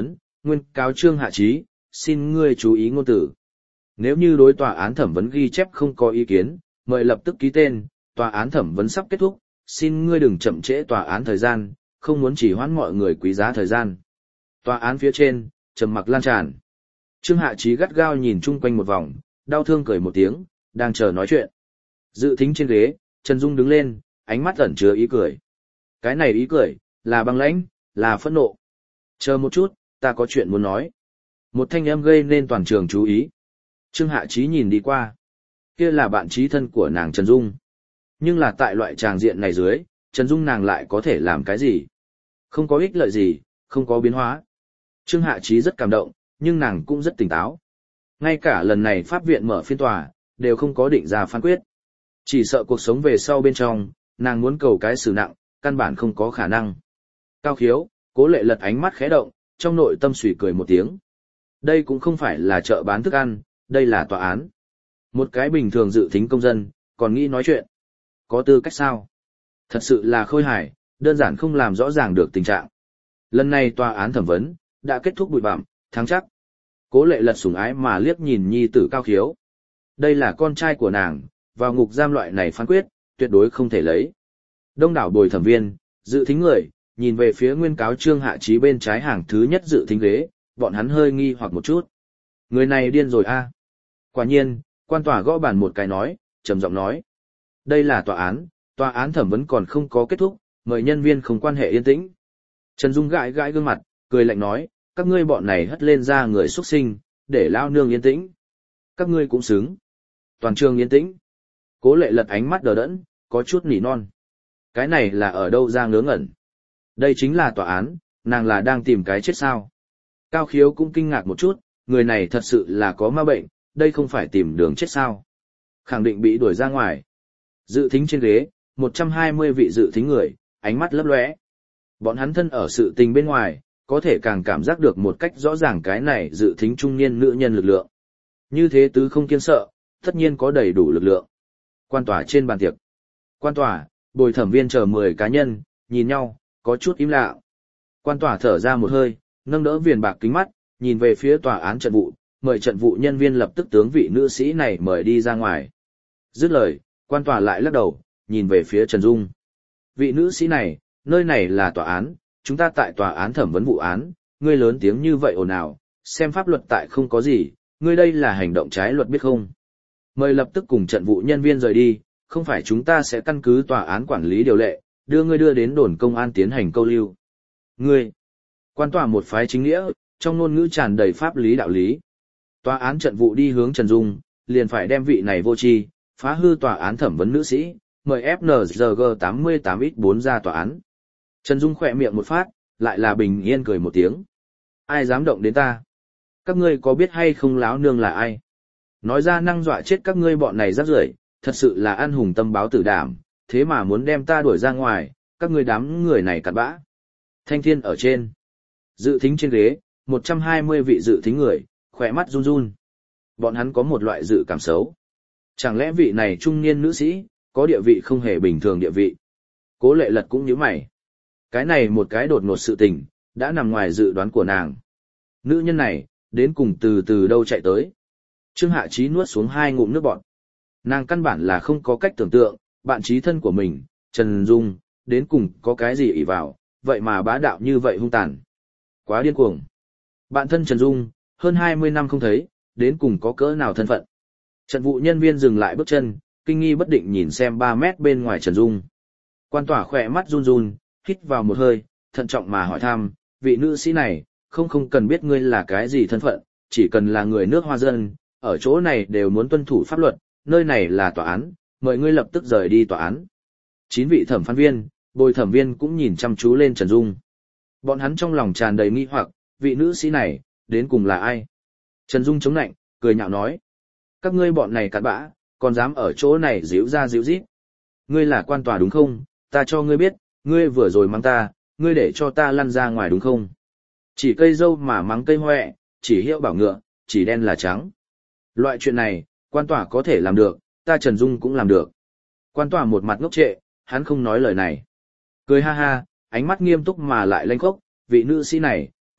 nguyên cáo Trương Hạ Chí, xin ngươi chú ý ngôn từ. Nếu như đối tòa án thẩm vấn ghi chép không có ý kiến, mời lập tức ký tên, tòa án thẩm vấn sắp kết thúc, xin ngươi đừng chậm trễ tòa án thời gian, không muốn chỉ hoãn mọi người quý giá thời gian. Tòa án phía trên, trầm mặc lan tràn. Trương Hạ Chí gắt gao nhìn chung quanh một vòng, đau thương cười một tiếng, đang chờ nói chuyện. Dự thính trên ghế, Trần Dung đứng lên, ánh mắt ẩn chứa ý cười. Cái này ý cười, là băng lãnh, là phẫn nộ. Chờ một chút, ta có chuyện muốn nói. Một thanh âm gây nên toàn trường chú ý. Trương Hạ Chí nhìn đi qua. Kia là bạn chí thân của nàng Trần Dung. Nhưng là tại loại tràng diện này dưới, Trần Dung nàng lại có thể làm cái gì? Không có ích lợi gì, không có biến hóa. Trương Hạ Chí rất cảm động, nhưng nàng cũng rất tỉnh táo. Ngay cả lần này pháp viện mở phiên tòa, đều không có định ra phán quyết. Chỉ sợ cuộc sống về sau bên trong, nàng muốn cầu cái xử nặng, căn bản không có khả năng. Cao Khiếu, Cố Lệ Lật ánh mắt khẽ động, trong nội tâm sủi cười một tiếng. Đây cũng không phải là chợ bán thức ăn, đây là tòa án. Một cái bình thường dự thính công dân, còn nghĩ nói chuyện. Có tư cách sao? Thật sự là khôi hài, đơn giản không làm rõ ràng được tình trạng. Lần này tòa án thẩm vấn, đã kết thúc bụi bặm, thắng chắc. Cố Lệ Lật sủng ái mà liếc nhìn nhi tử Cao Khiếu. Đây là con trai của nàng, vào ngục giam loại này phán quyết, tuyệt đối không thể lấy. Đông đảo bồi thẩm viên, dự thính người, nhìn về phía nguyên cáo Trương Hạ Chí bên trái hàng thứ nhất dự thính ghế, bọn hắn hơi nghi hoặc một chút. Người này điên rồi a. Quả nhiên, quan tòa gõ bàn một cái nói, trầm giọng nói. Đây là tòa án thẩm vấn còn không có kết thúc, mời nhân viên không quan hệ yên tĩnh. Trần Dung gãi gãi gương mặt, cười lạnh nói, các ngươi bọn này hất lên ra người xuất sinh, để lao nương yên tĩnh. Các ngươi cũng xứng. Toàn trường yên tĩnh. Cố Lệ Lật ánh mắt đờ đẫn, có chút nỉ non. Cái này là ở đâu ra ngớ ngẩn. Đây chính là tòa án, nàng là đang tìm cái chết sao. Cao Khiếu cũng kinh ngạc một chút, người này thật sự là có ma bệnh, đây không phải tìm đường chết sao. Khẳng định bị đuổi ra ngoài. Dự thính trên ghế, 120 vị dự thính người, ánh mắt lấp lóe. Bọn hắn thân ở sự tình bên ngoài, có thể càng cảm giác được một cách rõ ràng cái này dự thính trung niên nữ nhân lực lượng. Như thế tứ không kiên sợ, tất nhiên có đầy đủ lực lượng. Quan tòa trên bàn tiệc. Quan tòa, bồi thẩm viên chờ 10 cá nhân, nhìn nhau, có chút im lặng. Quan tòa thở ra một hơi, nâng đỡ viền bạc kính mắt, nhìn về phía tòa án trận vụ, mời trận vụ nhân viên lập tức tướng vị nữ sĩ này mời đi ra ngoài. Dứt lời, quan tòa lại lắc đầu, nhìn về phía Trần Dung. Vị nữ sĩ này, nơi này là tòa án, chúng ta tại tòa án thẩm vấn vụ án, ngươi lớn tiếng như vậy ồn ào, xem pháp luật tại không có gì, ngươi đây là hành động trái luật biết không? Mời lập tức cùng trận vụ nhân viên rời đi, không phải chúng ta sẽ căn cứ tòa án quản lý điều lệ, đưa ngươi đưa đến đồn công an tiến hành câu lưu. Ngươi, quan tòa một phái chính nghĩa, trong ngôn ngữ tràn đầy pháp lý đạo lý. Tòa án trận vụ đi hướng Trần Dung, liền phải đem vị này vô tri, phá hư tòa án thẩm vấn nữ sĩ, mời FNZG 88X4 ra tòa án. Trần Dung khỏe miệng một phát, lại là bình yên cười một tiếng. Ai dám động đến ta? Các ngươi có biết hay không láo nương là ai? Nói ra năng dọa chết các ngươi bọn này rác rưởi, thật sự là ăn hùng tâm báo tử đảm, thế mà muốn đem ta đuổi ra ngoài, các ngươi đám người này cặn bã. Thanh thiên ở trên. Dự thính trên ghế, 120 vị dự thính người, khỏe mắt run run. Bọn hắn có một loại dự cảm xấu. Chẳng lẽ vị này trung niên nữ sĩ, có địa vị không hề bình thường địa vị? Cố Lệ Lật cũng nhíu mày. Cái này một cái đột ngột sự tình, đã nằm ngoài dự đoán của nàng. Nữ nhân này, đến cùng từ đâu chạy tới? Trương Hạ Chí nuốt xuống 2 ngụm nước bọt. Nàng căn bản là không có cách tưởng tượng, bạn chí thân của mình, Trần Dung, đến cùng có cái gì ỷ vào, vậy mà bá đạo như vậy hung tàn. Quá điên cuồng. Bạn thân Trần Dung, hơn 20 năm không thấy, đến cùng có cỡ nào thân phận. Trận vụ nhân viên dừng lại bước chân, kinh nghi bất định nhìn xem 3 mét bên ngoài Trần Dung. Quan tòa khỏe mắt run run, hít vào một hơi, thận trọng mà hỏi thăm, vị nữ sĩ này, không cần biết ngươi là cái gì thân phận, chỉ cần là người nước Hoa dân, ở chỗ này đều muốn tuân thủ pháp luật, nơi này là tòa án, mời ngươi lập tức rời đi tòa án. 9 vị thẩm phán viên, bồi thẩm viên cũng nhìn chăm chú lên Trần Dung. Bọn hắn trong lòng tràn đầy nghi hoặc, vị nữ sĩ này, đến cùng là ai? Trần Dung chống nạnh, cười nhạo nói. Các ngươi bọn này cặn bã, còn dám ở chỗ này díu ra díu dít. Ngươi là quan tòa đúng không? Ta cho ngươi biết, ngươi vừa rồi mắng ta, ngươi để cho ta lăn ra ngoài đúng không? Chỉ cây dâu mà mắng cây hoẹ, chỉ hiệu bảo ngựa, chỉ đen là trắng. Loại chuyện này, quan tòa có thể làm được, ta Trần Dung cũng làm được. Quan tòa một mặt ngốc trệ, hắn không nói lời này. Cười ha ha, ánh mắt nghiêm túc mà lại lanh khốc, vị nữ sĩ này,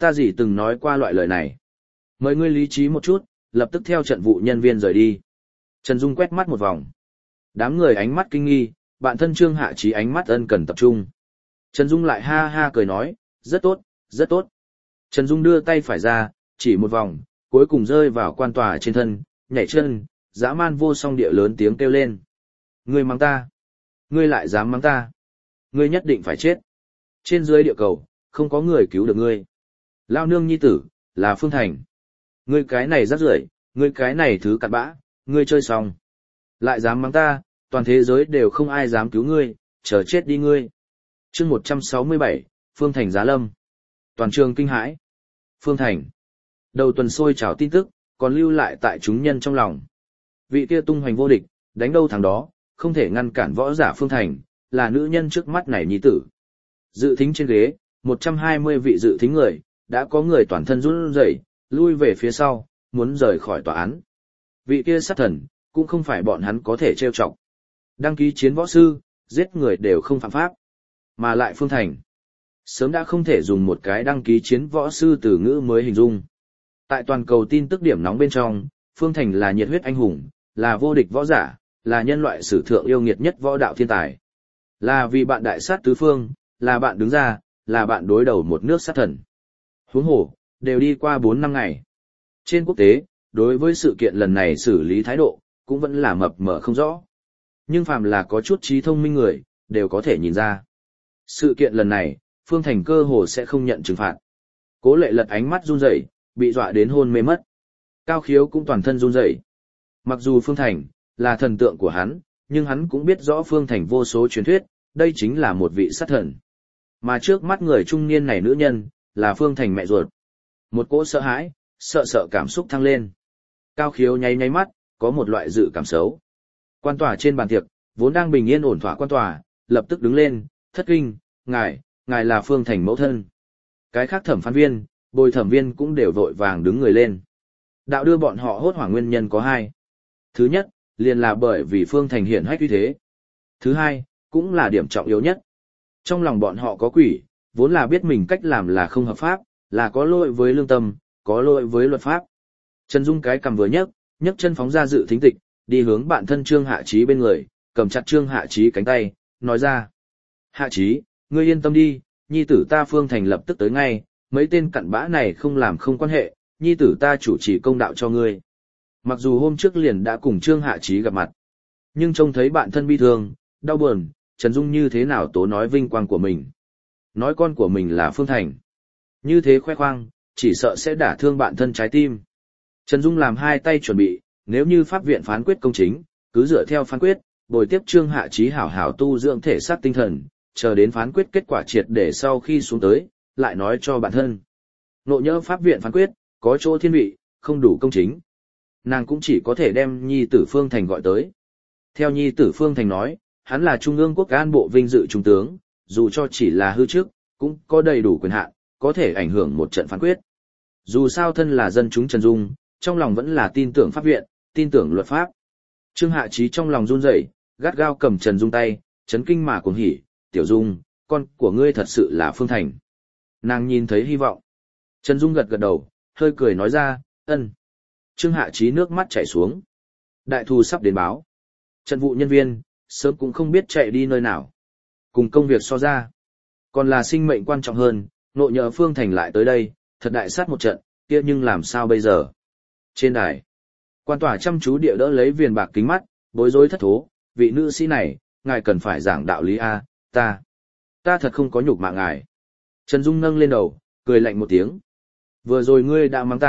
Ta gì từng nói qua loại lời này. Mời ngươi lý trí một chút, lập tức theo trận vụ nhân viên rời đi. Trần Dung quét mắt một vòng. Đám người ánh mắt kinh nghi, bạn thân Trương Hạ Chí ánh mắt ân cần tập trung. Trần Dung lại ha ha cười nói, rất tốt, rất tốt. Trần Dung đưa tay phải ra, chỉ một vòng, cuối cùng rơi vào quan tòa trên thân, nhảy chân, dã man vô song địa lớn tiếng kêu lên. Ngươi mắng ta. Ngươi lại dám mắng ta. Ngươi nhất định phải chết. Trên dưới địa cầu, không có người cứu được ngươi. Lao nương nhi tử, là Phương Thành. Ngươi cái này rắc rưởi, ngươi cái này thứ cặn bã, ngươi chơi xong. Lại dám mắng ta, toàn thế giới đều không ai dám cứu ngươi, chờ chết đi ngươi. Chương 167, Phương Thành giá lâm. Toàn trường kinh hãi. Phương Thành. Đầu tuần sôi trào tin tức, còn lưu lại tại chúng nhân trong lòng. Vị kia tung hoành vô địch, đánh đâu thằng đó, không thể ngăn cản võ giả Phương Thành, là nữ nhân trước mắt này nhi tử. Dự thính trên ghế, 120 vị dự thính người, đã có người toàn thân run rẩy, lui về phía sau, muốn rời khỏi tòa án. Vị kia sát thần, cũng không phải bọn hắn có thể trêu chọc. Đăng ký chiến võ sư, giết người đều không phạm pháp. Mà lại Phương Thành, sớm đã không thể dùng một cái đăng ký chiến võ sư từ ngữ mới hình dung. Tại toàn cầu tin tức điểm nóng bên trong, Phương Thành là nhiệt huyết anh hùng, là vô địch võ giả, là nhân loại sử thượng yêu nghiệt nhất võ đạo thiên tài. Là vì bạn đại sát tứ phương, là bạn đứng ra, là bạn đối đầu một nước sát thần. Huống hồ, đều đi qua 4 năm ngày. Trên quốc tế, đối với sự kiện lần này xử lý thái độ, cũng vẫn là mập mờ không rõ. Nhưng phàm là có chút trí thông minh người, đều có thể nhìn ra. Sự kiện lần này, Phương Thành cơ hồ sẽ không nhận trừng phạt. Cố Lệ Lật ánh mắt run rẩy, bị dọa đến hôn mê mất. Cao Khiếu cũng toàn thân run rẩy. Mặc dù Phương Thành là thần tượng của hắn, nhưng hắn cũng biết rõ Phương Thành vô số truyền thuyết, đây chính là một vị sát thần. Mà trước mắt người trung niên này nữ nhân, là Phương Thành mẹ ruột. Một cỗ sợ hãi, sợ cảm xúc thăng lên. Cao Khiếu nháy nháy mắt, có một loại dự cảm xấu. Quan tòa trên bàn tiệc, vốn đang bình yên ổn thỏa quan tòa, lập tức đứng lên, thất kinh, ngài là Phương Thành mẫu thân. Cái khác thẩm phán viên, bồi thẩm viên cũng đều vội vàng đứng người lên. Đạo đưa bọn họ hốt hoảng nguyên nhân có 2. Thứ nhất, liền là bởi vì Phương Thành hiển hách uy thế. Thứ hai, cũng là điểm trọng yếu nhất. Trong lòng bọn họ có quỷ, vốn là biết mình cách làm là không hợp pháp, là có lỗi với lương tâm, có lỗi với luật pháp. Trần Dung cái cầm vừa nhấc chân phóng ra dự thính tịch, đi hướng bạn thân Trương Hạ Chí bên người, cầm chặt Trương Hạ Chí cánh tay, nói ra. Hạ Chí, ngươi yên tâm đi, nhi tử ta Phương Thành lập tức tới ngay, mấy tên cặn bã này không làm không quan hệ, nhi tử ta chủ trì công đạo cho ngươi. Mặc dù hôm trước liền đã cùng Trương Hạ Chí gặp mặt, nhưng trông thấy bạn thân bi thương, đau buồn, Trần Dung như thế nào tố nói vinh quang của mình. Nói con của mình là Phương Thành. Như thế khoe khoang, chỉ sợ sẽ đả thương bạn thân trái tim. Trần Dung làm 2 tay chuẩn bị, nếu như pháp viện phán quyết công chính, cứ dựa theo phán quyết, bồi tiếp Trương Hạ Chí hảo hảo tu dưỡng thể xác tinh thần, chờ đến phán quyết kết quả triệt để sau khi xuống tới, lại nói cho bản thân. Nộ nhỡ pháp viện phán quyết, có chỗ thiên vị, không đủ công chính. Nàng cũng chỉ có thể đem nhi tử Phương Thành gọi tới. Theo nhi tử Phương Thành nói, hắn là Trung ương Quốc An Bộ vinh dự trung tướng, dù cho chỉ là hư chức, cũng có đầy đủ quyền hạn, có thể ảnh hưởng một trận phán quyết. Dù sao thân là dân chúng Trần Dung, trong lòng vẫn là tin tưởng pháp viện, tin tưởng luật pháp. Trương Hạ Chí trong lòng run rẩy, gắt gao cầm Trần Dung tay, chấn kinh mà cuồng hỉ, "Tiểu Dung, con của ngươi thật sự là Phương Thành." Nàng nhìn thấy hy vọng. Trần Dung gật gật đầu, hơi cười nói ra, "Ân." Trương Hạ Chí nước mắt chảy xuống. Đại thù sắp đến báo. Trận vụ nhân viên, sớm cũng không biết chạy đi nơi nào. Cùng công việc so ra, còn là sinh mệnh quan trọng hơn, nộ nhờ Phương Thành lại tới đây, thật đại sát một trận, kia nhưng làm sao bây giờ? Trên đài, quan tòa chăm chú địa đỡ lấy viền bạc kính mắt, bối rối thất thố, "Vị nữ sĩ này, ngài cần phải giảng đạo lý a, ta thật không có nhục mạ ngài." Trần Dung nâng lên đầu, cười lạnh một tiếng. "Vừa rồi ngươi đã mắng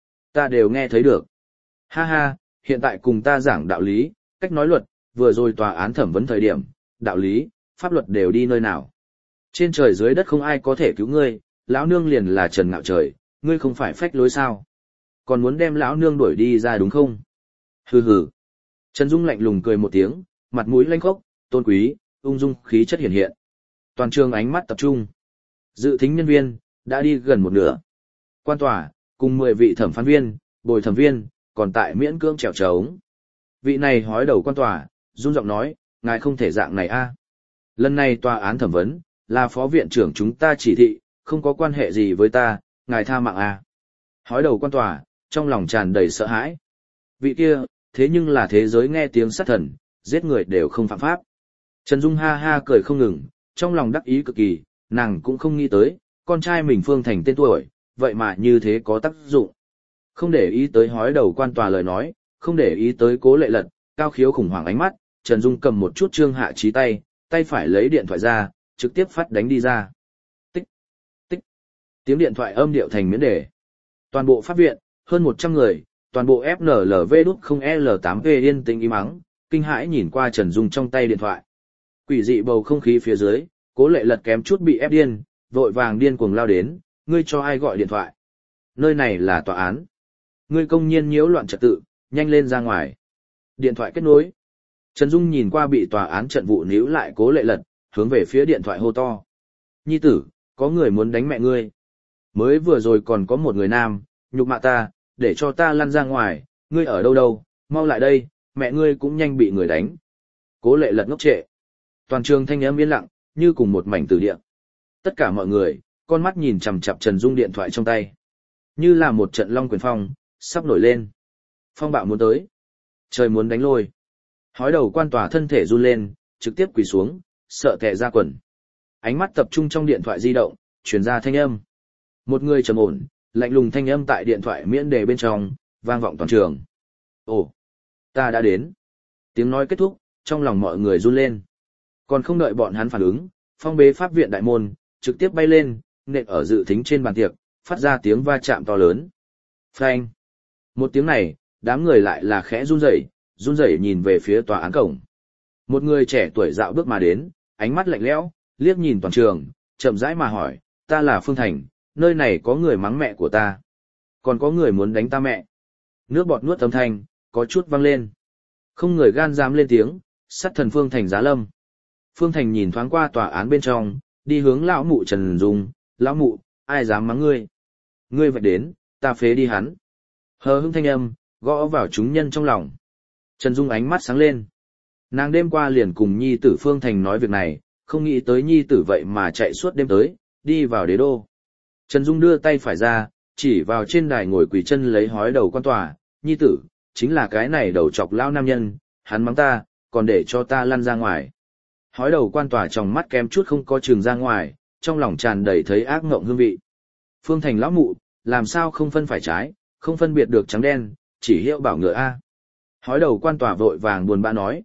ta đều nghe thấy được. Ha ha, hiện tại cùng ta giảng đạo lý, cách nói luật, vừa rồi tòa án thẩm vấn thời điểm, đạo lý, pháp luật đều đi nơi nào? Trên trời dưới đất không ai có thể cứu ngươi, lão nương liền là Trần Ngạo Trời, ngươi không phải phách lối sao? Còn muốn đem lão nương đuổi đi ra đúng không?" Hừ hừ. Trần Dung lạnh lùng cười một tiếng, mặt mũi lanh khốc, tôn quý, ung dung khí chất hiển hiện. Toàn trường ánh mắt tập trung. Dự thính nhân viên đã đi gần một nửa. Quan tòa cùng 10 vị thẩm phán viên, bồi thẩm viên còn tại miễn cưỡng trèo trống. Vị này hói đầu quan tòa, run giọng nói, "Ngài không thể dạng này a. Lần này tòa án thẩm vấn là phó viện trưởng chúng ta chỉ thị, không có quan hệ gì với ta, ngài tha mạng à. Hói đầu quan tòa, trong lòng tràn đầy sợ hãi. Vị kia, thế nhưng là thế giới nghe tiếng sát thần, giết người đều không phạm pháp. Trần Dung ha ha cười không ngừng, trong lòng đắc ý cực kỳ, nàng cũng không nghĩ tới, con trai mình Phương Thành tên tuổi, vậy mà như thế có tác dụng. Không để ý tới hói đầu quan tòa lời nói, không để ý tới Cố Lệ Lật, Cao Khiếu khủng hoảng ánh mắt, Trần Dung cầm một chút Trương Hạ Chí tay, tay phải lấy điện thoại ra, trực tiếp phát đánh đi ra. Tích, tích, tiếng điện thoại âm điệu thành miễn đề. Toàn bộ pháp viện, hơn 100 người, toàn bộ FNLV-0L8V yên tĩnh im ắng, kinh hãi nhìn qua Trần Dung trong tay điện thoại. Quỷ dị bầu không khí phía dưới, Cố Lệ Lật kém chút bị ép điên, vội vàng điên cuồng lao đến, ngươi cho ai gọi điện thoại? Nơi này là tòa án. Ngươi công nhiên nhiễu loạn trật tự, nhanh lên ra ngoài. Điện thoại kết nối. Trần Dung nhìn qua bị tòa án trận vụ níu lại Cố Lệ Lật, hướng về phía điện thoại hô to. Nhi tử, có người muốn đánh mẹ ngươi. Mới vừa rồi còn có một người nam, nhục mạ ta, để cho ta lăn ra ngoài, ngươi ở đâu đâu, mau lại đây, mẹ ngươi cũng nhanh bị người đánh. Cố Lệ Lật ngốc trệ. Toàn trường thanh âm yên lặng, như cùng một mảnh tử địa. Tất cả mọi người, con mắt nhìn chằm chằm Trần Dung điện thoại trong tay. Như là một trận long quyền phong, sắp nổi lên. Phong bạo muốn tới. Trời muốn đánh lôi. Hói đầu quan tòa thân thể run lên, trực tiếp quỳ xuống, sợ tè ra quần. Ánh mắt tập trung trong điện thoại di động, truyền ra thanh âm. Một người trầm ổn, lạnh lùng thanh âm tại điện thoại miễn đề bên trong, vang vọng toàn trường. Ồ, ta đã đến. Tiếng nói kết thúc, trong lòng mọi người run lên. Còn không đợi bọn hắn phản ứng, phong bế pháp viện đại môn, trực tiếp bay lên, nện ở dự thính trên bàn tiệc, phát ra tiếng va chạm to lớn. Phanh. Một tiếng này, đám người lại là khẽ run rẩy nhìn về phía tòa án cổng. Một người trẻ tuổi dạo bước mà đến, ánh mắt lạnh lẽo, liếc nhìn toàn trường, chậm rãi mà hỏi, ta là Phương Thành, nơi này có người mắng mẹ của ta. Còn có người muốn đánh ta mẹ. Nước bọt nuốt âm thanh, có chút vang lên. Không người gan dám lên tiếng, sát thần Phương Thành giá lâm. Phương Thành nhìn thoáng qua tòa án bên trong, đi hướng lão mụ Trần Dung, lão mụ, ai dám mắng ngươi? Ngươi vậy đến, ta phế đi hắn. Hờ hững thanh âm, gõ vào chúng nhân trong lòng. Trần Dung ánh mắt sáng lên. Nàng đêm qua liền cùng nhi tử Phương Thành nói việc này, không nghĩ tới nhi tử vậy mà chạy suốt đêm tới, đi vào đế đô. Trần Dung đưa tay phải ra, chỉ vào trên đài ngồi quỳ chân lấy hói đầu quan tòa, nhi tử, chính là cái này đầu chọc lão nam nhân, hắn mắng ta, còn để cho ta lăn ra ngoài. Hói đầu quan tòa trong mắt kém chút không có trường ra ngoài, trong lòng tràn đầy thấy ác ngộng hương vị. Phương Thành lão mụ, làm sao không phân phải trái, không phân biệt được trắng đen, chỉ hiệu bảo ngựa A. Hói đầu quan tòa vội vàng buồn bã nói,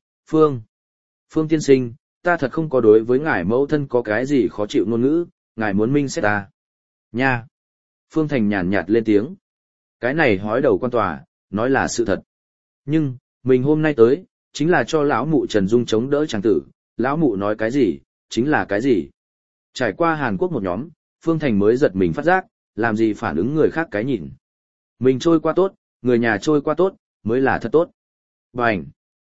Phương tiên sinh, ta thật không có đối với ngài mẫu thân có cái gì khó chịu ngôn ngữ, ngài muốn minh xét ta. Nha! Phương Thành nhàn nhạt lên tiếng. Cái này hói đầu quan tòa, nói là sự thật. Nhưng, mình hôm nay tới, chính là cho lão mụ Trần Dung chống đỡ chàng tử, lão mụ nói cái gì, chính là cái gì. Trải qua Hàn Quốc một nhóm, Phương Thành mới giật mình phát giác, làm gì phản ứng người khác cái nhìn. Mình trôi qua tốt, người nhà trôi qua tốt, mới là thật tốt. Bành!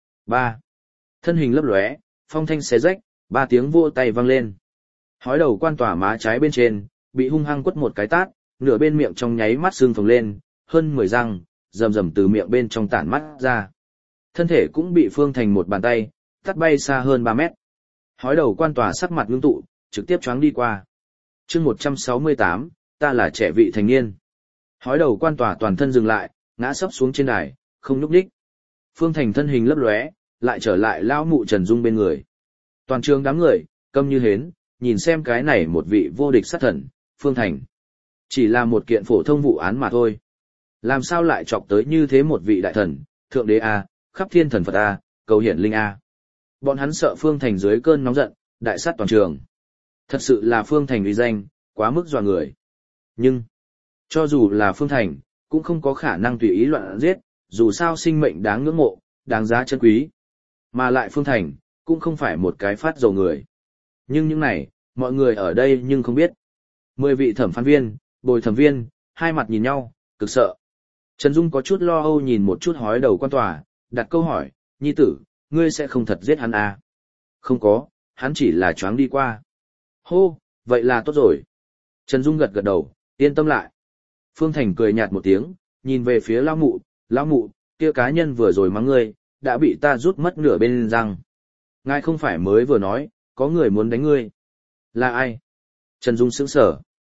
3. Thân hình lấp lóe, phong thanh xé rách, 3 tiếng vỗ tay vang lên. Hói đầu quan tòa má trái bên trên, bị hung hăng quất một cái tát, nửa bên miệng trong nháy mắt sưng phồng lên, hơn 10 răng, rầm rầm từ miệng bên trong tản mắt ra. Thân thể cũng bị Phương Thành một bàn tay, tát bay xa hơn 3 mét. Hói đầu quan tòa sắc mặt ngưng tụ, trực tiếp choáng đi qua. Chương 168, ta là trẻ vị thành niên. Hói đầu quan tòa toàn thân dừng lại, ngã sấp xuống trên đài, không nhúc nhích. Phương Thành thân hình lấp lóe, lại trở lại lão mụ Trần Dung bên người. Toàn trường đám người, câm như hến, nhìn xem cái này một vị vô địch sát thần, Phương Thành. Chỉ là một kiện phổ thông vụ án mà thôi. Làm sao lại chọc tới như thế một vị đại thần, thượng đế A, khắp thiên thần Phật A, cầu hiển linh A. Bọn hắn sợ Phương Thành dưới cơn nóng giận, đại sát toàn trường. Thật sự là Phương Thành uy danh, quá mức dọa người. Nhưng, cho dù là Phương Thành, cũng không có khả năng tùy ý loạn giết, dù sao sinh mệnh đáng ngưỡng mộ, đáng giá chân quý. Mà lại Phương Thành, cũng không phải một cái phát dầu người. Nhưng những này, mọi người ở đây nhưng không biết. 10 vị thẩm phán viên, bồi thẩm viên, hai mặt nhìn nhau, cực sợ. Trần Dung có chút lo âu nhìn một chút hói đầu quan tòa, đặt câu hỏi, nhi tử, ngươi sẽ không thật giết hắn à? Không có, hắn chỉ là choáng đi qua. Hô, vậy là tốt rồi. Trần Dung gật gật đầu, yên tâm lại. Phương Thành cười nhạt một tiếng, nhìn về phía lão mụ, kia cá nhân vừa rồi mắng ngươi, đã bị ta rút mất nửa bên răng. Ngài không phải mới vừa nói, có người muốn đánh ngươi. Là ai? Trần Dung sững sờ.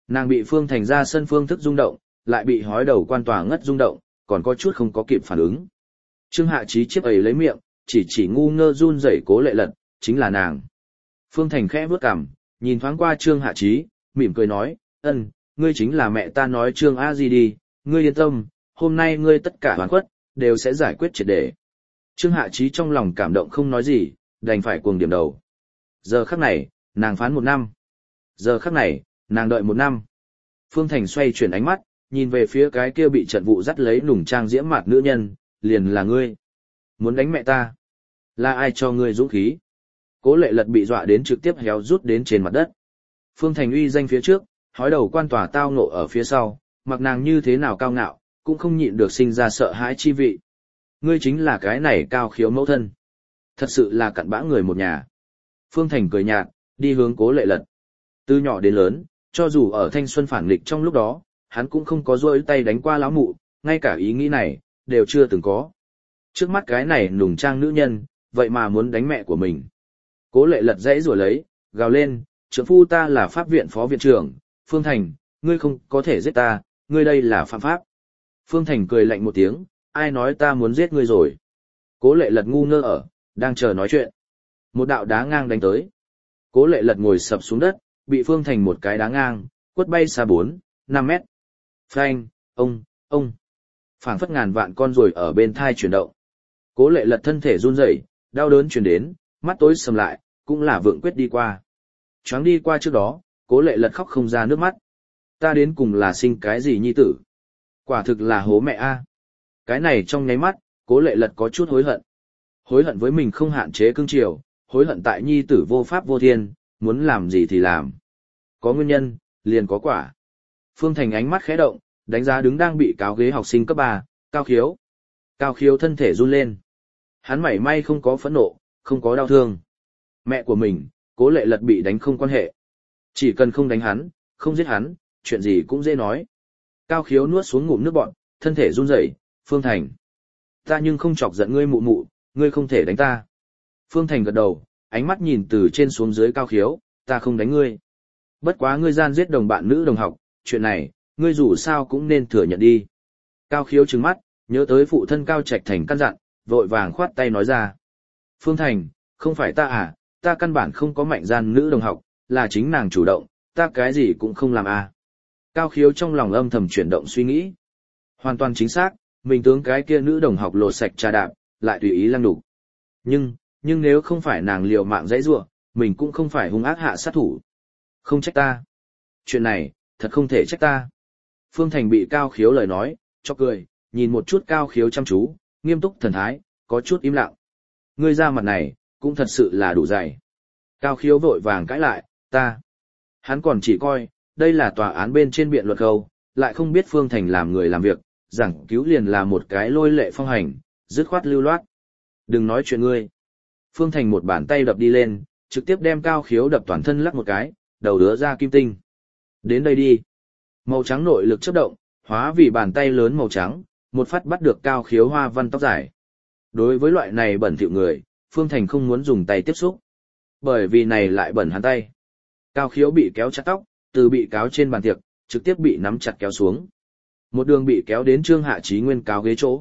Nàng bị Phương Thành ra sân phương thức rung động, lại bị hói đầu quan tòa ngất rung động, còn có chút không có kịp phản ứng. Trương Hạ Chí chiếc ấy lấy miệng, chỉ ngu ngơ run rẩy Cố Lệ Lật, chính là nàng. Phương Thành khẽ bước cằm, nhìn thoáng qua Trương Hạ Chí, mỉm cười nói, ngươi chính là mẹ ta nói Trương A Di đi, ngươi yên tâm, hôm nay ngươi tất cả oán khuất, đều sẽ giải quyết triệt để. Trương Hạ Chí trong lòng cảm động không nói gì, đành phải cuồng điểm đầu. Giờ khắc này, nàng phán 1 năm. Giờ khắc này, nàng đợi 1 năm. Phương Thành xoay chuyển ánh mắt, nhìn về phía cái kia bị trận vụ dắt lấy nùng trang diễm mặt nữ nhân, liền là ngươi. Muốn đánh mẹ ta? Là ai cho ngươi dũng khí? Cố Lệ Lật bị dọa đến trực tiếp héo rút đến trên mặt đất. Phương Thành uy danh phía trước, hói đầu quan tòa tao ngộ ở phía sau, mặc nàng như thế nào cao ngạo, cũng không nhịn được sinh ra sợ hãi chi vị. Ngươi chính là cái này Cao Khiếu mẫu thân. Thật sự là cặn bã người một nhà. Phương Thành cười nhạt, đi hướng Cố Lệ Lật. Từ nhỏ đến lớn, cho dù ở thanh xuân phản nghịch trong lúc đó, hắn cũng không có rôi tay đánh qua lão mụ, ngay cả ý nghĩ này, đều chưa từng có. Trước mắt cái này nùng trang nữ nhân, vậy mà muốn đánh mẹ của mình. Cố Lệ Lật dãy rủa lấy, gào lên, trưởng phu ta là pháp viện phó viện trưởng, Phương Thành, ngươi không có thể giết ta, ngươi đây là phạm pháp. Phương Thành cười lạnh một tiếng, ai nói ta muốn giết ngươi rồi. Cố Lệ Lật ngu ngơ ở, đang chờ nói chuyện. Một đạo đá ngang đánh tới. Cố Lệ Lật ngồi sập xuống đất, bị Phương Thành một cái đá ngang, quất bay xa 4-5 mét. Phanh, ông. Phảng phất ngàn vạn con ruồi ở bên thai chuyển động. Cố Lệ Lật thân thể run rẩy, đau đớn truyền đến, mắt tối sầm lại, cũng là vượng quyết đi qua. Choáng đi qua trước đó, Cố Lệ Lật khóc không ra nước mắt. Ta đến cùng là sinh cái gì nhi tử? Quả thực là hố mẹ a. Cái này trong nháy mắt, Cố Lệ Lật có chút hối hận. Hối hận với mình không hạn chế cương triều, hối hận tại nhi tử vô pháp vô thiên, muốn làm gì thì làm. Có nguyên nhân, liền có quả. Phương Thành ánh mắt khẽ động, đánh giá đứng đang bị cáo ghế học sinh cấp 3, Cao Khiếu. Cao Khiếu thân thể run lên. Hắn mảy may không có phẫn nộ, không có đau thương. Mẹ của mình, Cố Lệ Lật bị đánh không quan hệ. Chỉ cần không đánh hắn, không giết hắn, chuyện gì cũng dễ nói. Cao Khiếu nuốt xuống ngụm nước bọt, thân thể run rẩy, Phương Thành. Ta nhưng không chọc giận ngươi mụ mụ, ngươi không thể đánh ta. Phương Thành gật đầu, ánh mắt nhìn từ trên xuống dưới Cao Khiếu, ta không đánh ngươi. Bất quá ngươi gian giết đồng bạn nữ đồng học, chuyện này, ngươi dù sao cũng nên thừa nhận đi. Cao Khiếu trừng mắt, nhớ tới phụ thân Cao Trạch Thành căn dặn, vội vàng khoát tay nói ra. Phương Thành, không phải ta à, ta căn bản không có mạnh gian nữ đồng học, là chính nàng chủ động, ta cái gì cũng không làm à. Cao Khiếu trong lòng âm thầm chuyển động suy nghĩ. Hoàn toàn chính xác, mình tướng cái kia nữ đồng học lột sạch trà đạp, lại tùy ý lăng đục. Nhưng nếu không phải nàng liều mạng dãy giụa, mình cũng không phải hung ác hạ sát thủ. Không trách ta. Chuyện này, thật không thể trách ta. Phương Thành bị Cao Khiếu lời nói, cho cười, nhìn một chút Cao Khiếu chăm chú, nghiêm túc thần thái, có chút im lặng. Ngươi ra mặt này, cũng thật sự là đủ dày. Cao Khiếu vội vàng cãi lại, ta. Hắn còn chỉ coi, đây là tòa án bên trên biện luật khâu, lại không biết Phương Thành làm người làm việc, giảng cứu liền là một cái lôi lệ phong hành, dứt khoát lưu loát. Đừng nói chuyện ngươi. Phương Thành một bàn tay đập đi lên, trực tiếp đem Cao Khiếu đập toàn thân lắc một cái, đầu đứa ra kim tinh. Đến đây đi. Màu trắng nội lực chớp động, hóa vì bàn tay lớn màu trắng, một phát bắt được Cao Khiếu hoa văn tóc dài. Đối với loại này bẩn thỉu người, Phương Thành không muốn dùng tay tiếp xúc. Bởi vì này lại bẩn hắn tay. Cao Khiếu bị kéo chặt tóc, từ bị cáo trên bàn tiệc, trực tiếp bị nắm chặt kéo xuống. Một đường bị kéo đến Trương Hạ Chí nguyên cáo ghế chỗ.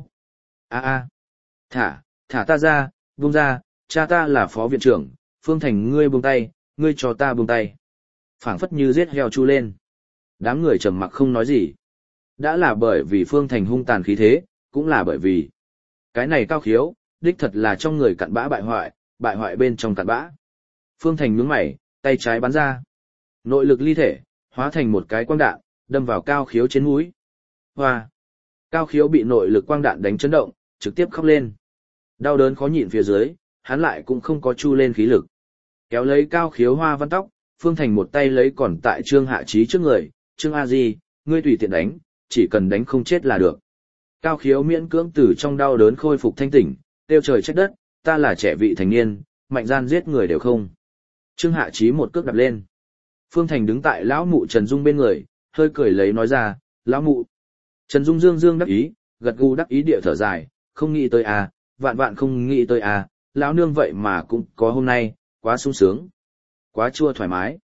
Thả ta ra, buông ra, cha ta là phó viện trưởng, Phương Thành ngươi buông tay, ngươi cho ta buông tay. Phảng phất như giết heo chu lên. Đám người trầm mặc không nói gì. Đã là bởi vì Phương Thành hung tàn khí thế, cũng là bởi vì cái này Cao Khiếu, đích thật là trong người cặn bã bại hoại bên trong cặn bã. Phương Thành nhướng mày, tay trái bắn ra. Nội lực ly thể, hóa thành một cái quang đạn, đâm vào Cao Khiếu trên mũi. Hoa! Cao Khiếu bị nội lực quang đạn đánh chấn động, trực tiếp khóc lên. Đau đớn khó nhịn phía dưới, hắn lại cũng không có chu lên khí lực. Kéo lấy Cao Khiếu hoa văn tóc, Phương Thành một tay lấy còn tại Trương Hạ Chí trước người, Trương A Di, ngươi tùy tiện đánh, chỉ cần đánh không chết là được. Cao Khiếu miễn cưỡng từ trong đau đớn khôi phục thanh tỉnh, kêu trời trách đất, ta là trẻ vị thành niên, mạnh gian giết người đều không. Trương Hạ Chí một cước đạp lên. Phương Thành đứng tại lão mụ Trần Dung bên người, hơi cười lấy nói ra, lão mụ. Trần Dung dương dương đắc ý, gật gù đắc ý địa thở dài, không nghĩ tới à, vạn vạn không nghĩ tới à, lão nương vậy mà cũng có hôm nay, quá sung sướng, quá chua thoải mái.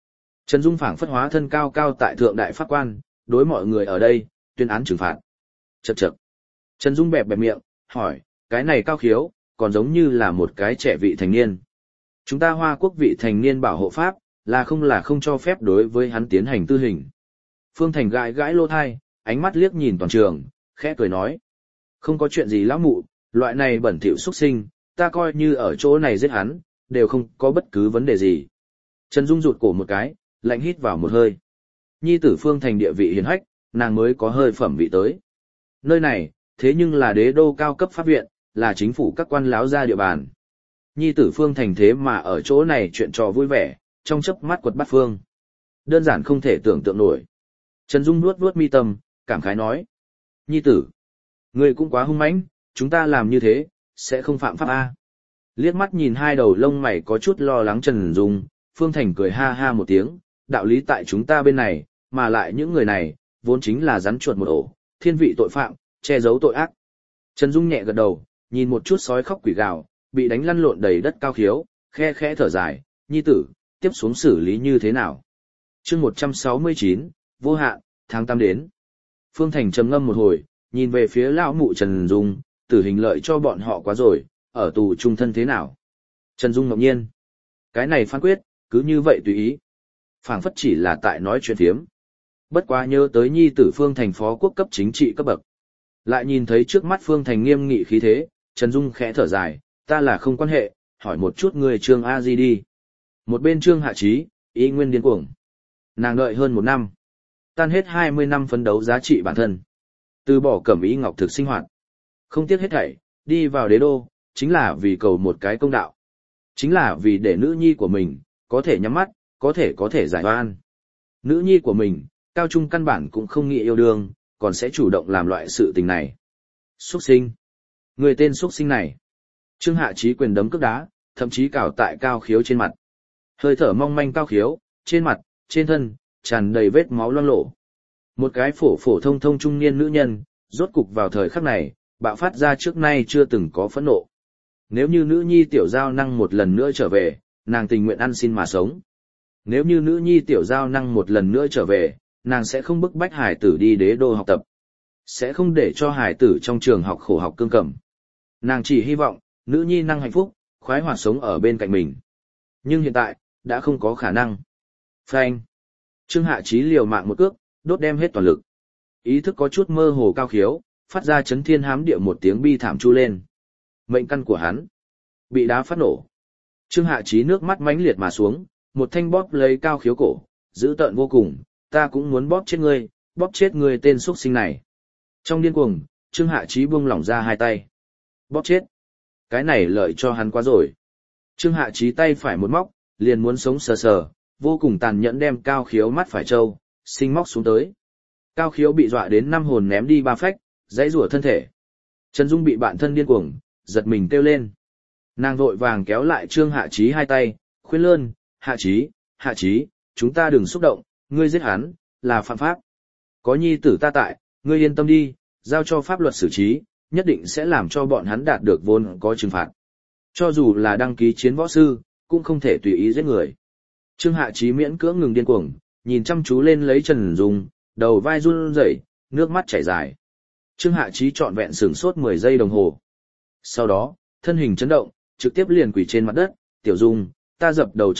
Trần Dung phảng phất hóa thân cao cao tại thượng đại pháp quan, đối mọi người ở đây, tuyên án trừng phạt. Chậc chậc. Trần Dung bẹp bẹp miệng, hỏi, cái này Cao Khiếu, còn giống như là một cái trẻ vị thành niên. Chúng ta Hoa Quốc vị thành niên bảo hộ pháp, là không cho phép đối với hắn tiến hành tư hình. Phương Thành gãi gãi lô thai, ánh mắt liếc nhìn toàn trường, khẽ cười nói. Không có chuyện gì lão mụ, loại này bẩn thỉu xuất sinh, ta coi như ở chỗ này giết hắn, đều không có bất cứ vấn đề gì. Trần Dung rụt cổ một cái, lạnh hít vào một hơi. Nhi tử Phương Thành địa vị hiền hách, nàng mới có hơi phẩm vị tới. Nơi này, thế nhưng là đế đô cao cấp pháp viện, là chính phủ các quan láo ra địa bàn. Nhi tử Phương Thành thế mà ở chỗ này chuyện trò vui vẻ, trong chớp mắt quật bắt phương. Đơn giản không thể tưởng tượng nổi. Trần Dung nuốt nuốt mi tâm, cảm khái nói. Nhi tử, ngươi cũng quá hung mãnh, chúng ta làm như thế, sẽ không phạm pháp A. Liếc mắt nhìn hai đầu lông mày có chút lo lắng Trần Dung, Phương Thành cười ha ha một tiếng, đạo lý tại chúng ta bên này, mà lại những người này, vốn chính là rắn chuột một ổ, thiên vị tội phạm, che giấu tội ác. Trần Dung nhẹ gật đầu, nhìn một chút sói khóc quỷ gào, bị đánh lăn lộn đầy đất Cao Khiếu, khe khẽ thở dài, nhi tử, tiếp xuống xử lý như thế nào? Chương 169, vô hạn, tháng 8 đến. Phương Thành trầm ngâm một hồi, nhìn về phía lão mụ Trần Dung, tử hình lợi cho bọn họ quá rồi, ở tù trung thân thế nào? Trần Dung ngẫu nhiên. Cái này phán quyết, cứ như vậy tùy ý. Phảng phất chỉ là tại nói chuyện phiếm. Bất quá nhớ tới nhi tử Phương Thành phó quốc cấp chính trị cấp bậc. Lại nhìn thấy trước mắt Phương Thành nghiêm nghị khí thế, Trần Dung khẽ thở dài, ta là không quan hệ, hỏi một chút người Trương A Di đi. Một bên Trương Hạ Trí, ý nguyên điên cuồng. Nàng đợi hơn 1 năm. Tan hết 20 năm phấn đấu giá trị bản thân. Từ bỏ cẩm ý ngọc thực sinh hoạt. Không tiếc hết thảy, đi vào đế đô, chính là vì cầu một cái công đạo. Chính là vì để nữ nhi của mình, có thể nhắm mắt, có thể giải oan. Nữ nhi của mình, cao trung căn bản cũng không nghĩ yêu đương, còn sẽ chủ động làm loại sự tình này. Xuất sinh. Người tên xuất sinh này. Trương Hạ Trí quyền đấm cước đá, thậm chí cào tại Cao Khiếu trên mặt. Hơi thở mong manh Cao Khiếu, trên mặt, trên thân, tràn đầy vết máu loang lổ. Một cái phổ phổ thông thông trung niên nữ nhân, rốt cục vào thời khắc này, bạo phát ra trước nay chưa từng có phẫn nộ. Nếu như nữ nhi tiểu giao năng một lần nữa trở về, nàng tình nguyện ăn xin mà sống. Nếu như nữ nhi tiểu giao năng một lần nữa trở về, nàng sẽ không bức bách hải tử đi đế đô học tập. Sẽ không để cho hải tử trong trường học khổ học cương cẩm. Nàng chỉ hy vọng, nữ nhi năng hạnh phúc, khoái hoạt sống ở bên cạnh mình. Nhưng hiện tại, đã không có khả năng. Phanh. Trương Hạ Trí liều mạng một cước, đốt đem hết toàn lực. Ý thức có chút mơ hồ Cao Khiếu, phát ra chấn thiên hám địa một tiếng bi thảm chu lên. Mệnh căn của hắn bị đá phát nổ. Trương Hạ Trí nước mắt mãnh liệt mà xuống, một thanh bóp lấy Cao Khiếu cổ, dữ tợn vô cùng, ta cũng muốn bóp chết ngươi tên xuất sinh này. Trong điên cuồng, Trương Hạ Trí buông lỏng ra hai tay. Bóp chết. Cái này lợi cho hắn quá rồi. Trương Hạ Trí tay phải một móc, liền muốn sống sờ sờ, vô cùng tàn nhẫn đem Cao Khiếu mắt phải trâu, sinh móc xuống tới. Cao Khiếu bị dọa đến 5 hồn ném đi 3 phách, dãy rủa thân thể. Trần Dung bị bạn thân điên cuồng, giật mình kêu lên. Nàng vội vàng kéo lại Trương Hạ Trí hai tay, khuyên lơn, Hạ Trí, chúng ta đừng xúc động, ngươi giết hắn, là phạm pháp. Có nhi tử ta tại, ngươi yên tâm đi, giao cho pháp luật xử trí, nhất định sẽ làm cho bọn hắn đạt được vốn có trừng phạt. Cho dù là đăng ký chiến võ sư, cũng không thể tùy ý giết người. Trương Hạ Trí miễn cưỡng ngừng điên cuồng, nhìn chăm chú lên lấy Trần Dung, đầu vai run rẩy, nước mắt chảy dài. Trương Hạ Trí trọn vẹn sửng sốt 10 giây đồng hồ. Sau đó, thân hình chấn động, trực tiếp liền quỳ trên mặt đất, Tiểu Dung, ta dập đầu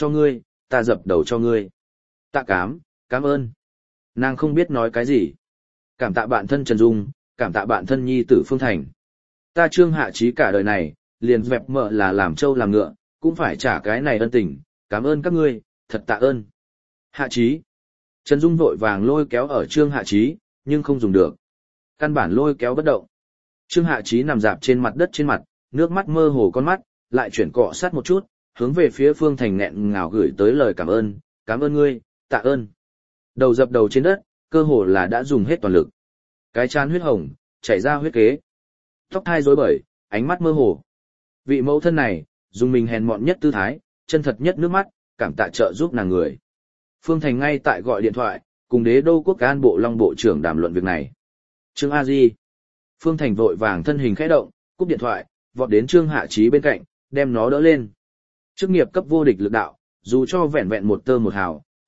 cho ngươi. Tạ cảm ơn. Nàng không biết nói cái gì. Cảm tạ bạn thân Trần Dung, cảm tạ bạn thân nhi tử Phương Thành. Ta Trương Hạ Trí cả đời này, liền vẹp mợ là làm trâu làm ngựa, cũng phải trả cái này ân tình, cảm ơn các ngươi, thật tạ ơn. Hạ Trí. Trần Dung vội vàng lôi kéo ở Trương Hạ Trí, nhưng không dùng được. Căn bản lôi kéo bất động. Trương Hạ Trí nằm dạp trên mặt đất trên mặt, nước mắt mơ hồ con mắt, lại chuyển cọ sát một chút, hướng về phía Phương Thành nghẹn ngào gửi tới lời cảm ơn ngươi, tạ ơn. Đầu dập đầu trên đất, cơ hồ là đã dùng hết toàn lực. Cái trán huyết hồng, chảy ra huyết kế. Tóc thai rối bời, ánh mắt mơ hồ. Vị mẫu thân này, dùng mình hèn mọn nhất tư thái, chân thật nhất nước mắt, cảm tạ trợ giúp nàng người. Phương Thành ngay tại gọi điện thoại, cùng đế đô quốc an bộ Long bộ trưởng đàm luận việc này. Trương A Di. Phương Thành vội vàng thân hình khẽ động, cúp điện thoại, vọt đến Trương Hạ Trí bên cạnh, đem nó đỡ lên. Chức nghiệp cấp vô địch lực đạo, dù cho vẹn vẹn một tơ một hào,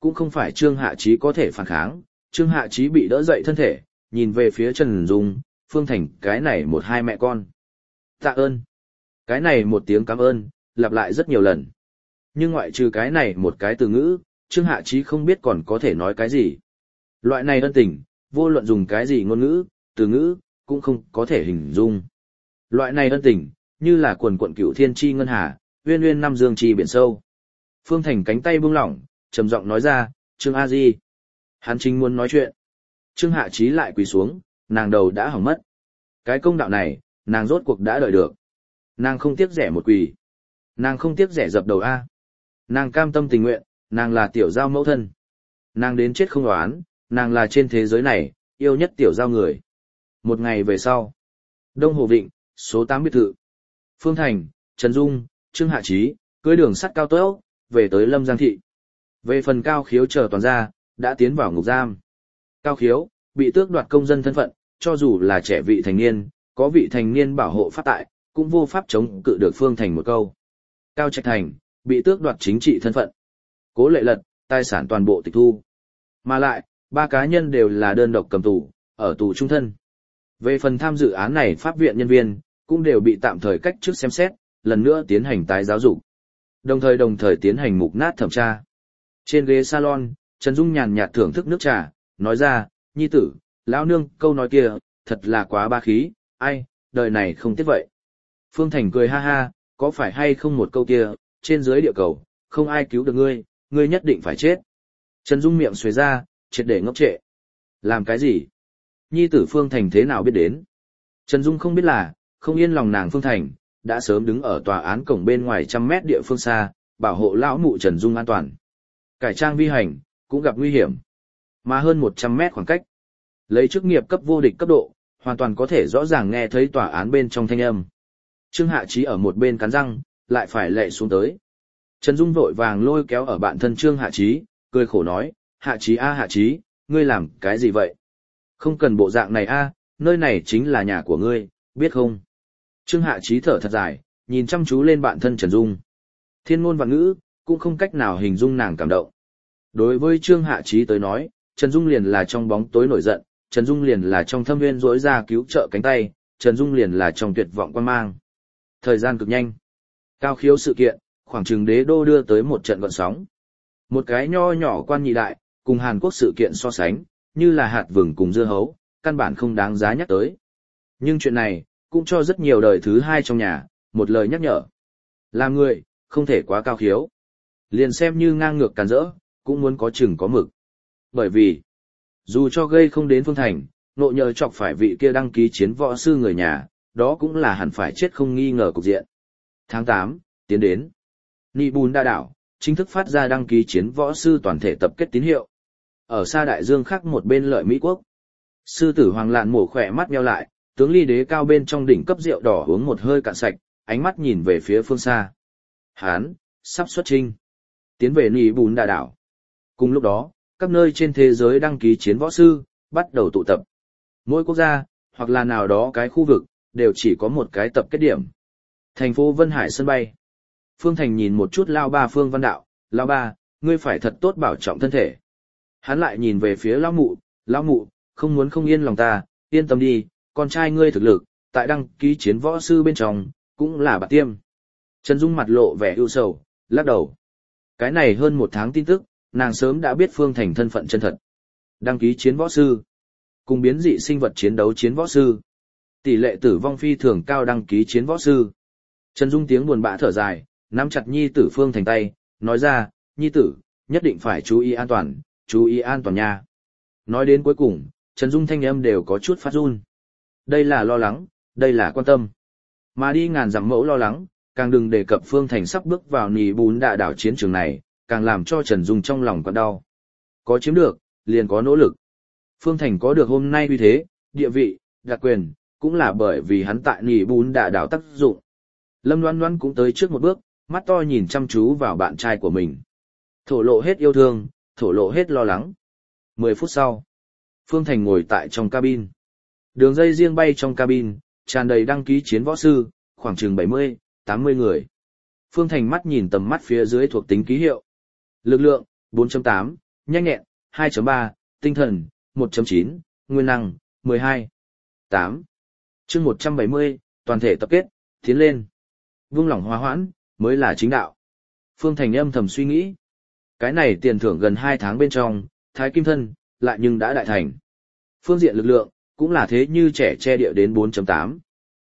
cũng không phải Trương Hạ Chí có thể phản kháng, Trương Hạ Chí bị đỡ dậy thân thể, nhìn về phía Trần Dung, Phương Thành cái này một hai mẹ con. Tạ ơn. Cái này một tiếng cảm ơn, lặp lại rất nhiều lần. Nhưng ngoại trừ cái này một cái từ ngữ, Trương Hạ Chí không biết còn có thể nói cái gì. Loại này ân tình, vô luận dùng cái gì ngôn ngữ, từ ngữ, cũng không có thể hình dung. Loại này ân tình, như là quần quận cửu thiên chi ngân hà, uyên uyên năm dương chi biển sâu. Phương Thành cánh tay buông lỏng, trầm giọng nói ra, Trương A Di. Hắn chính muốn nói chuyện. Trương Hạ Chí lại quỳ xuống, nàng đầu đã hỏng mất. Cái công đạo này, nàng rốt cuộc đã đợi được. Nàng không tiếc rẻ một quỳ. Nàng không tiếc rẻ dập đầu A. Nàng cam tâm tình nguyện, nàng là tiểu giao mẫu thân. Nàng đến chết không đoán, nàng là trên thế giới này, yêu nhất tiểu giao người. Một ngày về sau, Đông Hồ Vịnh, số 8 biệt thự. Phương Thành, Trần Dung, Trương Hạ Chí, cưỡi đường sắt cao tốc, về tới Lâm Giang Thị. Về phần Cao Khiếu chờ toàn gia, đã tiến vào ngục giam. Cao Khiếu, bị tước đoạt công dân thân phận, cho dù là trẻ vị thành niên, có vị thành niên bảo hộ pháp tại, cũng vô pháp chống cự được Phương Thành một câu. Cao Trạch Thành, bị tước đoạt chính trị thân phận. Cố Lệ Lật, tài sản toàn bộ tịch thu. Mà lại, 3 cá nhân đều là đơn độc cầm tù, ở tù trung thân. Về phần tham dự án này pháp viện nhân viên, cũng đều bị tạm thời cách chức xem xét, lần nữa tiến hành tái giáo dục. Đồng thời tiến hành mục nát thẩm tra. Trên ghế salon, Trần Dung nhàn nhạt thưởng thức nước trà, nói ra, nhi tử, lão nương, câu nói kia, thật là quá ba khí, ai, đời này không tiếc vậy. Phương Thành cười ha ha, có phải hay không một câu kia, trên dưới địa cầu, không ai cứu được ngươi, ngươi nhất định phải chết. Trần Dung miệng xuề ra, triệt để ngốc trệ. Làm cái gì? Nhi tử Phương Thành thế nào biết đến? Trần Dung không biết là, không yên lòng nàng Phương Thành, đã sớm đứng ở tòa án cổng bên ngoài 100 mét địa phương xa, bảo hộ lão mụ Trần Dung an toàn. Cải trang vi hành, cũng gặp nguy hiểm. Mà hơn 100 mét khoảng cách. Lấy chức nghiệp cấp vô địch cấp độ, hoàn toàn có thể rõ ràng nghe thấy tòa án bên trong thanh âm. Trương Hạ Chí ở một bên cắn răng, lại phải lệ xuống tới. Trần Dung vội vàng lôi kéo ở bạn thân Trương Hạ Chí, cười khổ nói, Hạ Chí a Hạ Chí, ngươi làm cái gì vậy? Không cần bộ dạng này a, nơi này chính là nhà của ngươi, biết không? Trương Hạ Chí thở thật dài, nhìn chăm chú lên bạn thân Trần Dung. Thiên ngôn vạn ngữ, cũng không cách nào hình dung nàng cảm động. Đối với Trương Hạ Chí tới nói, Trần Dung liền là trong bóng tối nổi giận, Trần Dung liền là trong thâm nguyên rỗi ra cứu trợ cánh tay, Trần Dung liền là trong tuyệt vọng quan mang. Thời gian cực nhanh. Cao Khiếu sự kiện, khoảng chừng đế đô đưa tới một trận gợn sóng. Một cái nho nhỏ quan nhị đại, cùng Hàn Quốc sự kiện so sánh, như là hạt vừng cùng dưa hấu, căn bản không đáng giá nhắc tới. Nhưng chuyện này, cũng cho rất nhiều đời thứ hai trong nhà, một lời nhắc nhở. Làm người, không thể quá cao khiếu. Liền xem như ngang ngược càn rỡ, cũng muốn có chừng có mực. Bởi vì, dù cho gây không đến Phương Thành, nộ nhờ chọc phải vị kia đăng ký chiến võ sư người nhà, đó cũng là hẳn phải chết không nghi ngờ cục diện. Tháng 8, tiến đến. Nị Bùn Đa đảo, chính thức phát ra đăng ký chiến võ sư toàn thể tập kết tín hiệu. Ở xa đại dương khác một bên lợi Mỹ Quốc. Sư tử Hoàng Lạn mổ khỏe mắt nheo lại, tướng ly đế cao bên trong đỉnh cấp rượu đỏ uống một hơi cạn sạch, ánh mắt nhìn về phía phương xa. Hán, sắp xuất chinh. Tiến về Nị Bùn Đa đảo. Cùng lúc đó, các nơi trên thế giới đăng ký chiến võ sư, bắt đầu tụ tập. Mỗi quốc gia, hoặc là nào đó cái khu vực, đều chỉ có một cái tập kết điểm. Thành phố Vân Hải sân bay. Phương Thành nhìn một chút Lao Ba Phương Văn Đạo, Lao Ba, ngươi phải thật tốt bảo trọng thân thể. Hắn lại nhìn về phía Lão Mụ, không muốn không yên lòng ta, yên tâm đi, con trai ngươi thực lực, tại đăng ký chiến võ sư bên trong, cũng là bạc tiêm. Trần Dung mặt lộ vẻ ưu sầu, lắc đầu. Cái này hơn 1 tháng tin tức, nàng sớm đã biết Phương Thành thân phận chân thật. Đăng ký chiến võ sư, cùng biến dị sinh vật chiến đấu chiến võ sư. Tỷ lệ tử vong phi thường cao đăng ký chiến võ sư. Trần Dung tiếng buồn bã thở dài, nắm chặt nhi tử Phương Thành tay, nói ra, nhi tử, nhất định phải chú ý an toàn nha. Nói đến cuối cùng, Trần Dung thanh âm đều có chút phát run. Đây là lo lắng, đây là quan tâm. Mà đi ngàn dặm mẫu lo lắng, càng đừng đề cập Phương Thành sắp bước vào Nị Bùn Đa đảo chiến trường này, càng làm cho Trần Dung trong lòng quặn đau. Có chiếm được, liền có nỗ lực. Phương Thành có được hôm nay uy thế, địa vị, đặc quyền, cũng là bởi vì hắn tại Nị Bùn Đa đảo tác dụng. Lâm Loan Loan cũng tới trước một bước, mắt to nhìn chăm chú vào bạn trai của mình. Thổ lộ hết yêu thương, thổ lộ hết lo lắng. 10 phút sau, Phương Thành ngồi tại trong cabin. Đường dây riêng bay trong cabin, tràn đầy đăng ký chiến võ sư, khoảng chừng 70, 80 người. Phương Thành mắt nhìn tầm mắt phía dưới thuộc tính ký hiệu. Lực lượng, 4.8, nhanh nhẹn, 2.3, tinh thần, 1.9, nguyên năng, 12. 8. Chương 170, toàn thể tập kết, tiến lên. Vung lỏng hòa hoãn, mới là chính đạo. Phương Thành âm thầm suy nghĩ. Cái này tiền thưởng gần 2 tháng bên trong, Thái Kim Thân, lại nhưng đã đại thành. Phương diện lực lượng, cũng là thế như trẻ che địa đến 4.8.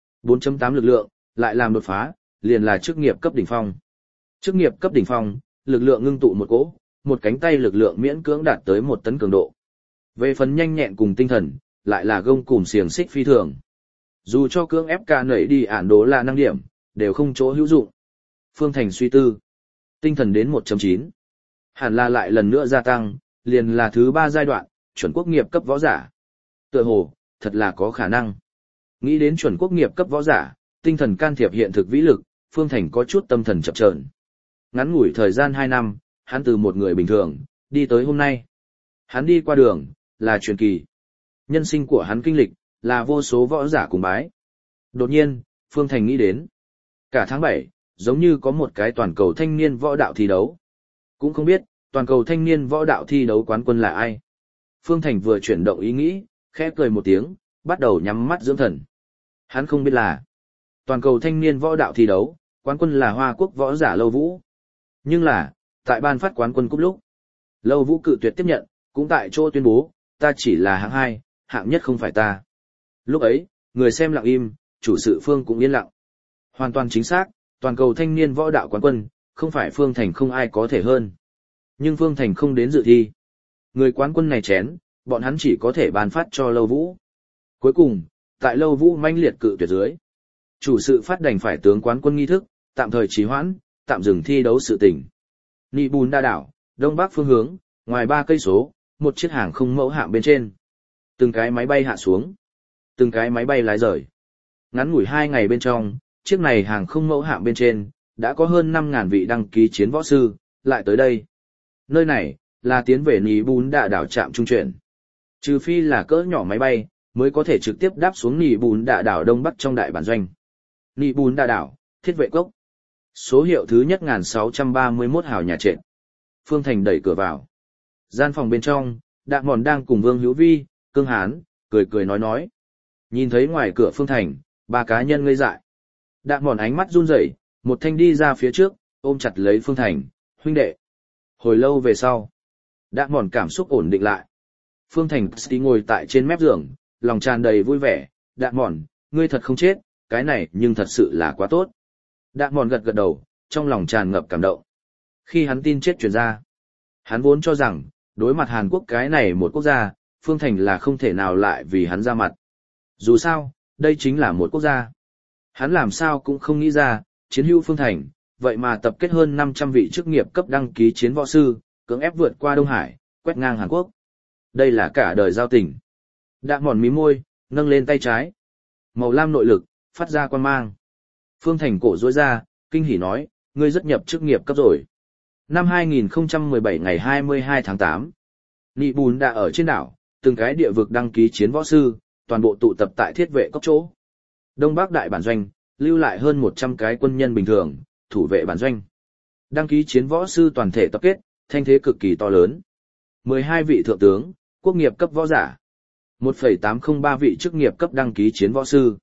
4.8 lực lượng, lại làm đột phá, liền là chức nghiệp cấp đỉnh phong. Chức nghiệp cấp đỉnh phong, lực lượng ngưng tụ một cỗ, một cánh tay lực lượng miễn cưỡng đạt tới 1 tấn cường độ. Về phần nhanh nhẹn cùng tinh thần, lại là gông cùm xiềng xích phi thường. Dù cho cưỡng ép ca nảy đi ản đố là năng điểm, đều không chỗ hữu dụng. Phương Thành suy tư. Tinh thần đến 1.9. Hẳn là lại lần nữa gia tăng, liền là thứ 3 giai đoạn, chuẩn quốc nghiệp cấp võ giả. Tựa hồ, thật là có khả năng. Nghĩ đến chuẩn quốc nghiệp cấp võ giả, tinh thần can thiệp hiện thực vĩ lực, Phương Thành có chút tâm thần chập chờn. Ngắn ngủi thời gian 2 năm, hắn từ một người bình thường, đi tới hôm nay. Hắn đi qua đường, là truyền kỳ. Nhân sinh của hắn kinh lịch, là vô số võ giả cùng bái. Đột nhiên, Phương Thành nghĩ đến. Cả tháng 7, giống như có một cái toàn cầu thanh niên võ đạo thi đấu. Cũng không biết, toàn cầu thanh niên võ đạo thi đấu quán quân là ai. Phương Thành vừa chuyển động ý nghĩ, khẽ cười một tiếng, bắt đầu nhắm mắt dưỡng thần. Hắn không biết là, toàn cầu thanh niên võ đạo thi đấu, quán quân là Hoa Quốc võ giả Lâu Vũ. Nhưng là, tại ban phát quán quân cúp lúc, Lâu Vũ cự tuyệt tiếp nhận, cũng tại chỗ tuyên bố, ta chỉ là hạng 2, hạng nhất không phải ta. Lúc ấy, người xem lặng im, chủ sự Phương cũng yên lặng. Hoàn toàn chính xác, toàn cầu thanh niên võ đạo quán quân, không phải Phương Thành không ai có thể hơn. Nhưng Phương Thành không đến dự thi. Người quán quân này chén, bọn hắn chỉ có thể ban phát cho Lâu Vũ. Cuối cùng, tại Lâu Vũ manh liệt cự tuyệt dưới, chủ sự phát đành phải tướng quán quân nghi thức, tạm thời trì hoãn, tạm dừng thi đấu sự tình. Nị Bùn Đa đảo, đông bắc phương hướng, ngoài 3 cây số, một chiếc hàng không mẫu hạm bên trên. Từng cái máy bay hạ xuống, từng cái máy bay lái rời. Ngắn ngủi 2 ngày bên trong, chiếc này hàng không mẫu hạm bên trên, đã có hơn 5.000 vị đăng ký chiến võ sư, lại tới đây. Nơi này, là tiến về Nị Bùn Đa đảo trạm trung chuyển. Trừ phi là cỡ nhỏ máy bay, mới có thể trực tiếp đáp xuống Nị Bùn Đa đảo đông bắc trong đại bản doanh. Nị Bùn Đa đảo, thiết vệ cốc. Số hiệu thứ nhất 1631 hào nhà trệt. Phương Thành đẩy cửa vào. Gian phòng bên trong, Đạm Mòn đang cùng Vương Hữu Vi, Cương Hán, cười cười nói. Nhìn thấy ngoài cửa Phương Thành, 3 cá nhân ngây dại. Đạm Mòn ánh mắt run rẩy, một thanh đi ra phía trước, ôm chặt lấy Phương Thành, huynh đệ. Hồi lâu về sau, Đạm Mòn cảm xúc ổn định lại. Phương Thành đi ngồi tại trên mép giường, lòng tràn đầy vui vẻ. Đạm Mòn, ngươi thật không chết, cái này nhưng thật sự là quá tốt. Đạm Mòn gật gật đầu, trong lòng tràn ngập cảm động. Khi hắn tin chết truyền ra, hắn vốn cho rằng, đối mặt Hàn Quốc cái này một quốc gia, Phương Thành là không thể nào lại vì hắn ra mặt. Dù sao, đây chính là một quốc gia. Hắn làm sao cũng không nghĩ ra, chiến hữu Phương Thành, vậy mà tập kết hơn 500 vị chức nghiệp cấp đăng ký chiến võ sư, cưỡng ép vượt qua Đông Hải, quét ngang Hàn Quốc. Đây là cả đời giao tình. Đạm Mòn mím môi, nâng lên tay trái. Màu lam nội lực, phát ra quang mang. Phương Thành cổ duỗi ra, kinh hỉ nói, ngươi rất nhập chức nghiệp cấp rồi. Năm 2017 ngày 22 tháng 8, Nị Bùn đã ở trên đảo, từng cái địa vực đăng ký chiến võ sư, toàn bộ tụ tập tại thiết vệ cốc chỗ. Đông Bắc đại bản doanh, lưu lại hơn 100 cái quân nhân bình thường, thủ vệ bản doanh. Đăng ký chiến võ sư toàn thể tập kết, thanh thế cực kỳ to lớn. 12 vị thượng tướng, quốc nghiệp cấp võ giả. 1,803 vị chức nghiệp cấp đăng ký chiến võ sư.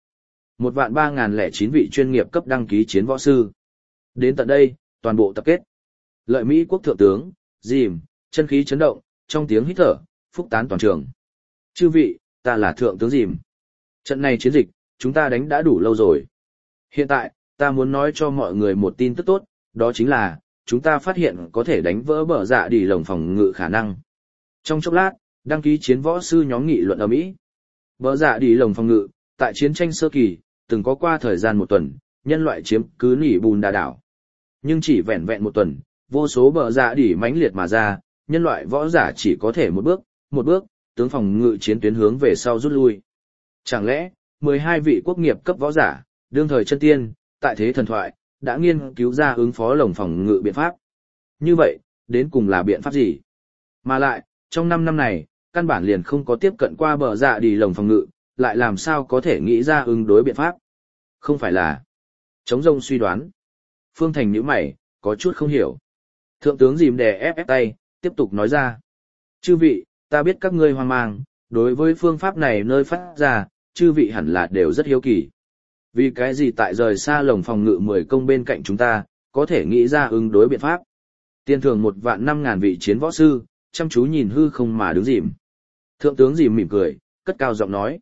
1.3009 vị chuyên nghiệp cấp đăng ký chiến võ sư. Đến tận đây, toàn bộ tập kết. Lợi Mỹ quốc thượng tướng, dìm, chân khí chấn động, trong tiếng hít thở, phúc tán toàn trường. Chư vị, ta là thượng tướng dìm. Trận này chiến dịch, chúng ta đánh đã đủ lâu rồi. Hiện tại, ta muốn nói cho mọi người một tin tức tốt, đó chính là, chúng ta phát hiện có thể đánh vỡ bờ dạ đỉ lồng phòng ngự khả năng. Trong chốc lát, đăng ký chiến võ sư nhóm nghị luận ở Mỹ. Bờ dạ đỉ lồng phòng ngự, tại chiến tranh sơ kỳ, từng có qua thời gian 1 tuần, nhân loại chiếm cứ Nị Bùn Đa đảo. Nhưng chỉ vẹn vẹn 1 tuần, vô số bờ dạ đỉ mãnh liệt mà ra, nhân loại võ giả chỉ có thể một bước, tướng phòng ngự chiến tuyến hướng về sau rút lui. Chẳng lẽ, 12 vị quốc nghiệp cấp võ giả, đương thời chân tiên, tại thế thần thoại, đã nghiên cứu ra ứng phó lồng phòng ngự biện pháp. Như vậy, đến cùng là biện pháp gì? Mà lại, trong 5 năm này, căn bản liền không có tiếp cận qua bờ dạ đỉ lồng phòng ngự, lại làm sao có thể nghĩ ra ứng đối biện pháp? Không phải là chống rông suy đoán. Phương Thành nhíu mày, có chút không hiểu. Thượng tướng dìm đè ép tay, tiếp tục nói ra. Chư vị, ta biết các ngươi hoang mang, đối với phương pháp này nơi phát ra, chư vị hẳn là đều rất hiếu kỳ. Vì cái gì tại rời xa lồng phòng ngự 10 công bên cạnh chúng ta, có thể nghĩ ra ứng đối biện pháp. Tiền thưởng 1.500.000 vị chiến võ sư, chăm chú nhìn hư không mà đứng dìm. Thượng tướng dìm mỉm cười, cất cao giọng nói.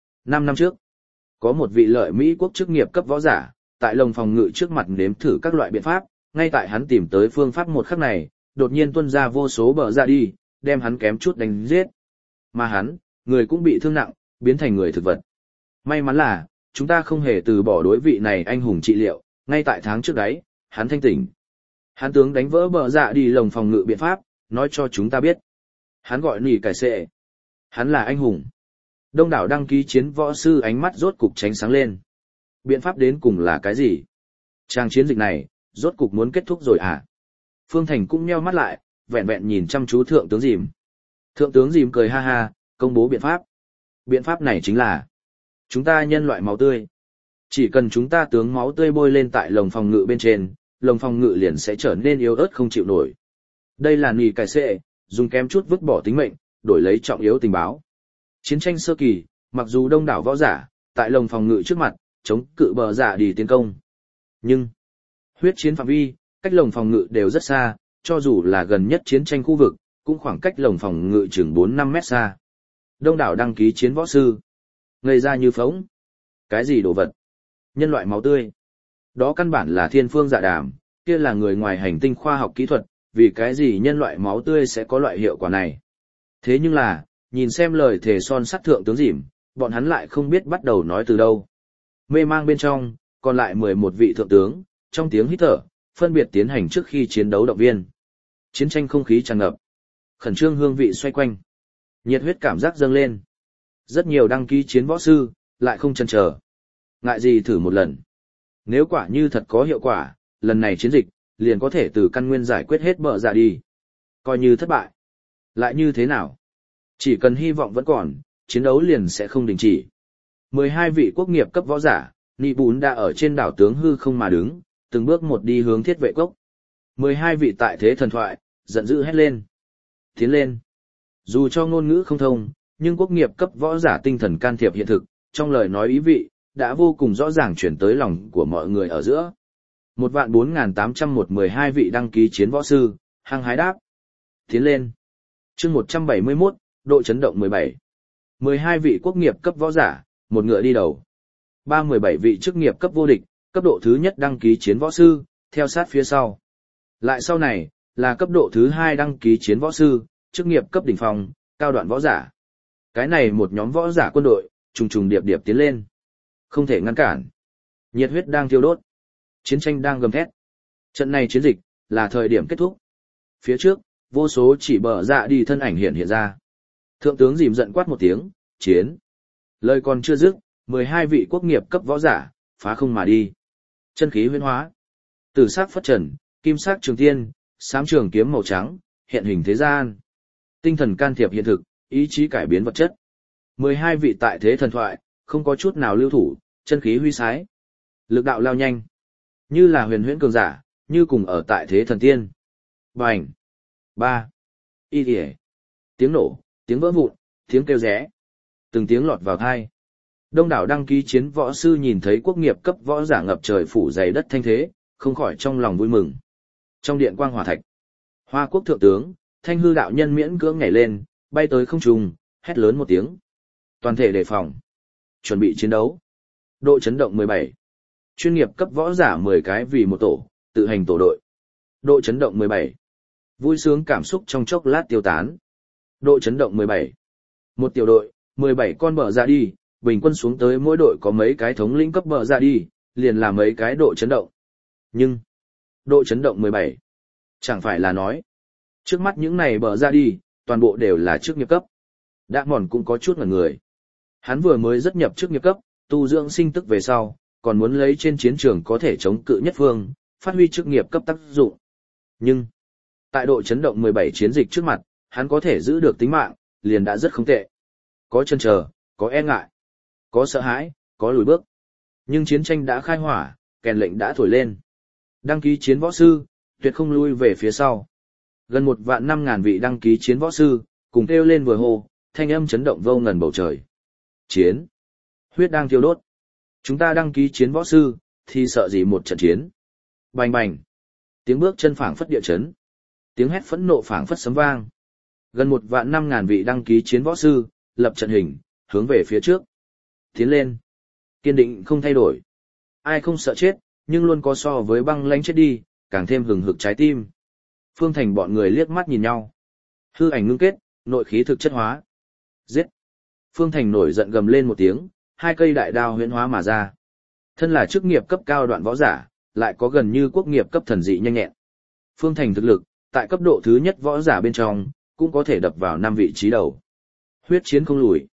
5 năm trước, có một vị lợi Mỹ quốc chức nghiệp cấp võ giả, tại lồng phòng ngự trước mặt nếm thử các loại biện pháp, ngay tại hắn tìm tới phương pháp một khắc này, đột nhiên tuôn ra vô số bờ ra đi, đem hắn kém chút đánh giết. Mà hắn, người cũng bị thương nặng, biến thành người thực vật. May mắn là, chúng ta không hề từ bỏ đối vị này anh hùng trị liệu, ngay tại tháng trước đấy, hắn thanh tỉnh. Hắn tướng đánh vỡ bờ dạ đi lồng phòng ngự biện pháp, nói cho chúng ta biết. Hắn gọi nỉ cải sệ. Hắn là anh hùng. Đông đảo đăng ký chiến võ sư ánh mắt rốt cục tránh sáng lên. Biện pháp đến cùng là cái gì? Trang chiến dịch này, rốt cục muốn kết thúc rồi à? Phương Thành cũng nheo mắt lại, vẹn vẹn nhìn chăm chú thượng tướng dìm. Thượng tướng dìm cười ha ha, công bố biện pháp. Biện pháp này chính là chúng ta nhân loại máu tươi. Chỉ cần chúng ta tướng máu tươi bôi lên tại lồng phòng ngự bên trên, lồng phòng ngự liền sẽ trở nên yếu ớt không chịu nổi. Đây là nỉ cải sệ, dùng kém chút vứt bỏ tính mệnh, đổi lấy trọng yếu tình báo. Chiến tranh sơ kỳ, mặc dù đông đảo võ giả, tại lồng phòng ngự trước mặt, chống cự bờ giả đi tiến công. Nhưng, huyết chiến phạm vi, cách lồng phòng ngự đều rất xa, cho dù là gần nhất chiến tranh khu vực, cũng khoảng cách lồng phòng ngự chừng 4-5 mét xa. Đông đảo đăng ký chiến võ sư. Ngây ra như phóng. Cái gì đồ vật? Nhân loại máu tươi. Đó căn bản là thiên phương dạ đàm, kia là người ngoài hành tinh khoa học kỹ thuật, vì cái gì nhân loại máu tươi sẽ có loại hiệu quả này. Thế nhưng là, nhìn xem lời thề son sắt thượng tướng dìm, bọn hắn lại không biết bắt đầu nói từ đâu. Mê mang bên trong, còn lại 11 vị thượng tướng, trong tiếng hít thở, phân biệt tiến hành trước khi chiến đấu động viên. Chiến tranh không khí tràn ngập. Khẩn trương hương vị xoay quanh. Nhiệt huyết cảm giác dâng lên. Rất nhiều đăng ký chiến võ sư, lại không chần chờ. Ngại gì thử một lần. Nếu quả như thật có hiệu quả, lần này chiến dịch, liền có thể từ căn nguyên giải quyết hết bờ dạ đi. Coi như thất bại. Lại như thế nào? Chỉ cần hy vọng vẫn còn, chiến đấu liền sẽ không đình chỉ. 12 vị quốc nghiệp cấp võ giả, Nị Bún đã ở trên đảo tướng hư không mà đứng, từng bước một đi hướng thiết vệ cốc. 12 vị tại thế thần thoại, giận dữ hét lên. Tiến lên. Dù cho ngôn ngữ không thông, nhưng quốc nghiệp cấp võ giả tinh thần can thiệp hiện thực, trong lời nói ý vị, đã vô cùng rõ ràng chuyển tới lòng của mọi người ở giữa. 1.4812 vị đăng ký chiến võ sư, hăng hái đáp. Tiến lên. Chương 171, độ chấn động 17. 12 vị quốc nghiệp cấp võ giả, một ngựa đi đầu. 317 vị chức nghiệp cấp vô địch, cấp độ thứ nhất đăng ký chiến võ sư, theo sát phía sau. Lại sau này, là cấp độ thứ 2 đăng ký chiến võ sư, chức nghiệp cấp đỉnh phong, cao đoạn võ giả. Cái này một nhóm võ giả quân đội, trùng trùng điệp điệp tiến lên. Không thể ngăn cản. Nhiệt huyết đang thiêu đốt. Chiến tranh đang gầm thét. Trận này chiến dịch, là thời điểm kết thúc. Phía trước, vô số chỉ bờ dạ đi thân ảnh hiện ra. Thượng tướng dìm giận quát một tiếng, chiến. Lời còn chưa dứt, 12 vị quốc nghiệp cấp võ giả, phá không mà đi. Chân khí huyễn hóa. Tử sắc phất trần, kim sắc trường tiên, xám trường kiếm màu trắng, hiện hình thế gian. Tinh thần can thiệp hiện thực, ý chí cải biến vật chất. 12 vị tại thế thần thoại, không có chút nào lưu thủ, chân khí huy sái. Lực đạo lao nhanh. Như là huyền huyễn cường giả, như cùng ở tại thế thần tiên. Bành. Ba. Y kìa. Tiếng nổ, tiếng vỡ vụn, tiếng kêu rẽ. Từng tiếng lọt vào tai. Đông đảo đăng ký chiến võ sư nhìn thấy quốc nghiệp cấp võ giả ngập trời phủ dày đất thanh thế, không khỏi trong lòng vui mừng. Trong điện quang hỏa thạch, Hoa quốc thượng tướng, Thanh Hư đạo nhân miễn cưỡng nhảy lên, bay tới không trung, hét lớn một tiếng. Toàn thể đề phòng. Chuẩn bị chiến đấu. Độ chấn động 17. Chuyên nghiệp cấp võ giả 10 cái vì một tổ, tự hành tổ đội. Độ chấn động 17. Vui sướng cảm xúc trong chốc lát tiêu tán. Độ chấn động 17. Một tiểu đội, 17 con bờ ra đi, bình quân xuống tới mỗi đội có mấy cái thống lĩnh cấp bờ ra đi, liền là mấy cái độ chấn động. Nhưng, độ chấn động 17. Chẳng phải là nói, trước mắt những này bờ ra đi, toàn bộ đều là chức nghiệp cấp. Đạ Mòn cũng có chút ngẩn người. Hắn vừa mới rất nhập chức nghiệp cấp, tu dưỡng sinh tức về sau, còn muốn lấy trên chiến trường có thể chống cự nhất phương, phát huy chức nghiệp cấp tác dụng. Nhưng, tại độ chấn động 17 chiến dịch trước mặt, hắn có thể giữ được tính mạng, liền đã rất không tệ. Có chần chờ, có e ngại, có sợ hãi, có lùi bước. Nhưng chiến tranh đã khai hỏa, kèn lệnh đã thổi lên. Đăng ký chiến võ sư, tuyệt không lui về phía sau. Gần 1.500.000 vị đăng ký chiến võ sư, Cùng kêu lên vừa hô, thanh âm chấn động vô ngần bầu trời. Chiến! Huyết đang thiêu đốt. Chúng ta đăng ký chiến võ sư, thì sợ gì một trận chiến. Bành bành! Tiếng bước chân phảng phất địa chấn. Tiếng hét phẫn nộ phảng phất sấm vang. Gần 1.500.000 vị đăng ký chiến võ sư, lập trận hình, hướng về phía trước. Tiến lên. Kiên định không thay đổi. Ai không sợ chết, nhưng luôn có so với băng lãnh chết đi, càng thêm hừng hực trái tim. Phương Thành bọn người liếc mắt nhìn nhau. Hư ảnh ngưng kết, nội khí thực chất hóa. Giết! Phương Thành nổi giận gầm lên một tiếng, hai cây đại đao huyễn hóa mà ra. Thân là chức nghiệp cấp cao đoạn võ giả, lại có gần như quốc nghiệp cấp thần dị nhanh nhẹn. Phương Thành thực lực, tại cấp độ thứ nhất võ giả bên trong, cũng có thể đập vào 5 vị trí đầu. Huyết chiến không lùi.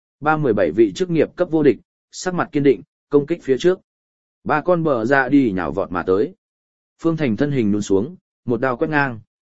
317 vị chức nghiệp cấp vô địch, sắc mặt kiên định, công kích phía trước. 3 con bờ dạ đi nhào vọt mà tới. Phương Thành thân hình nhún xuống, một đao quét ngang.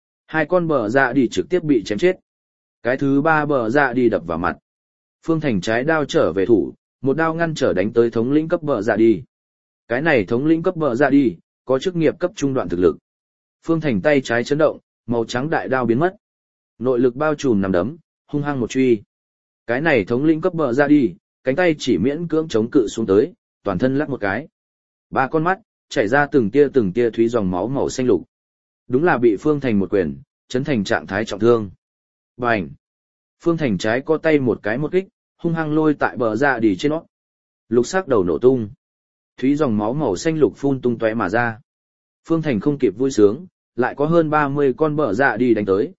2 con bờ dạ đi trực tiếp bị chém chết. Cái thứ 3 bờ dạ đi đập vào mặt. Phương Thành trái đao trở về thủ, một đao ngăn trở đánh tới thống lĩnh cấp bờ dạ đi. Cái này thống lĩnh cấp bờ dạ đi, có chức nghiệp cấp trung đoạn thực lực. Phương Thành tay trái chấn động, màu trắng đại đao biến mất. Nội lực bao trùm nằm đấm, hung hăng một truy. Cái này thống lĩnh cấp bờ dạ đi, cánh tay chỉ miễn cưỡng chống cự xuống tới, toàn thân lắc một cái. 3 con mắt, chảy ra từng tia thúy dòng máu màu xanh lục. Đúng là bị Phương Thành một quyền, chấn thành trạng thái trọng thương. Bành! Phương Thành trái co tay một cái một kích, hung hăng lôi tại bờ dạ đi trên nó. Lục sắc đầu nổ tung. Thúy dòng máu màu xanh lục phun tung tóe mà ra. Phương Thành không kịp vui sướng, lại có hơn 30 con bờ dạ đi đánh tới.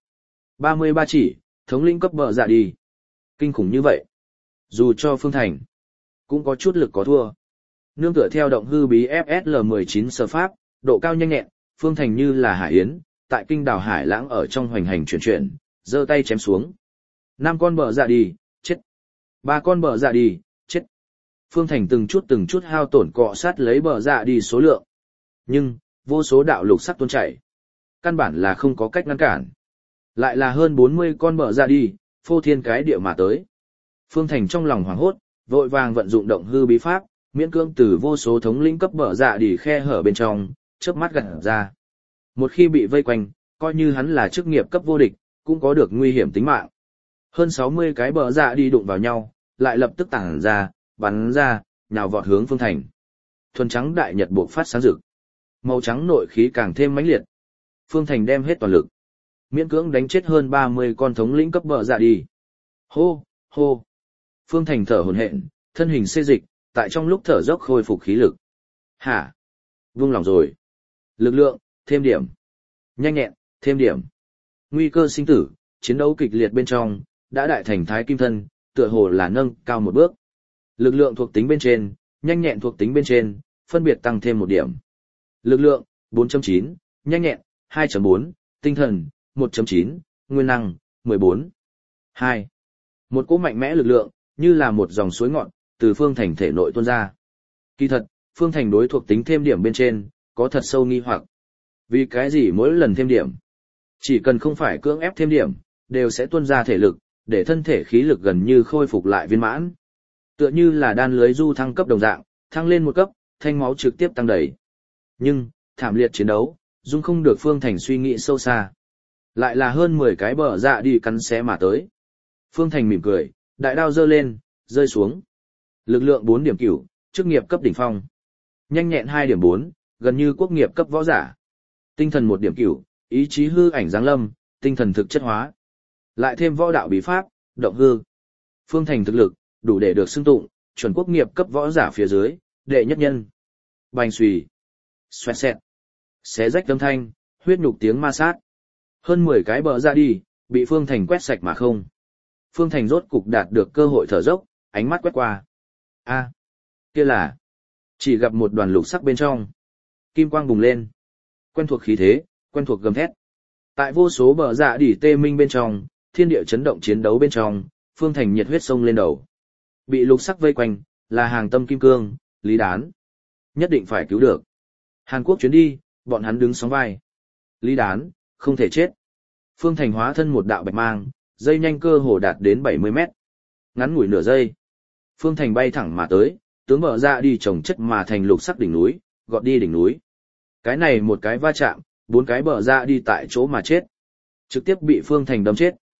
33 chỉ, thống lĩnh cấp bờ dạ đi. Kinh khủng như vậy. Dù cho Phương Thành, cũng có chút lực có thua. Nương tựa theo động hư bí FSL-19 sở pháp, độ cao nhanh nhẹn, Phương Thành như là hải yến, tại kinh đảo hải lãng ở trong hoành hành chuyển, giơ tay chém xuống. 5 con bờ dạ đi, chết. 3 con bờ dạ đi, chết. Phương Thành từng chút hao tổn cọ sát lấy bờ dạ đi số lượng. Nhưng, vô số đạo lục sắc tuôn chảy. Căn bản là không có cách ngăn cản. Lại là hơn 40 con bờ dạ đi, phô thiên cái địa mà tới. Phương Thành trong lòng hoảng hốt, vội vàng vận dụng động hư bí pháp, miễn cưỡng từ vô số thống lĩnh cấp bờ dạ đi khe hở bên trong, chớp mắt gặt ra. Một khi bị vây quanh, coi như hắn là chức nghiệp cấp vô địch, cũng có được nguy hiểm tính mạng. Hơn 60 cái bờ dạ đi đụng vào nhau, lại lập tức tản ra, bắn ra, nhào vọt hướng Phương Thành. Thuần trắng đại nhật buộc phát sáng rực. Màu trắng nội khí càng thêm mãnh liệt. Phương Thành đem hết toàn lực. Miễn cưỡng đánh chết hơn 30 con thống lĩnh cấp bờ dạ đi. Hô, hô. Phương Thành thở hổn hển, thân hình xê dịch, tại trong lúc thở dốc khôi phục khí lực. Hả? Vung lòng rồi. Lực lượng, thêm điểm. Nhanh nhẹn, thêm điểm. Nguy cơ sinh tử, chiến đấu kịch liệt bên trong, đã đại thành thái kim thân, tựa hồ là nâng cao một bước. Lực lượng thuộc tính bên trên, nhanh nhẹn thuộc tính bên trên, phân biệt tăng thêm 1 điểm. Lực lượng, 4.9, nhanh nhẹn, 2.4, tinh thần, 1.9, nguyên năng, 14. 2. Một cỗ mạnh mẽ lực lượng, như là một dòng suối ngọn, từ Phương Thành thể nội tuôn ra. Kỳ thật, Phương Thành đối thuộc tính thêm điểm bên trên, có thật sâu nghi hoặc. Vì cái gì mỗi lần thêm điểm? Chỉ cần không phải cưỡng ép thêm điểm, đều sẽ tuôn ra thể lực, để thân thể khí lực gần như khôi phục lại viên mãn. Tựa như là đan lưới du thăng cấp đồng dạng, thăng lên một cấp, thanh máu trực tiếp tăng đầy. Nhưng, thảm liệt chiến đấu, dung không được Phương Thành suy nghĩ sâu xa. Lại là hơn 10 cái bờ dạ đi cắn xé mà tới. Phương Thành mỉm cười, đại đao giơ lên, rơi xuống. Lực lượng 4 điểm cửu, chức nghiệp cấp đỉnh phong. Nhanh nhẹn 2 điểm 4, gần như quốc nghiệp cấp võ giả. Tinh thần 1 điểm cửu, ý chí hư ảnh giáng lâm, tinh thần thực chất hóa. Lại thêm võ đạo bí pháp, động hư. Phương Thành thực lực, đủ để được xưng tụng, chuẩn quốc nghiệp cấp võ giả phía dưới, đệ nhất nhân. Bành xùy. Xoẹt xẹt. Xé rách âm thanh, huyết nhục tiếng ma sát. Hơn 10 cái bờ ra đi, bị Phương Thành quét sạch mà không. Phương Thành rốt cục đạt được cơ hội thở dốc, ánh mắt quét qua. A, kia là. Chỉ gặp một đoàn lục sắc bên trong. Kim quang bùng lên. Quen thuộc khí thế, quen thuộc gầm thét. Tại vô số bờ dạ đỉ tê minh bên trong, thiên địa chấn động chiến đấu bên trong, Phương Thành nhiệt huyết sông lên đầu. Bị lục sắc vây quanh, là hàng tâm kim cương, Lý Đán. Nhất định phải cứu được. Hàn Quốc chuyến đi, bọn hắn đứng sóng vai. Lý Đán, không thể chết. Phương Thành hóa thân một đạo bạch mang, dây nhanh cơ hồ đạt đến 70 mét. Ngắn ngủi nửa giây. Phương Thành bay thẳng mà tới, tướng bờ dạ đi chồng chất mà thành lục sắc đỉnh núi, gọt đi đỉnh núi. Cái này một cái va chạm, 4 cái bờ dạ đi tại chỗ mà chết. Trực tiếp bị Phương Thành đâm chết.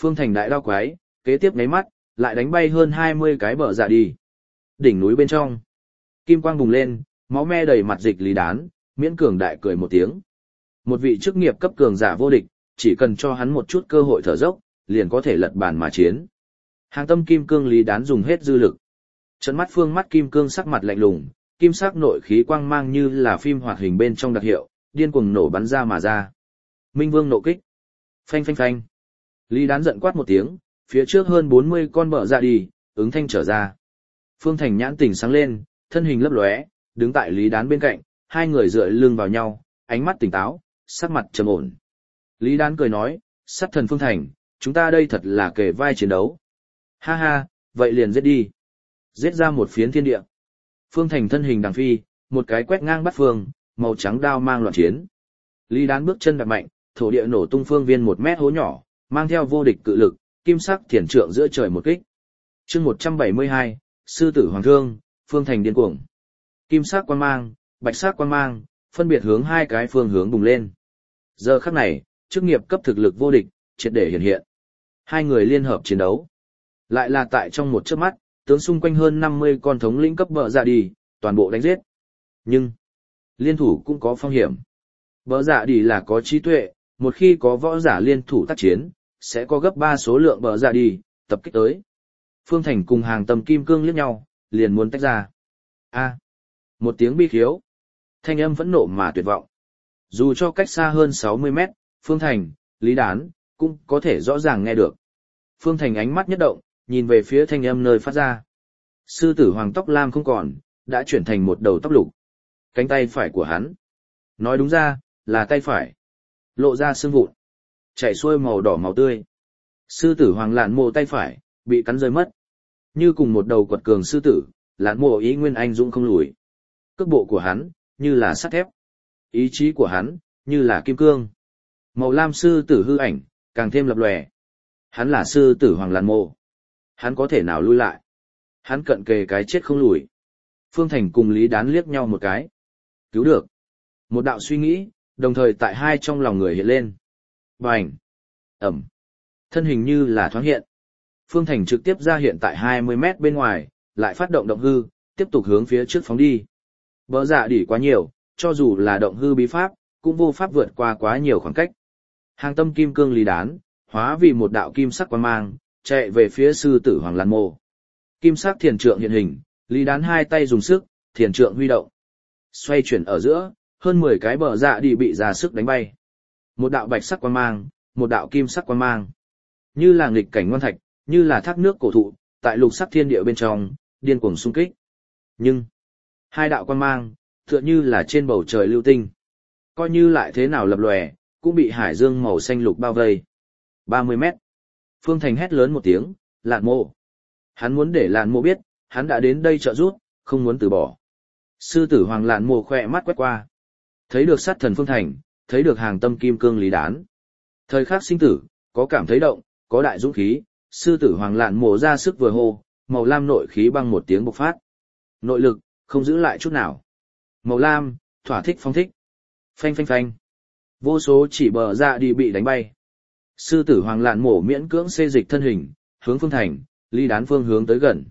Phương Thành đại đao quái, kế tiếp nháy mắt, lại đánh bay hơn 20 cái bờ dạ đi. Đỉnh núi bên trong, kim quang bùng lên, máu me đầy mặt dịch Lý Đán, miễn cường đại cười một tiếng. Một vị chức nghiệp cấp cường giả vô địch, chỉ cần cho hắn một chút cơ hội thở dốc, liền có thể lật bàn mà chiến. Hàng tâm kim cương Lý Đán dùng hết dư lực. Trận mắt phương mắt kim cương sắc mặt lạnh lùng, kim sắc nội khí quang mang như là phim hoạt hình bên trong đặc hiệu, điên cuồng nổ bắn ra mà ra. Minh Vương nộ kích. Phanh phanh phanh. Lý Đán giận quát một tiếng, phía trước hơn 40 con bợ dạ đi, ứng thanh trở ra. Phương Thành nhãn tỉnh sáng lên, thân hình lấp lóe, đứng tại Lý Đán bên cạnh, hai người dựa lưng vào nhau, ánh mắt tỉnh táo, sắc mặt trầm ổn. Lý Đán cười nói, sát thần Phương Thành, chúng ta đây thật là kề vai chiến đấu. Ha ha, vậy liền giết đi. Giết ra một phiến thiên địa. Phương Thành thân hình đằng phi, một cái quét ngang bắt phương, màu trắng đao mang loạn chiến. Lý Đán bước chân đạp mạnh, thổ địa nổ tung phương viên 1 mét hố nhỏ, mang theo vô địch cự lực, kim sắc thiền trượng giữa trời một kích. Chương 172, sư tử hoàng thương, Phương Thành điên cuồng. Kim sắc quang mang, bạch sắc quang mang, phân biệt hướng hai cái phương hướng bùng lên. Giờ khắc này, chức nghiệp cấp thực lực vô địch, triệt để hiện hiện. Hai người liên hợp chiến đấu. Lại là tại trong một chớp mắt, tướng xung quanh hơn 50 con thống lĩnh cấp bợ dạ đi, toàn bộ đánh giết. Nhưng, liên thủ cũng có phong hiểm. Bợ dạ đi là có trí tuệ, một khi có võ giả liên thủ tác chiến, sẽ có gấp 3 số lượng bợ dạ đi, tập kích tới. Phương Thành cùng hàng tầm kim cương liếc nhau, liền muốn tách ra. A, một tiếng bi khiếu. Thanh âm phẫn nộ mà tuyệt vọng. Dù cho cách xa hơn 60 mét, Phương Thành, Lý Đán, cũng có thể rõ ràng nghe được. Phương Thành ánh mắt nhất động, nhìn về phía thanh âm nơi phát ra. Sư tử hoàng tóc lam không còn, đã chuyển thành một đầu tóc lục. Cánh tay phải của hắn. Nói đúng ra, là tay phải. Lộ ra xương vụn. Chảy xuôi màu đỏ máu tươi. Sư tử hoàng Lạn Mộ tay phải, bị cắn rơi mất. Như cùng một đầu quật cường sư tử, Lạn Mộ ý nguyên anh dũng không lùi. Cước bộ của hắn, như là sắt thép. Ý chí của hắn, như là kim cương. Màu lam sư tử hư ảnh, càng thêm lập lòe. Hắn là sư tử hoàng Lạn Mộ. Hắn có thể nào lui lại? Hắn cận kề cái chết không lùi. Phương Thành cùng Lý Đán liếc nhau một cái. Cứu được. Một đạo suy nghĩ, đồng thời tại hai trong lòng người hiện lên. Bành! Ẩm! Thân hình như là thoáng hiện. Phương Thành trực tiếp ra hiện tại 20 mét bên ngoài, lại phát động động hư, tiếp tục hướng phía trước phóng đi. Bỡ dạ đỉ quá nhiều, cho dù là động hư bí pháp, cũng vô pháp vượt qua quá nhiều khoảng cách. Hàng tâm kim cương Lý Đán, hóa vì một đạo kim sắc quang mang, chạy về phía sư tử hoàng Lạn Mộ. Kim sắc thiền trượng hiện hình, Lý Đán hai tay dùng sức, thiền trượng huy động. Xoay chuyển ở giữa, hơn 10 cái bờ dạ đi bị ra sức đánh bay. Một đạo bạch sắc quang mang, một đạo kim sắc quang mang. Như là nghịch cảnh ngoan thạch, như là thác nước cổ thụ, tại lục sắc thiên địa bên trong, điên cuồng xung kích. Nhưng, hai đạo quang mang, tựa như là trên bầu trời lưu tinh. Coi như lại thế nào lập lòe, cũng bị hải dương màu xanh lục bao vây. 30 mét. Phương Thành hét lớn một tiếng, Lạn Mộ. Hắn muốn để Lạn Mộ biết, hắn đã đến đây trợ giúp, không muốn từ bỏ. Sư tử hoàng Lạn Mộ khỏe mắt quét qua. Thấy được sát thần Phương Thành, thấy được hàng tâm kim cương Lý Đán. Thời khắc sinh tử, có cảm thấy động, có đại dũng khí, sư tử hoàng Lạn Mộ ra sức vừa hô, màu lam nội khí băng một tiếng bộc phát. Nội lực, không giữ lại chút nào. Màu lam, thỏa thích phong thích. Phanh phanh phanh. Vô số chỉ bờ dạ đi bị đánh bay. Sư tử hoàng Lạn Mộ miễn cưỡng xê dịch thân hình, hướng Phương Thành, Lý Đán phương hướng tới gần.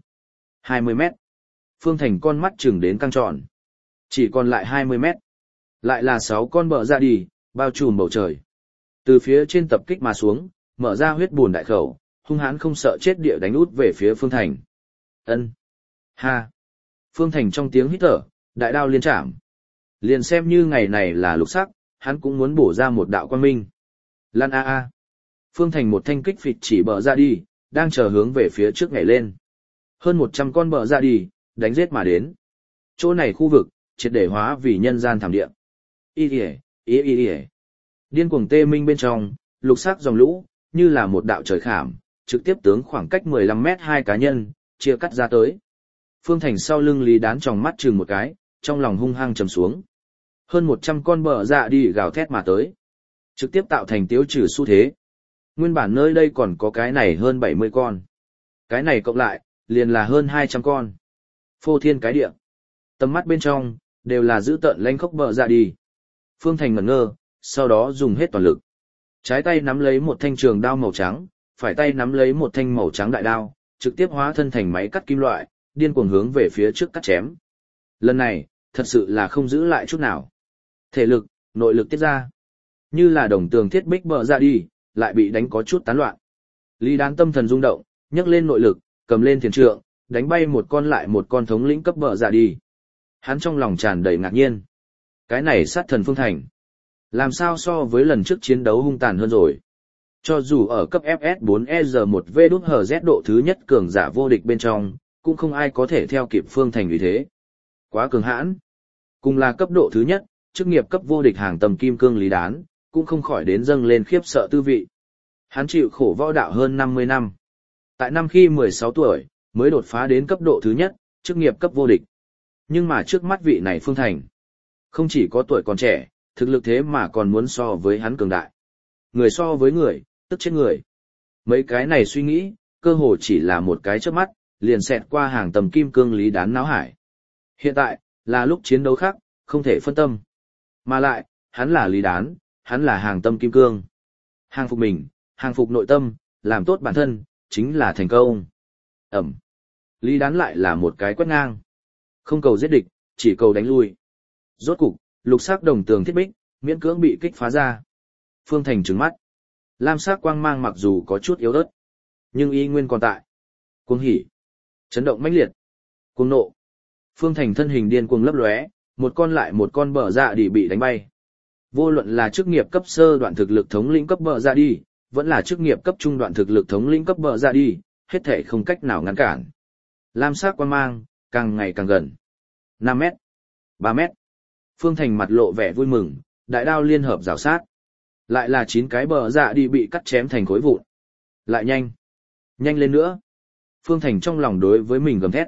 20 mét. Phương Thành con mắt chừng đến căng tròn. Chỉ còn lại 20 mét. Lại là 6 con bờ dạ đi, bao trùm bầu trời. Từ phía trên tập kích mà xuống, mở ra huyết bùn đại khẩu, hung hãn không sợ chết địa đánh út về phía Phương Thành. Ân, ha. Phương Thành trong tiếng hít thở, đại đao liên chạm. Liền xem như ngày này là lục sắc, hắn cũng muốn bổ ra một đạo quang minh. Lan a a. Phương Thành một thanh kích phịch chỉ bờ ra đi, đang chờ hướng về phía trước nhảy lên. Hơn 100 con bờ ra đi, đánh giết mà đến. Chỗ này khu vực, triệt để hóa vì nhân gian thảm địa. Y. Điên cuồng tê minh bên trong, lục sắc dòng lũ, như là một đạo trời khảm, trực tiếp tướng khoảng cách 15 mét hai cá nhân, chia cắt ra tới. Phương Thành sau lưng Lý Đán tròng mắt chừng một cái, trong lòng hung hăng trầm xuống. Hơn 100 con bờ dạ đi gào thét mà tới. Trực tiếp tạo thành tiêu trừ xu thế. Nguyên bản nơi đây còn có cái này hơn 70 con. Cái này cộng lại, liền là hơn 200 con. Phô thiên cái địa. Tầm mắt bên trong, đều là giữ tợn lanh khốc bờ dạ đi. Phương Thành ngẩn ngơ, sau đó dùng hết toàn lực. Trái tay nắm lấy một thanh trường đao màu trắng, phải tay nắm lấy một thanh màu trắng đại đao, trực tiếp hóa thân thành máy cắt kim loại, điên cuồng hướng về phía trước cắt chém. Lần này, thật sự là không giữ lại chút nào. Thể lực, nội lực tiết ra. Như là đồng tường thiết bích bờ ra đi, lại bị đánh có chút tán loạn. Lý Đán tâm thần rung động, nhấc lên nội lực, cầm lên thiền trượng, đánh bay một con lại một con thống lĩnh cấp bờ ra đi. Hắn trong lòng tràn đầy ngạc nhiên. Cái này sát thần Phương Thành. Làm sao so với lần trước chiến đấu hung tàn hơn rồi. Cho dù ở cấp FS4EZ1V độ thứ nhất cường giả vô địch bên trong, cũng không ai có thể theo kịp Phương Thành như thế. Quá cường hãn. Cùng là cấp độ thứ nhất, chức nghiệp cấp vô địch hàng tầm kim cương Lý Đán, cũng không khỏi đến dâng lên khiếp sợ tư vị. Hắn chịu khổ võ đạo hơn 50 năm. Tại năm khi 16 tuổi, mới đột phá đến cấp độ thứ nhất, chức nghiệp cấp vô địch. Nhưng mà trước mắt vị này Phương Thành, không chỉ có tuổi còn trẻ, thực lực thế mà còn muốn so với hắn cường đại. Người so với người, tức chết người. Mấy cái này suy nghĩ, cơ hồ chỉ là một cái chớp mắt, liền xẹt qua hàng tầm kim cương Lý Đán náo hải. Hiện tại, là lúc chiến đấu khác, không thể phân tâm. Mà lại, hắn là Lý Đán, hắn là hàng tâm kim cương. Hàng phục mình, hàng phục nội tâm, làm tốt bản thân, chính là thành công. Ẩm. Lý Đán lại là một cái quét ngang. Không cầu giết địch, chỉ cầu đánh lui. Rốt cục, lục sắc đồng tường thiết bích, miễn cưỡng bị kích phá ra. Phương Thành trừng mắt. Lam sắc quang mang mặc dù có chút yếu ớt, nhưng y nguyên còn tại. Cuồng hỉ, chấn động mãnh liệt, cuồng nộ. Phương Thành thân hình điên cuồng lấp lóe, một con lại một con bờ dạ đi bị đánh bay. Vô luận là chức nghiệp cấp sơ đoạn thực lực thống lĩnh cấp bờ dạ đi, vẫn là chức nghiệp cấp trung đoạn thực lực thống lĩnh cấp bờ dạ đi, hết thể không cách nào ngăn cản. Lam sắc quang mang, càng ngày càng gần. 5 mét, 3 mét. Phương Thành mặt lộ vẻ vui mừng, đại đao liên hợp rào sát. Lại là 9 cái bờ dạ đi bị cắt chém thành khối vụn. Lại nhanh. Nhanh lên nữa. Phương Thành trong lòng đối với mình gầm thét.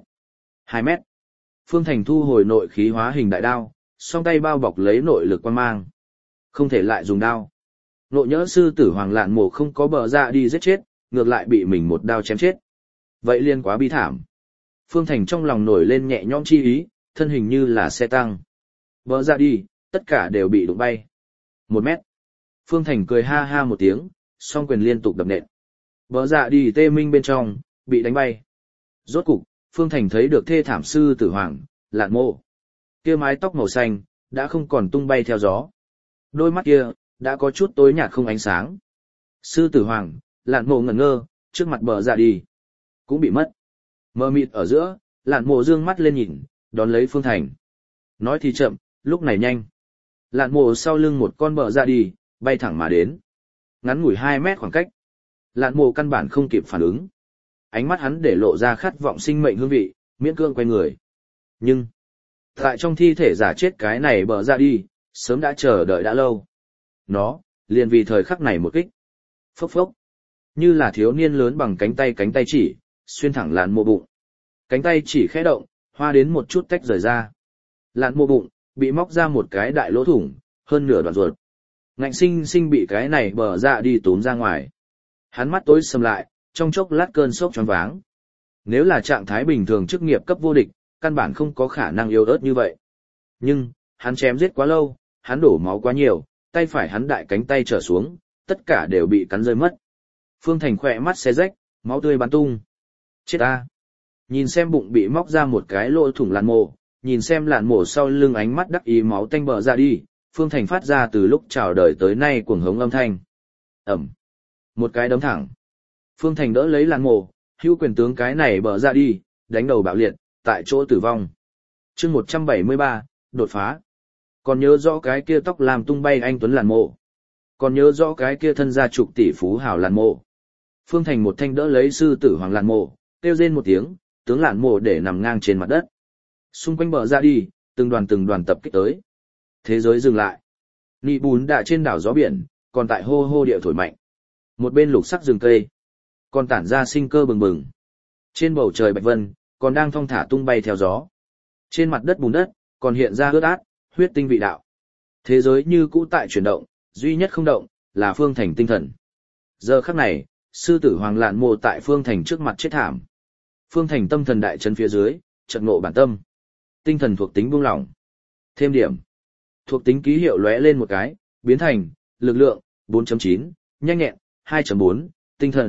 2 mét. Phương Thành thu hồi nội khí hóa hình đại đao, song tay bao bọc lấy nội lực quang mang. Không thể lại dùng đao. Nộ nhỡ sư tử Hoàng Lạn Mộ không có bờ dạ đi giết chết, ngược lại bị mình một đao chém chết. Vậy liên quá bi thảm. Phương Thành trong lòng nổi lên nhẹ nhõm chi ý, thân hình như là xe tăng. Bờ dạ đi, tất cả đều bị đụng bay. 1 mét. Phương Thành cười ha ha một tiếng, song quyền liên tục đập nện. Bờ dạ đi tê minh bên trong, bị đánh bay. Rốt cục, Phương Thành thấy được thê thảm sư tử Hoàng, Lạn Mộ. Kia mái tóc màu xanh, đã không còn tung bay theo gió. Đôi mắt kia, đã có chút tối nhạt không ánh sáng. Sư tử Hoàng, Lạn Mộ ngẩn ngơ, trước mặt bờ dạ đi. Cũng bị mất. Mờ mịt ở giữa, Lạn Mộ dương mắt lên nhìn, đón lấy Phương Thành. Nói thì chậm, lúc này nhanh. Lạn Mộ sau lưng một con bờ dạ đi, bay thẳng mà đến. Ngắn ngủi 2 mét khoảng cách. Lạn Mộ căn bản không kịp phản ứng. Ánh mắt hắn để lộ ra khát vọng sinh mệnh hương vị, miễn cương quay người. Nhưng, tại trong thi thể giả chết cái này bờ ra đi, sớm đã chờ đợi đã lâu. Nó, liền vì thời khắc này một kích. Phốc phốc. Như là thiếu niên lớn bằng cánh tay chỉ, xuyên thẳng Lạn Mộ bụng. Cánh tay chỉ khẽ động, hoa đến một chút tách rời ra. Lạn Mộ bụng, bị móc ra một cái đại lỗ thủng, hơn nửa đoạn ruột. Ngạnh sinh sinh bị cái này bờ ra đi túm ra ngoài. Hắn mắt tối sầm lại, trong chốc lát cơn sốc choáng váng. Nếu là trạng thái bình thường chức nghiệp cấp vô địch, căn bản không có khả năng yếu ớt như vậy. Nhưng, hắn chém giết quá lâu, hắn đổ máu quá nhiều, tay phải hắn đại cánh tay trở xuống, tất cả đều bị cắn rơi mất. Phương Thành khỏe mắt xé rách, máu tươi bắn tung. Chết ta! Nhìn xem bụng bị móc ra một cái lỗ thủng Lạn Mộ, nhìn xem Lạn Mộ sau lưng ánh mắt đắc ý máu tanh bờ ra đi, Phương Thành phát ra từ lúc chào đời tới nay cuồng hống âm thanh. Ẩm! Một cái đấm thẳng. Phương Thành đỡ lấy Lạn Mộ, hữu quyền tướng cái này bờ ra đi, đánh đầu bạo liệt, tại chỗ tử vong. Chương 173, đột phá. Còn nhớ rõ cái kia tóc làm tung bay anh tuấn Lạn Mộ. Còn nhớ rõ cái kia thân gia trục tỷ phú hào Lạn Mộ. Phương Thành một thanh đỡ lấy sư tử Hoàng Lạn Mộ, kêu rên một tiếng, tướng Lạn Mộ để nằm ngang trên mặt đất. Xung quanh bờ ra đi, từng đoàn tập kích tới. Thế giới dừng lại. Nị bùn đã trên đảo gió biển, còn tại hô hô địa thổi mạnh. Một bên lục sắc rừng cây, còn tản ra sinh cơ bừng bừng. Trên bầu trời bạch vân, còn đang thong thả tung bay theo gió. Trên mặt đất bùn đất, còn hiện ra ướt át, huyết tinh vị đạo. Thế giới như cũ tại chuyển động, duy nhất không động, là Phương Thành tinh thần. Giờ khắc này, sư tử Hoàng Lạn Mộ tại Phương Thành trước mặt chết thảm. Phương Thành tâm thần đại chấn phía dưới, chợt ngộ bản tâm. Tinh thần thuộc tính buông lỏng. Thêm điểm. Thuộc tính ký hiệu lóe lên một cái, biến thành lực lượng 4.9, nhanh nhẹn 2.4, tinh thần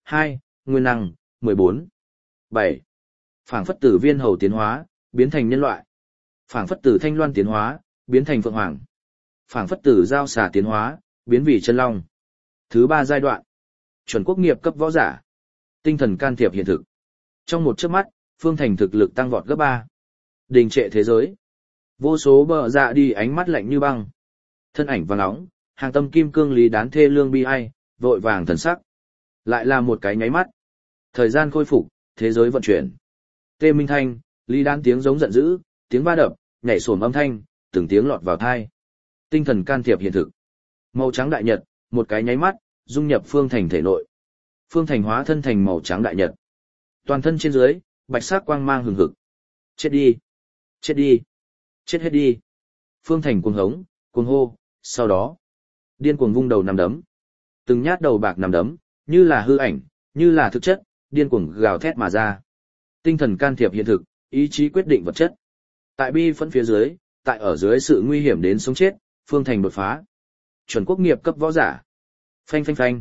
2, nguyên năng, 14. 7. Phảng phất từ viên hầu tiến hóa, biến thành nhân loại. Phảng phất từ thanh loan tiến hóa, biến thành phượng hoàng. Phảng phất từ giao xà tiến hóa, biến vì chân long. Thứ 3 giai đoạn. Chuẩn quốc nghiệp cấp võ giả. Tinh thần can thiệp hiện thực. Trong một chớp mắt, Phương Thành thực lực tăng vọt gấp 3. Đình trệ thế giới. Vô số bờ dạ đi ánh mắt lạnh như băng. Thân ảnh vàng óng, hàng tâm kim cương lý đán thê lương bi ai, vội vàng thần sắc. Lại là một cái nháy mắt. Thời gian khôi phục, thế giới vận chuyển. Tê Minh Thanh, lý đán tiếng giống giận dữ, tiếng va đập, nhảy xổm âm thanh, từng tiếng lọt vào tai. Tinh thần can thiệp hiện thực. Màu trắng đại nhật, một cái nháy mắt, dung nhập Phương Thành thể nội. Phương Thành hóa thân thành màu trắng đại nhật. Toàn thân trên dưới, bạch sắc quang mang hừng hực. Chết đi! Chết đi! Chết hết đi! Phương Thành cuồng hống, cuồng hô, sau đó, điên cuồng vung đầu nằm đấm. Từng nhát đầu bạc nằm đấm, như là hư ảnh, như là thực chất, điên cuồng gào thét mà ra. Tinh thần can thiệp hiện thực, ý chí quyết định vật chất. Tại bi phẫn phía dưới, tại ở dưới sự nguy hiểm đến sống chết, Phương Thành đột phá. Chuẩn quốc nghiệp cấp võ giả. Phanh phanh phanh.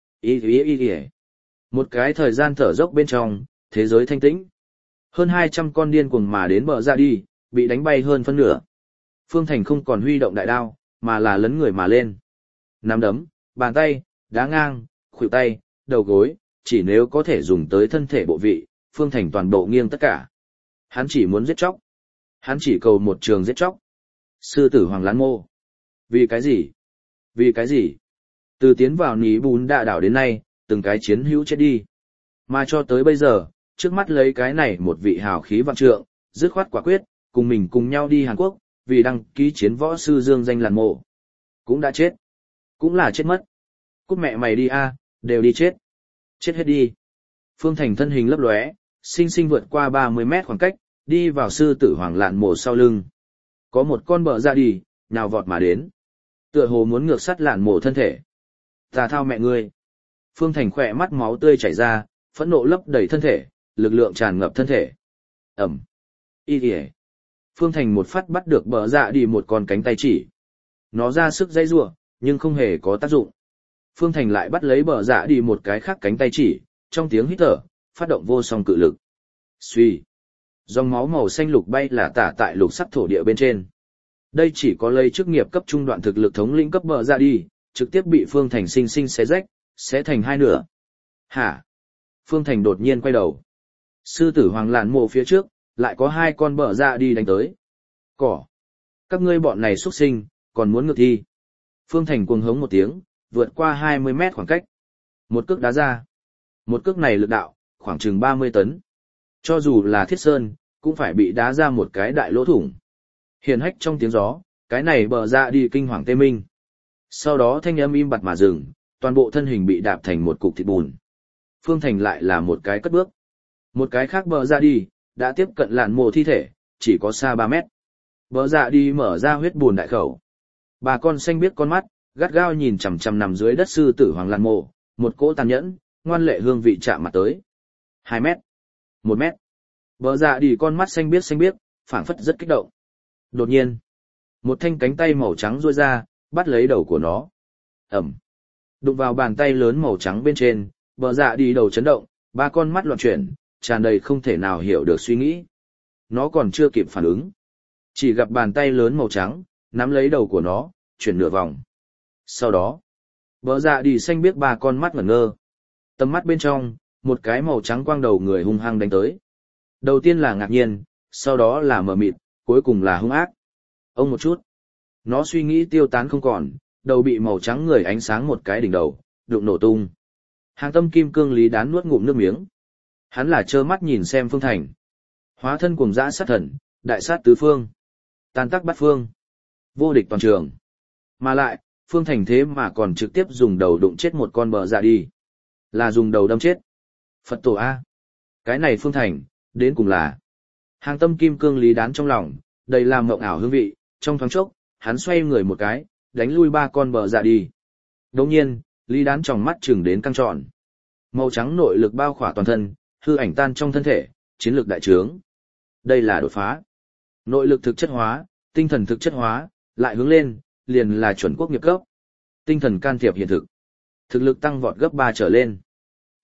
Ý. Một cái thời gian thở dốc bên trong, thế giới thanh tĩnh. Hơn 200 con điên cuồng mà đến bờ ra đi, bị đánh bay hơn phân nửa. Phương Thành không còn huy động đại đao, mà là lấn người mà lên. Nắm đấm, bàn tay, đá ngang, khuỷu tay, đầu gối, chỉ nếu có thể dùng tới thân thể bộ vị, Phương Thành toàn bộ nghiêng tất cả. Hắn chỉ muốn giết chóc. Hắn chỉ cầu một trường giết chóc. Sư tử Hoàng Lán Mô. Vì cái gì? Vì cái gì? Từ tiến vào ní bún đạ đảo đến nay, từng cái chiến hữu chết đi. Mà cho tới bây giờ, trước mắt lấy cái này một vị hào khí vạn trượng, dứt khoát quả quyết, cùng mình cùng nhau đi Hàn Quốc, vì đăng ký chiến võ sư dương danh Làn Mộ. Cũng đã chết. Cũng là chết mất. Cút mẹ mày đi a, đều đi chết. Chết hết đi. Phương Thành thân hình lấp lóe, sinh sinh vượt qua 30 mét khoảng cách, đi vào sư tử Hoàng Lạn Mộ sau lưng. Có một con bợ ra đi, nhào vọt mà đến. Tựa hồ muốn ngược sắt Lạn Mộ thân thể. Tà thao mẹ ngươi. Phương Thành khỏe mắt máu tươi chảy ra, phẫn nộ lấp đầy thân thể, lực lượng tràn ngập thân thể. Ẩm. Y kìa. Phương Thành một phát bắt được bờ dạ đi một con cánh tay chỉ. Nó ra sức dây rủa, nhưng không hề có tác dụng. Phương Thành lại bắt lấy bờ dạ đi một cái khác cánh tay chỉ, trong tiếng hít thở, phát động vô song cự lực. Xuy. Dòng máu màu xanh lục bay là tả tại lục sắc thổ địa bên trên. Đây chỉ có lấy chức nghiệp cấp trung đoạn thực lực thống lĩnh cấp bờ dạ đi, trực tiếp bị Phương Thành sinh sinh xé rách, xé thành hai nửa. Hả? Phương Thành đột nhiên quay đầu. Sư tử Hoàng Lạn Mộ phía trước, lại có hai con bợ dạ đi đánh tới. Cỏ! Các ngươi bọn này xuất sinh, còn muốn ngược thi. Phương Thành cuồng hống một tiếng, vượt qua 20 mét khoảng cách. Một cước đá ra. Một cước này lực đạo, khoảng chừng 30 tấn. Cho dù là thiết sơn, cũng phải bị đá ra một cái đại lỗ thủng. Hiền hách trong tiếng gió, cái này bợ dạ đi kinh hoàng tê minh. Sau đó thanh âm im bặt mà dừng, toàn bộ thân hình bị đạp thành một cục thịt bùn. Phương Thành lại là một cái cất bước. Một cái khác bợ dạ đi, đã tiếp cận Lạn Mộ thi thể, chỉ có xa 3 mét. Bợ dạ đi mở ra huyết bùn đại khẩu. Bà con xanh biếc con mắt, gắt gao nhìn chằm chằm nằm dưới đất sư tử Hoàng Lạn Mộ, một cỗ tàn nhẫn, ngoan lệ hương vị chạm mặt tới. 2 mét. 1 mét. Bợ dạ đi con mắt xanh biếc, phảng phất rất kích động. Đột nhiên, một thanh cánh tay màu trắng duỗi ra, bắt lấy đầu của nó. Ẩm. Đụng vào bàn tay lớn màu trắng bên trên, bợ dạ đi đầu chấn động, ba con mắt loạn chuyển, tràn đầy không thể nào hiểu được suy nghĩ. Nó còn chưa kịp phản ứng. Chỉ gặp bàn tay lớn màu trắng, nắm lấy đầu của nó, chuyển nửa vòng. Sau đó, bợ dạ đi xanh biếc ba con mắt ngẩn ngơ. Tầm mắt bên trong, một cái màu trắng quang đầu người hung hăng đánh tới. Đầu tiên là ngạc nhiên, sau đó là mờ mịt, cuối cùng là hung ác. Ông một chút. Nó suy nghĩ tiêu tán không còn, đầu bị màu trắng người ánh sáng một cái đỉnh đầu, đụng nổ tung. Hàng tâm kim cương lý đán nuốt ngụm nước miếng. Hắn là trơ mắt nhìn xem Phương Thành. Hóa thân cuồng dã sát thần, đại sát tứ phương. Tan tác bát phương. Vô địch toàn trường. Mà lại, Phương Thành thế mà còn trực tiếp dùng đầu đụng chết một con bợ dạ đi. Là dùng đầu đâm chết. Phật tổ A. Cái này Phương Thành, đến cùng là. Hàng tâm kim cương lý đán trong lòng, đầy làm mộng ảo hương vị, trong thoáng chốc, hắn xoay người một cái, đánh lui ba con bợ dạ đi. Đồng nhiên, lý đán tròng mắt chừng đến căng tròn. Màu trắng nội lực bao khỏa toàn thân, hư ảnh tan trong thân thể, chiến lược đại trướng. Đây là đột phá. Nội lực thực chất hóa, tinh thần thực chất hóa, lại hướng lên, liền là chuẩn quốc nghiệp cấp. Tinh thần can thiệp hiện thực. Thực lực tăng vọt gấp 3 trở lên.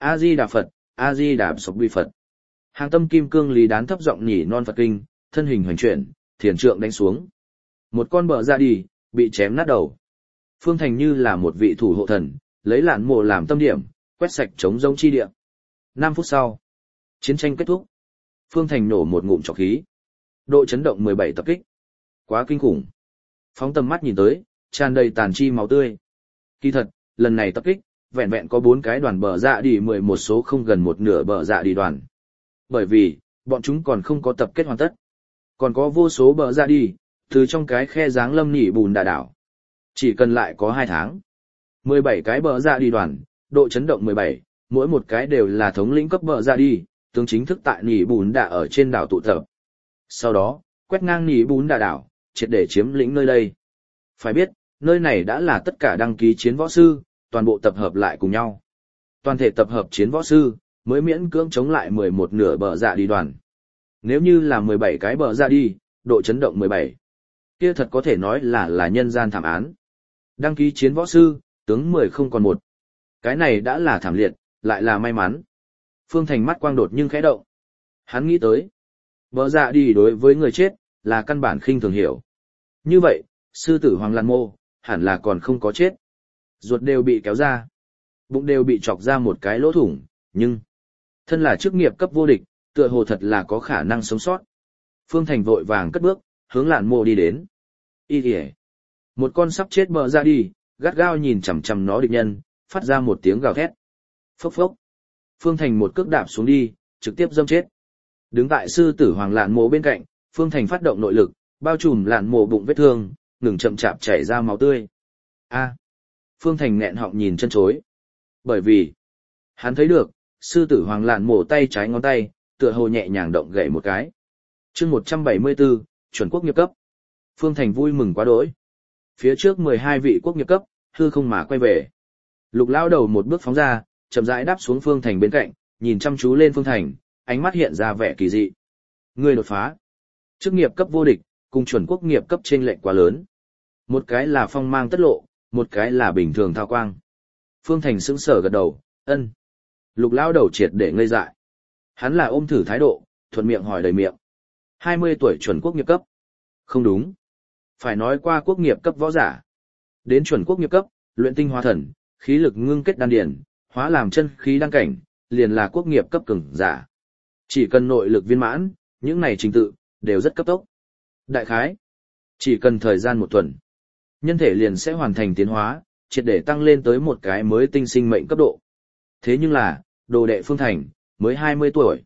A Di Đà Phật, A Di Đà Sộc Vi Phật. Hàng tâm kim cương Lý Đán thấp giọng nhỉ non Phật kinh, thân hình hoành chuyển, thiền trượng đánh xuống. Một con bờ ra đi, bị chém nát đầu. Phương Thành như là một vị thủ hộ thần, lấy Lạn Mộ làm tâm điểm, quét sạch trống rỗng chi địa. 5 phút sau, chiến tranh kết thúc. Phương Thành nổ một ngụm trọc khí. Độ chấn động 17 tập kích. Quá kinh khủng. Phóng tầm mắt nhìn tới, tràn đầy tàn chi máu tươi. Kỳ thật, lần này tập kích, vẹn vẹn có 4 cái đoàn bờ dạ đi 11 số không gần một nửa bờ dạ đi đoàn. Bởi vì, bọn chúng còn không có tập kết hoàn tất. Còn có vô số bờ dạ đi, từ trong cái khe dáng lâm nỉ bùn đà đảo. Chỉ cần lại có 2 tháng. 17 cái bờ dạ đi đoàn, độ chấn động 17, mỗi một cái đều là thống lĩnh cấp bờ dạ đi, tướng chính thức tại nỉ bùn đà ở trên đảo tụ tập. Sau đó, quét ngang nỉ bùn đà đảo, triệt để chiếm lĩnh nơi đây. Phải biết, nơi này đã là tất cả đăng ký chiến võ sư, toàn bộ tập hợp lại cùng nhau. Toàn thể tập hợp chiến võ sư, mới miễn cưỡng chống lại 11 nửa bờ dạ đi đoàn. Nếu như là 17 cái bờ dạ đi, độ chấn động 17. Kia thật có thể nói là nhân gian thảm án. Đăng ký chiến võ sư, tướng 10 không còn 1. Cái này đã là thảm liệt, lại là may mắn. Phương Thành mắt quang đột nhưng khẽ động. Hắn nghĩ tới, bờ dạ đi đối với người chết, là căn bản khinh thường hiểu. Như vậy, sư tử Hoàng Lan Mô, hẳn là còn không có chết. Ruột đều bị kéo ra, bụng đều bị chọc ra một cái lỗ thủng, nhưng thân là chức nghiệp cấp vô địch, tựa hồ thật là có khả năng sống sót. Phương Thành vội vàng cất bước, hướng Lạn Mộ đi đến. Y kìa. Một con sắp chết bờ ra đi, gắt gao nhìn chằm chằm nó địch nhân, phát ra một tiếng gào thét. Phốc phốc. Phương Thành một cước đạp xuống đi, trực tiếp dâm chết. Đứng tại sư tử Hoàng Lạn Mộ bên cạnh, Phương Thành phát động nội lực, bao trùm Lạn Mộ bụng vết thương, ngừng chậm chạp chảy ra máu tươi. A. Phương Thành nghẹn họng nhìn chân chối. Bởi vì, hắn thấy được, sư tử Hoàng Lạn Mộ tay trái ngón tay, tựa hồ nhẹ nhàng động gậy một cái. Chương 174, chuẩn quốc nghiệp cấp. Phương Thành vui mừng quá đỗi. Phía trước 12 vị quốc nghiệp cấp, hư không mà quay về. Lục lao đầu một bước phóng ra, chậm rãi đáp xuống Phương Thành bên cạnh, nhìn chăm chú lên Phương Thành, ánh mắt hiện ra vẻ kỳ dị. Ngươi đột phá. Chức nghiệp cấp vô địch, cùng chuẩn quốc nghiệp cấp chênh lệch quá lớn. Một cái là phong mang tất lộ, một cái là bình thường thao quang. Phương Thành sững sờ gật đầu, ân. Lục lao đầu triệt để ngây dại. Hắn là ôm thử thái độ, thuận miệng hỏi đầy miệng. 20 tuổi chuẩn quốc nghiệp cấp. Không đúng. Phải nói qua quốc nghiệp cấp võ giả. Đến chuẩn quốc nghiệp cấp, luyện tinh hóa thần, khí lực ngưng kết đan điển, hóa làm chân khí đăng cảnh, liền là quốc nghiệp cấp cường giả. Chỉ cần nội lực viên mãn, những này trình tự, đều rất cấp tốc. Đại khái, chỉ cần thời gian 1 tuần, nhân thể liền sẽ hoàn thành tiến hóa, triệt để tăng lên tới một cái mới tinh sinh mệnh cấp độ. Thế nhưng là, đồ đệ Phương Thành, mới 20 tuổi.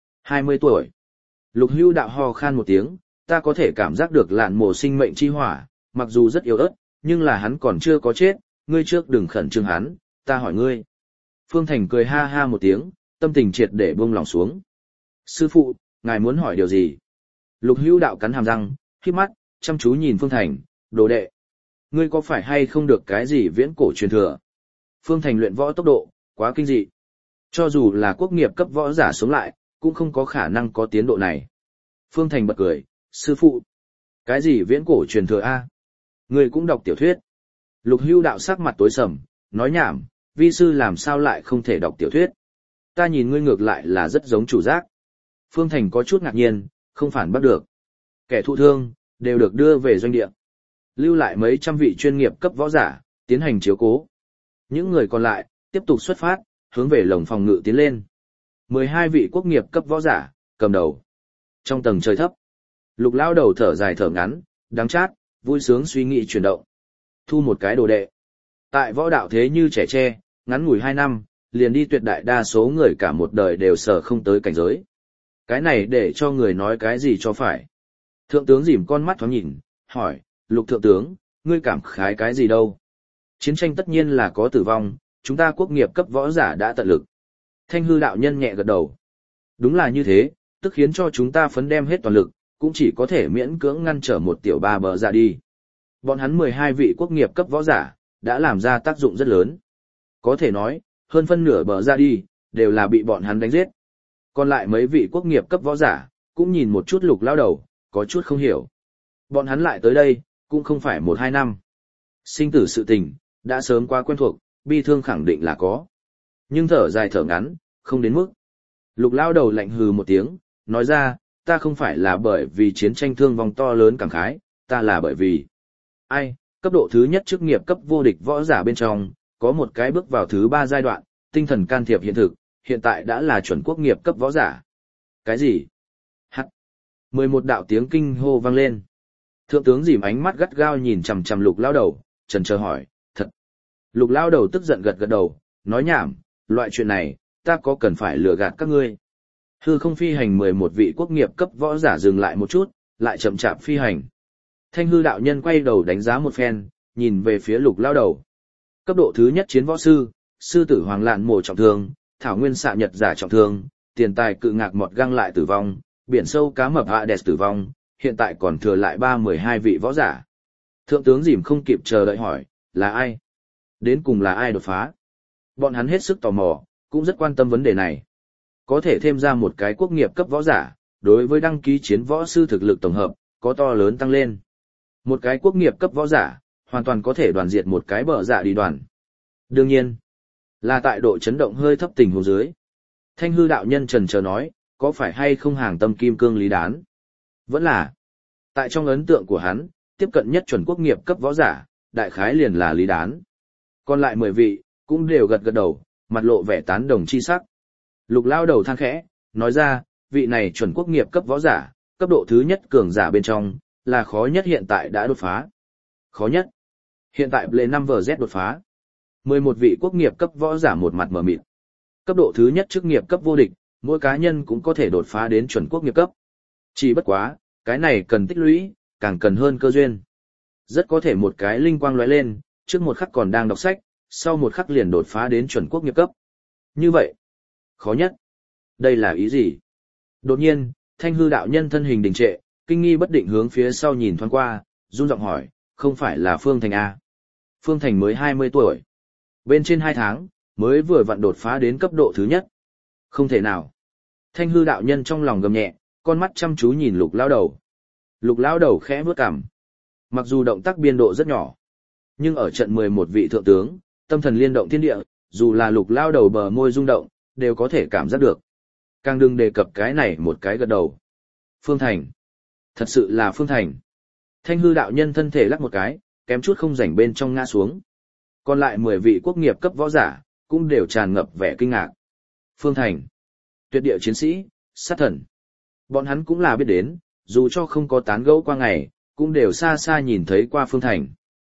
20 tuổi. Lục Hưu đạo ho khan một tiếng, ta có thể cảm giác được Lạn Mộ sinh mệnh chi hỏa, mặc dù rất yếu ớt, nhưng là hắn còn chưa có chết, ngươi trước đừng khẩn trương hắn, ta hỏi ngươi. Phương Thành cười ha ha một tiếng, tâm tình triệt để buông lòng xuống. Sư phụ, ngài muốn hỏi điều gì? Lục Hưu đạo cắn hàm răng, khép mắt, chăm chú nhìn Phương Thành, đồ đệ. Ngươi có phải hay không được cái gì viễn cổ truyền thừa? Phương Thành luyện võ tốc độ, quá kinh dị. Cho dù là quốc nghiệp cấp võ giả sống lại, cũng không có khả năng có tiến độ này. Phương Thành bật cười, sư phụ. Cái gì viễn cổ truyền thừa A? Ngươi cũng đọc tiểu thuyết. Lục Hưu đạo sắc mặt tối sầm, nói nhảm, vi sư làm sao lại không thể đọc tiểu thuyết? Ta nhìn ngươi ngược lại là rất giống chủ giác. Phương Thành có chút ngạc nhiên, không phản bắt được. Kẻ thụ thương, đều được đưa về doanh địa. Lưu lại mấy trăm vị chuyên nghiệp cấp võ giả, tiến hành chiếu cố. Những người còn lại, tiếp tục xuất phát, hướng về lồng phòng ngự tiến lên. 12 vị quốc nghiệp cấp võ giả, cầm đầu. Trong tầng trời thấp, Lục lao đầu thở dài thở ngắn, đắng chát, vui sướng suy nghĩ chuyển động. Thu một cái đồ đệ. Tại võ đạo thế như trẻ tre, ngắn ngủi 2 năm, liền đi tuyệt đại đa số người cả một đời đều sở không tới cảnh giới. Cái này để cho người nói cái gì cho phải. Thượng tướng dìm con mắt thoáng nhìn, hỏi, Lục thượng tướng, ngươi cảm khái cái gì đâu? Chiến tranh tất nhiên là có tử vong, chúng ta quốc nghiệp cấp võ giả đã tận lực. Thanh hư đạo nhân nhẹ gật đầu. Đúng là như thế, tức khiến cho chúng ta phấn đem hết toàn lực, cũng chỉ có thể miễn cưỡng ngăn trở một tiểu ba bờ ra đi. Bọn hắn 12 vị quốc nghiệp cấp võ giả, đã làm ra tác dụng rất lớn. Có thể nói, hơn phân nửa bờ ra đi, đều là bị bọn hắn đánh giết. Còn lại mấy vị quốc nghiệp cấp võ giả, cũng nhìn một chút Lục lao đầu, có chút không hiểu. Bọn hắn lại tới đây, cũng không phải 1-2 năm. Sinh tử sự tình, đã sớm quá quen thuộc, bi thương khẳng định là có. Nhưng thở dài thở ngắn, không đến mức. Lục lao đầu lạnh hừ một tiếng, nói ra, ta không phải là bởi vì chiến tranh thương vong to lớn cảm khái, ta là bởi vì... Ai, cấp độ thứ nhất chức nghiệp cấp vô địch võ giả bên trong, có một cái bước vào thứ 3 giai đoạn, tinh thần can thiệp hiện thực, hiện tại đã là chuẩn quốc nghiệp cấp võ giả. Cái gì? Hắc. 11 đạo tiếng kinh hô vang lên. Thượng tướng dìm ánh mắt gắt gao nhìn chằm chằm lục lao đầu, chần chờ hỏi, thật. Lục lao đầu tức giận gật gật đầu, nói nhảm, loại chuyện này, ta có cần phải lừa gạt các ngươi. Hư không phi hành 11 vị quốc nghiệp cấp võ giả dừng lại một chút, lại chậm chạp phi hành. Thanh hư đạo nhân quay đầu đánh giá một phen, nhìn về phía lục lao đầu. Cấp độ thứ nhất chiến võ sư, sư tử hoàng lạn mổ trọng thương, thảo nguyên xạ nhật giả trọng thương, tiền tài cự ngạc mọt găng lại tử vong, biển sâu cá mập Hades tử vong, hiện tại còn thừa lại 312 vị võ giả. Thượng tướng dìm không kịp chờ đợi hỏi, là ai? Đến cùng là ai đột phá? Bọn hắn hết sức tò mò, cũng rất quan tâm vấn đề này. Có thể thêm ra một cái quốc nghiệp cấp võ giả, đối với đăng ký chiến võ sư thực lực tổng hợp, có to lớn tăng lên. Một cái quốc nghiệp cấp võ giả, hoàn toàn có thể đoàn diệt một cái bờ dạ đi đoàn. Đương nhiên, là tại độ chấn động hơi thấp tình huống dưới. Thanh hư đạo nhân trần chờ nói, có phải hay không hàng tâm kim cương lý đán? Vẫn là. Tại trong ấn tượng của hắn, tiếp cận nhất chuẩn quốc nghiệp cấp võ giả, đại khái liền là lý đán. Còn lại 10 vị, cũng đều gật gật đầu, mặt lộ vẻ tán đồng chi sắc. Lục lao đầu than khẽ, nói ra, vị này chuẩn quốc nghiệp cấp võ giả, cấp độ thứ nhất cường giả bên trong, là khó nhất hiện tại đã đột phá. Khó nhất. Hiện tại Play 5VZ đột phá. 11 vị quốc nghiệp cấp võ giả một mặt mở mịt. Cấp độ thứ nhất chức nghiệp cấp vô địch, mỗi cá nhân cũng có thể đột phá đến chuẩn quốc nghiệp cấp. Chỉ bất quá, cái này cần tích lũy, càng cần hơn cơ duyên. Rất có thể một cái linh quang lóe lên, trước một khắc còn đang đọc sách, sau một khắc liền đột phá đến chuẩn quốc nghiệp cấp. Như vậy, khó nhất. Đây là ý gì? Đột nhiên, thanh hư đạo nhân thân hình đình trệ, kinh nghi bất định hướng phía sau nhìn thoáng qua, run giọng hỏi, không phải là Phương Thành A. Phương Thành mới 20 tuổi. Bên trên 2 tháng, mới vừa vặn đột phá đến cấp độ thứ nhất. Không thể nào. Thanh hư đạo nhân trong lòng gầm nhẹ, con mắt chăm chú nhìn lục lao đầu. Lục lao đầu khẽ bước cằm. Mặc dù động tác biên độ rất nhỏ, nhưng ở trận 11 vị thượng tướng, tâm thần liên động thiên địa, dù là lục lao đầu bờ môi rung động, đều có thể cảm giác được. Càng đừng đề cập cái này một cái gật đầu. Phương Thành. Thật sự là Phương Thành. Thanh hư đạo nhân thân thể lắc một cái, kém chút không rảnh bên trong ngã xuống. Còn lại 10 vị quốc nghiệp cấp võ giả, cũng đều tràn ngập vẻ kinh ngạc. Phương Thành. Tuyệt địa chiến sĩ, sát thần. Bọn hắn cũng là biết đến, dù cho không có tán gẫu qua ngày, cũng đều xa xa nhìn thấy qua Phương Thành.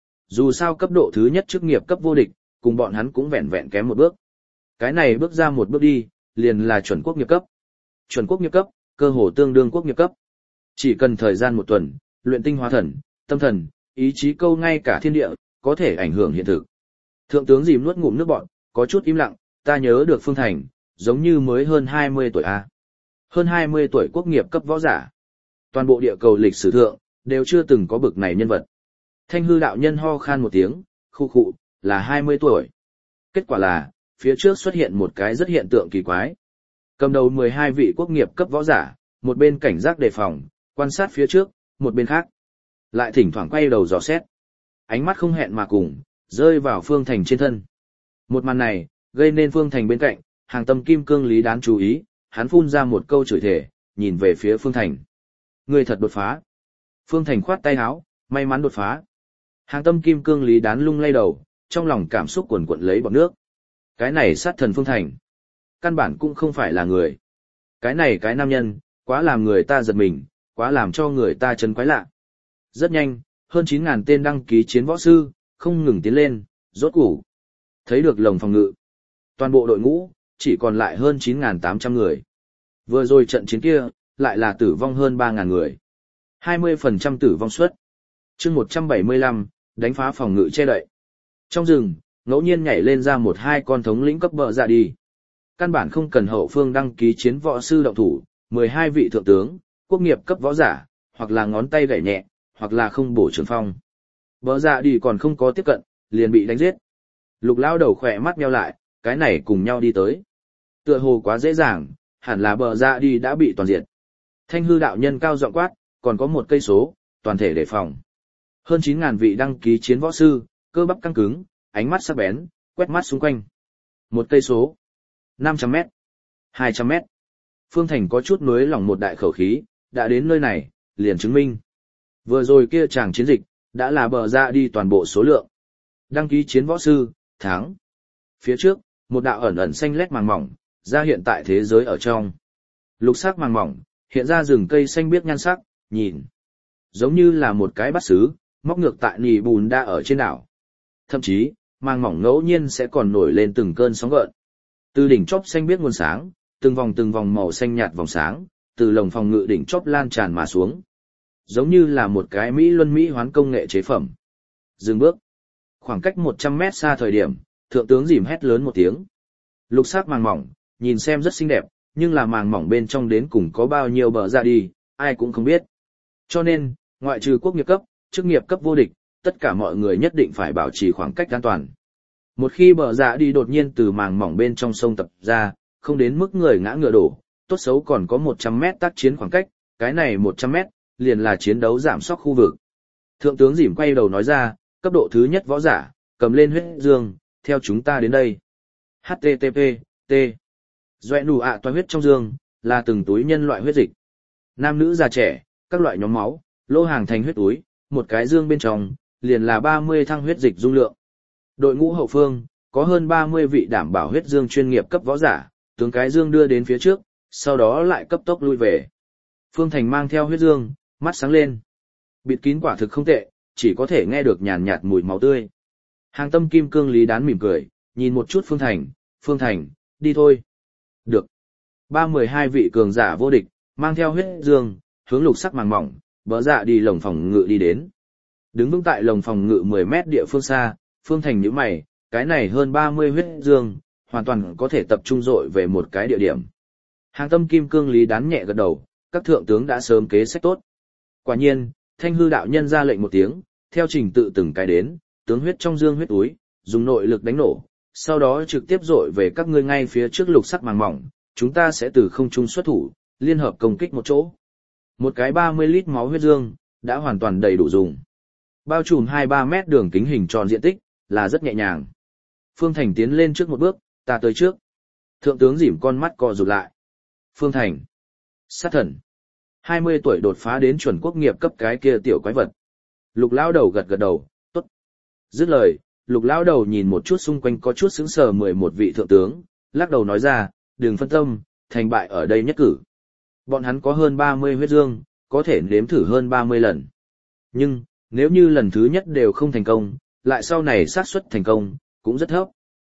Dù sao cấp độ thứ nhất chức nghiệp cấp vô địch, cùng bọn hắn cũng vẹn vẹn kém một bước. Cái này bước ra một bước đi, liền là chuẩn quốc nghiệp cấp. Chuẩn quốc nghiệp cấp, cơ hồ tương đương quốc nghiệp cấp. Chỉ cần thời gian một tuần, luyện tinh hóa thần, tâm thần, ý chí câu ngay cả thiên địa, có thể ảnh hưởng hiện thực. Thượng tướng dìm nuốt ngụm nước bọt, có chút im lặng, ta nhớ được Phương Thành, giống như mới hơn 20 tuổi a. Hơn 20 tuổi quốc nghiệp cấp võ giả. Toàn bộ địa cầu lịch sử thượng, đều chưa từng có bực này nhân vật. Thanh hư đạo nhân ho khan một tiếng, khu khụ, là 20 tuổi. Kết quả là, phía trước xuất hiện một cái rất hiện tượng kỳ quái. Cầm đầu 12 vị quốc nghiệp cấp võ giả, một bên cảnh giác đề phòng, quan sát phía trước, một bên khác. Lại thỉnh thoảng quay đầu dò xét. Ánh mắt không hẹn mà cùng, rơi vào Phương Thành trên thân. Một màn này, gây nên Phương Thành bên cạnh, hàng tâm kim cương lý đán chú ý, hắn phun ra một câu chửi thề, nhìn về phía Phương Thành. Người thật đột phá. Phương Thành khoát tay áo, may mắn đột phá. Hàng tâm kim cương lý đán lung lay đầu, trong lòng cảm xúc cuồn cuộn lấy bọt nước. Cái này sát thần Phương Thành. Căn bản cũng không phải là người. Cái này cái nam nhân, quá làm người ta giật mình, quá làm cho người ta chấn quái lạ. Rất nhanh, hơn 9.000 tên đăng ký chiến võ sư, không ngừng tiến lên, rốt củ. Thấy được lồng phòng ngự. Toàn bộ đội ngũ, chỉ còn lại hơn 9.800 người. Vừa rồi trận chiến kia, lại là tử vong hơn 3.000 người. 20% tử vong suất. chương 175, đánh phá phòng ngự che đậy. Trong rừng, ngẫu nhiên nhảy lên ra một hai con thống lĩnh cấp bờ ra đi. Căn bản không cần hậu phương đăng ký chiến võ sư động thủ, 12 vị thượng tướng, quốc nghiệp cấp võ giả, hoặc là ngón tay gảy nhẹ, hoặc là không bổ trường phong. Bờ ra đi còn không có tiếp cận, liền bị đánh giết. Lục lao đầu khỏe mắt nheo lại, cái này cùng nhau đi tới. Tựa hồ quá dễ dàng, hẳn là bờ ra đi đã bị toàn diệt. Thanh hư đạo nhân cao giọng quát, còn có một cây số, toàn thể đề phòng. Hơn 9.000 vị đăng ký chiến võ sư, cơ bắp căng cứng, ánh mắt sắc bén, quét mắt xung quanh. Một cây số, 500 mét, 200 mét. Phương Thành có chút nuối lòng một đại khẩu khí, đã đến nơi này, liền chứng minh. Vừa rồi kia chàng chiến dịch, đã là bờ ra đi toàn bộ số lượng. Đăng ký chiến võ sư, tháng. Phía trước, một đạo ẩn ẩn xanh lét màng mỏng, ra hiện tại thế giới ở trong. Lục sắc màng mỏng, hiện ra rừng cây xanh biếc nhan sắc, nhìn. Giống như là một cái bát sứ, móc ngược tại nì bùn đa ở trên đảo. Thậm chí, màng mỏng ngẫu nhiên sẽ còn nổi lên từng cơn sóng gợn. Từ đỉnh chóp xanh biếc nguồn sáng, từng vòng màu xanh nhạt vòng sáng, từ lồng phòng ngự đỉnh chóp lan tràn mà xuống. Giống như là một cái Mỹ luân Mỹ hoán công nghệ chế phẩm. Dừng bước. Khoảng cách 100 mét xa thời điểm, thượng tướng rìm hét lớn một tiếng. Lục sắc màng mỏng, nhìn xem rất xinh đẹp, nhưng là màng mỏng bên trong đến cùng có bao nhiêu bờ ra đi, ai cũng không biết. Cho nên, ngoại trừ quốc nghiệp cấp, chức nghiệp cấp vô địch, tất cả mọi người nhất định phải bảo trì khoảng cách an toàn. Một khi bờ ra đi đột nhiên từ màng mỏng bên trong sông tập ra, không đến mức người ngã ngựa đổ, tốt xấu còn có 100 mét tác chiến khoảng cách, cái này 100 mét, liền là chiến đấu giảm sóc khu vực. Thượng tướng Dìm quay đầu nói ra, cấp độ thứ nhất võ giả, cầm lên huyết dương, theo chúng ta đến đây. HTTP, T. Doẹ nụ ạ toa huyết trong dương, là từng túi nhân loại huyết dịch. Nam nữ già trẻ, các loại nhóm máu, lô hàng thành huyết túi, một cái dương bên trong, liền là 30 thăng huyết dịch dung lượng. Đội ngũ hậu phương, có hơn 30 vị đảm bảo huyết dương chuyên nghiệp cấp võ giả, tướng cái dương đưa đến phía trước, sau đó lại cấp tốc lui về. Phương Thành mang theo huyết dương, mắt sáng lên. Bịt kín quả thực không tệ, chỉ có thể nghe được nhàn nhạt mùi máu tươi. Hàng tâm kim cương Lý Đán mỉm cười, nhìn một chút Phương Thành, đi thôi. Được. 312 vị cường giả vô địch, mang theo huyết dương, hướng lục sắc màng mỏng, bỡ dạ đi lồng phòng ngự đi đến. Đứng vững tại lồng phòng ngự 10 mét địa phương xa, Phương Thành nhíu mày, cái này hơn 30 huyết dương, hoàn toàn có thể tập trung dội về một cái địa điểm. Hàng tâm kim cương Lý Đán nhẹ gật đầu, các thượng tướng đã sớm kế sách tốt. Quả nhiên, Thanh hư đạo nhân ra lệnh một tiếng, theo trình tự từng cái đến, tướng huyết trong dương huyết túi, dùng nội lực đánh nổ, sau đó trực tiếp dội về các ngươi ngay phía trước lục sắc màng mỏng, chúng ta sẽ từ không trung xuất thủ, liên hợp công kích một chỗ. Một cái 30 lít máu huyết dương, đã hoàn toàn đầy đủ dùng. Bao trùm 2-3 mét đường kính hình tròn diện tích, là rất nhẹ nhàng. Phương Thành tiến lên trước một bước, ta tới trước. Thượng tướng Dìm con mắt co rụt lại. Phương Thành. Sát thần. 20 tuổi đột phá đến chuẩn quốc nghiệp cấp cái kia tiểu quái vật. Lục lão đầu gật gật đầu, tốt. Dứt lời, lục lão đầu nhìn một chút xung quanh có chút sững sờ 11 vị thượng tướng, lắc đầu nói ra, đừng phân tâm, thành bại ở đây nhất cử. Bọn hắn có hơn 30 huyết dương, có thể nếm thử hơn 30 lần. Nhưng, nếu như lần thứ nhất đều không thành công, lại sau này xác suất thành công, cũng rất thấp.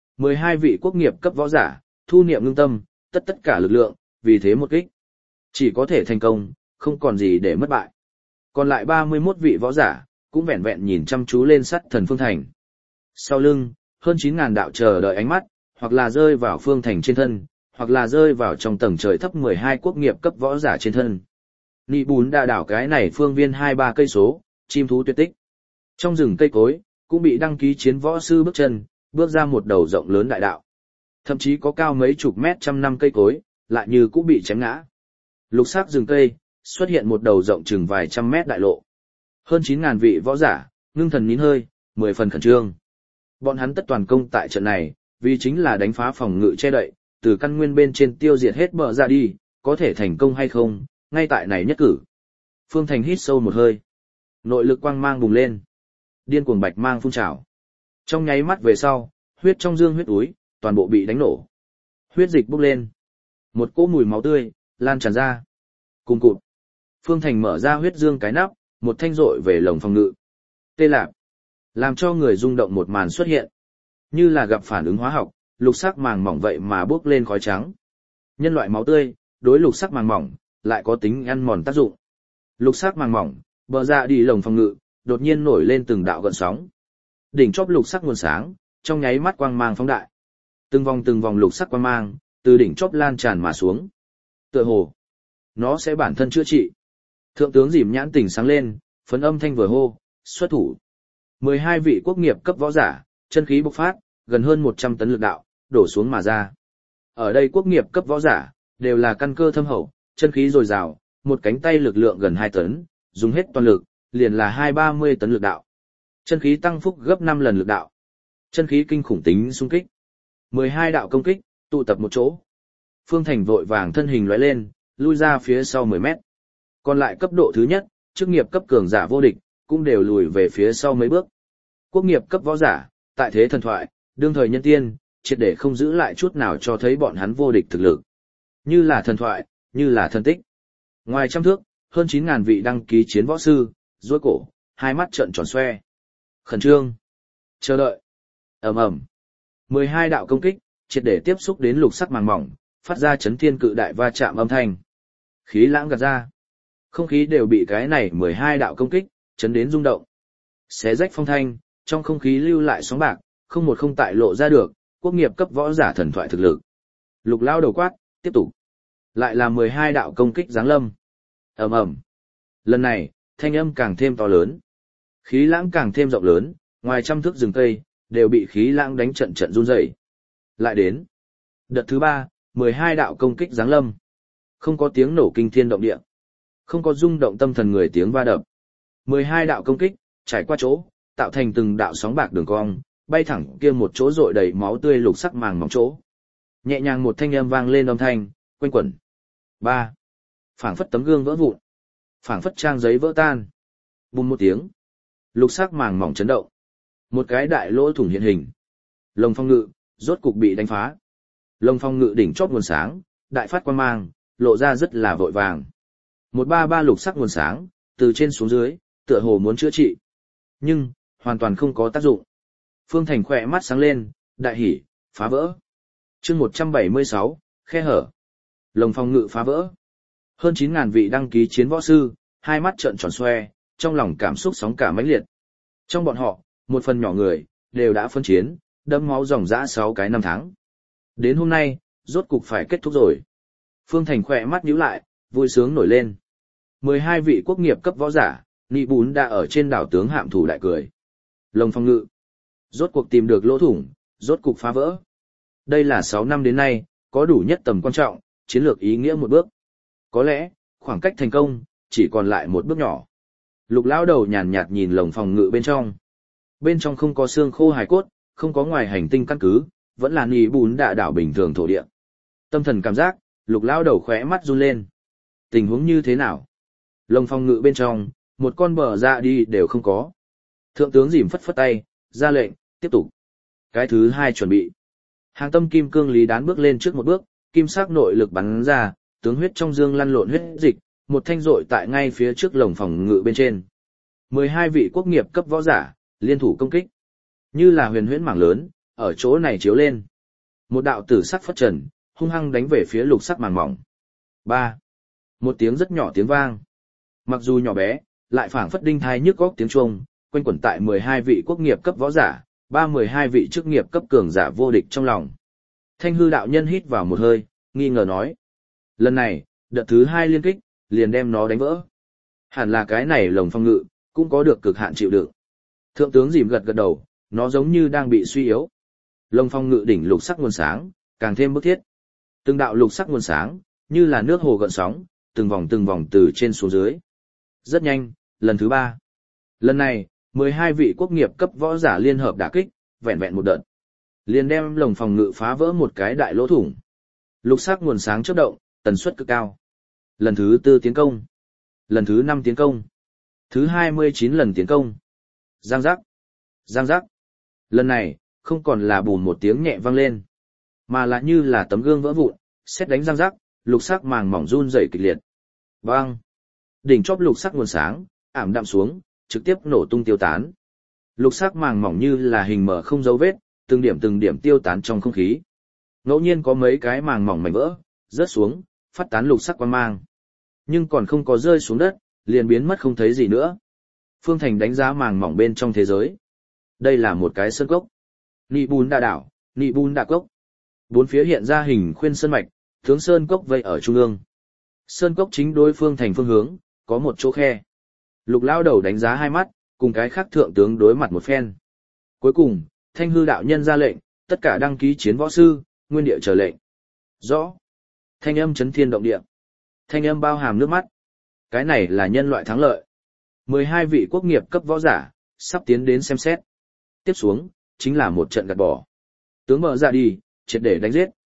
12 vị quốc nghiệp cấp võ giả, thu niệm ngưng tâm, tất cả lực lượng, vì thế một kích. Chỉ có thể thành công, không còn gì để mất bại. Còn lại 31 vị võ giả, cũng vẹn vẹn nhìn chăm chú lên sắt thần Phương Thành. Sau lưng, hơn 9.000 đạo chờ đợi ánh mắt, hoặc là rơi vào Phương Thành trên thân, hoặc là rơi vào trong tầng trời thấp 12 quốc nghiệp cấp võ giả trên thân. Nị bún đa đảo cái này phương viên 2-3 cây số, chim thú tuyệt tích. Trong rừng cây cối, cũng bị đăng ký chiến võ sư bước chân, bước ra một đầu rộng lớn đại đạo. Thậm chí có cao mấy chục mét trăm năm cây cối, lại như cũng bị chém ngã. Lục sắc rừng cây, xuất hiện một đầu rộng chừng vài trăm mét đại lộ. Hơn 9.000 vị võ giả, ngưng thần nín hơi, 10 phần khẩn trương. Bọn hắn tất toàn công tại trận này, vì chính là đánh phá phòng ngự che đậy, từ căn nguyên bên trên tiêu diệt hết bờ ra đi, có thể thành công hay không, ngay tại này nhất cử. Phương Thành hít sâu một hơi. Nội lực quang mang bùng lên. Điên cuồng bạch mang phun trào. Trong nháy mắt về sau, huyết trong dương huyết úi, toàn bộ bị đánh nổ. Huyết dịch bốc lên. Một cỗ mùi máu tươi, lan tràn ra. Cùng cụt. Phương Thành mở ra huyết dương cái nắp, một thanh rội về lồng phòng ngự. Tê lạp. Làm cho người rung động một màn xuất hiện. Như là gặp phản ứng hóa học, lục sắc màng mỏng vậy mà bốc lên khói trắng. Nhân loại máu tươi, đối lục sắc màng mỏng, lại có tính ăn mòn tác dụng. Lục sắc màng mỏng, bờ ra đi lồng phòng ngự, đột nhiên nổi lên từng đạo gợn sóng. Đỉnh chóp lục sắc nguồn sáng, trong nháy mắt quang mang phóng đại. Từng vòng lục sắc quang mang, từ đỉnh chóp lan tràn mà xuống. Tựa hồ, nó sẽ bản thân chữa trị. Thượng tướng Dìm nhãn tỉnh sáng lên, phấn âm thanh vừa hô, xuất thủ. 12 vị quốc nghiệp cấp võ giả, chân khí bộc phát, gần hơn 100 tấn lực đạo, đổ xuống mà ra. Ở đây quốc nghiệp cấp võ giả, đều là căn cơ thâm hậu, chân khí dồi dào, một cánh tay lực lượng gần 2 tấn, dùng hết toàn lực, liền là 2-30 tấn lực đạo. Chân khí tăng phúc gấp 5 lần lực đạo. Chân khí kinh khủng tính xung kích. 12 đạo công kích, Tụ tập một chỗ. Phương Thành vội vàng thân hình lóe lên, lui ra phía sau 10 mét. Còn lại cấp độ thứ nhất, chức nghiệp cấp cường giả vô địch, cũng đều lùi về phía sau mấy bước. Quốc nghiệp cấp võ giả, tại thế thần thoại, đương thời nhân tiên, triệt để không giữ lại chút nào cho thấy bọn hắn vô địch thực lực. Như là thần thoại, như là thần tích. Ngoài trăm thước, hơn 9.000 vị đăng ký chiến võ sư, duỗi cổ, hai mắt trợn tròn xoe. Khẩn trương. Chờ đợi. Ầm ầm. 12 đạo công kích, triệt để tiếp xúc đến lục sắc màng mỏng, phát ra chấn thiên cự đại va chạm âm thanh. Khí lãng gạt ra. Không khí đều bị cái này 12 đạo công kích, chấn đến rung động. Xé rách phong thanh, trong không khí lưu lại sóng bạc, không một không tại lộ ra được, quốc nghiệp cấp võ giả thần thoại thực lực. Lục lao đầu quát, tiếp tục. Lại là 12 đạo công kích giáng lâm. Ầm ầm. Lần này, thanh âm càng thêm to lớn. Khí lãng càng thêm rộng lớn, ngoài trăm thước rừng cây, đều bị khí lãng đánh trận trận run rẩy. Lại đến. Đợt thứ 3, 12 đạo công kích giáng lâm. Không có tiếng nổ kinh thiên động địa. Không có rung động tâm thần người tiếng va đập. 12 đạo công kích, trải qua chỗ, tạo thành từng đạo sóng bạc đường cong, bay thẳng kia một chỗ rội đầy máu tươi lục sắc màng mỏng chỗ. Nhẹ nhàng một thanh âm vang lên âm thanh, quanh quẩn. 3. Phảng phất tấm gương vỡ vụn. Phảng phất trang giấy vỡ tan. Bùm một tiếng. Lục sắc màng mỏng chấn động. Một cái đại lỗ thủng hiện hình. Lồng phong ngự, rốt cục bị đánh phá. Lồng phong ngự đỉnh chót nguồn sáng, đại phát quang mang, lộ ra rất là vội vàng. 133 lục sắc nguồn sáng, từ trên xuống dưới, tựa hồ muốn chữa trị. Nhưng, hoàn toàn không có tác dụng. Phương Thành khỏe mắt sáng lên, đại hỉ, phá vỡ. chương 176, khe hở. Lồng phong ngự phá vỡ. Hơn 9.000 vị đăng ký chiến võ sư, hai mắt trợn tròn xoe, trong lòng cảm xúc sóng cả mãnh liệt. Trong bọn họ, một phần nhỏ người, đều đã phân chiến, đẫm máu dòng dã 6 cái năm tháng. Đến hôm nay, rốt cục phải kết thúc rồi. Phương Thành khỏe mắt nhíu lại, vui sướng nổi lên. 12 vị quốc nghiệp cấp võ giả, Nị Bún đã ở trên đảo tướng hạm thủ đại cười. Lồng phong ngự. Rốt cuộc tìm được lỗ thủng, rốt cục phá vỡ. Đây là 6 năm đến nay, có đủ nhất tầm quan trọng, chiến lược ý nghĩa một bước. Có lẽ, khoảng cách thành công, chỉ còn lại một bước nhỏ. Lục lão đầu nhàn nhạt nhìn lồng phòng ngự bên trong. Bên trong không có xương khô hài cốt, không có ngoài hành tinh căn cứ, vẫn là Nị Bún đạ đảo bình thường thổ địa. Tâm thần cảm giác, lục lão đầu khóe mắt run lên. Tình huống như thế nào? Lồng phòng ngự bên trong, một con bờ dạ đi đều không có. Thượng tướng dìm phất phất tay, ra lệnh, tiếp tục. Cái thứ 2 chuẩn bị. Hàng tâm kim cương lý đán bước lên trước một bước, kim sắc nội lực bắn ra, tướng huyết trong dương lăn lộn huyết dịch, một thanh rội tại ngay phía trước lồng phòng ngự bên trên. 12 vị quốc nghiệp cấp võ giả, liên thủ công kích. Như là huyền huyễn mảng lớn, ở chỗ này chiếu lên. Một đạo tử sắc phất trần, hung hăng đánh về phía lục sắc màng mỏng. 3. Một tiếng rất nhỏ tiếng vang. Mặc dù nhỏ bé, lại phảng phất đinh thai nhức góc tiếng chuông, quanh quẩn tại 12 vị quốc nghiệp cấp võ giả, 12 vị chức nghiệp cấp cường giả vô địch trong lòng. Thanh hư đạo nhân hít vào một hơi, nghi ngờ nói. Lần này, đợt thứ 2 liên kích, liền đem nó đánh vỡ. Hẳn là cái này lồng phong ngự, cũng có được cực hạn chịu đựng. Thượng tướng dìm gật gật đầu, nó giống như đang bị suy yếu. Lồng phong ngự đỉnh lục sắc nguồn sáng, càng thêm bức thiết. Từng đạo lục sắc nguồn sáng, như là nước hồ gợn sóng, từng vòng từ trên xuống dưới. Rất nhanh, lần thứ 3. Lần này, 12 vị quốc nghiệp cấp võ giả liên hợp đả kích, vẹn vẹn một đợt. Liền đem lồng phòng ngự phá vỡ một cái đại lỗ thủng. Lục sắc nguồn sáng chớp động, tần suất cực cao. Lần thứ 4 tiến công. Lần thứ 5 tiến công. Thứ 29 lần tiến công. Giang giác. Giang giác. Lần này, không còn là bùn một tiếng nhẹ vang lên, mà là như là tấm gương vỡ vụn, sét đánh giang giác, lục sắc màng mỏng run rẩy kịch liệt. Bang. Đỉnh chóp lục sắc nguồn sáng, ảm đạm xuống, trực tiếp nổ tung tiêu tán. Lục sắc màng mỏng như là hình mở không dấu vết, từng điểm tiêu tán trong không khí. Ngẫu nhiên có mấy cái màng mỏng mảnh vỡ, rớt xuống, phát tán lục sắc quang mang. Nhưng còn không có rơi xuống đất, liền biến mất không thấy gì nữa. Phương Thành đánh giá màng mỏng bên trong thế giới. Đây là một cái sơn cốc. Nị Bún đa đảo, Nị Bún đa cốc. Bốn phía hiện ra hình khuyên sơn mạch, tướng sơn cốc vây ở trung ương. Sơn cốc chính đối Phương Thành phương hướng, có một chỗ khe. Lục lao đầu đánh giá hai mắt, cùng cái khác thượng tướng đối mặt một phen. Cuối cùng, Thanh hư đạo nhân ra lệnh, tất cả đăng ký chiến võ sư, nguyên địa chờ lệnh. Rõ. Thanh âm chấn thiên động địa. Thanh âm bao hàm nước mắt. Cái này là nhân loại thắng lợi. 12 vị quốc nghiệp cấp võ giả, sắp tiến đến xem xét. Tiếp xuống, chính là một trận gạt bỏ. Tướng mở ra đi, triệt để đánh giết.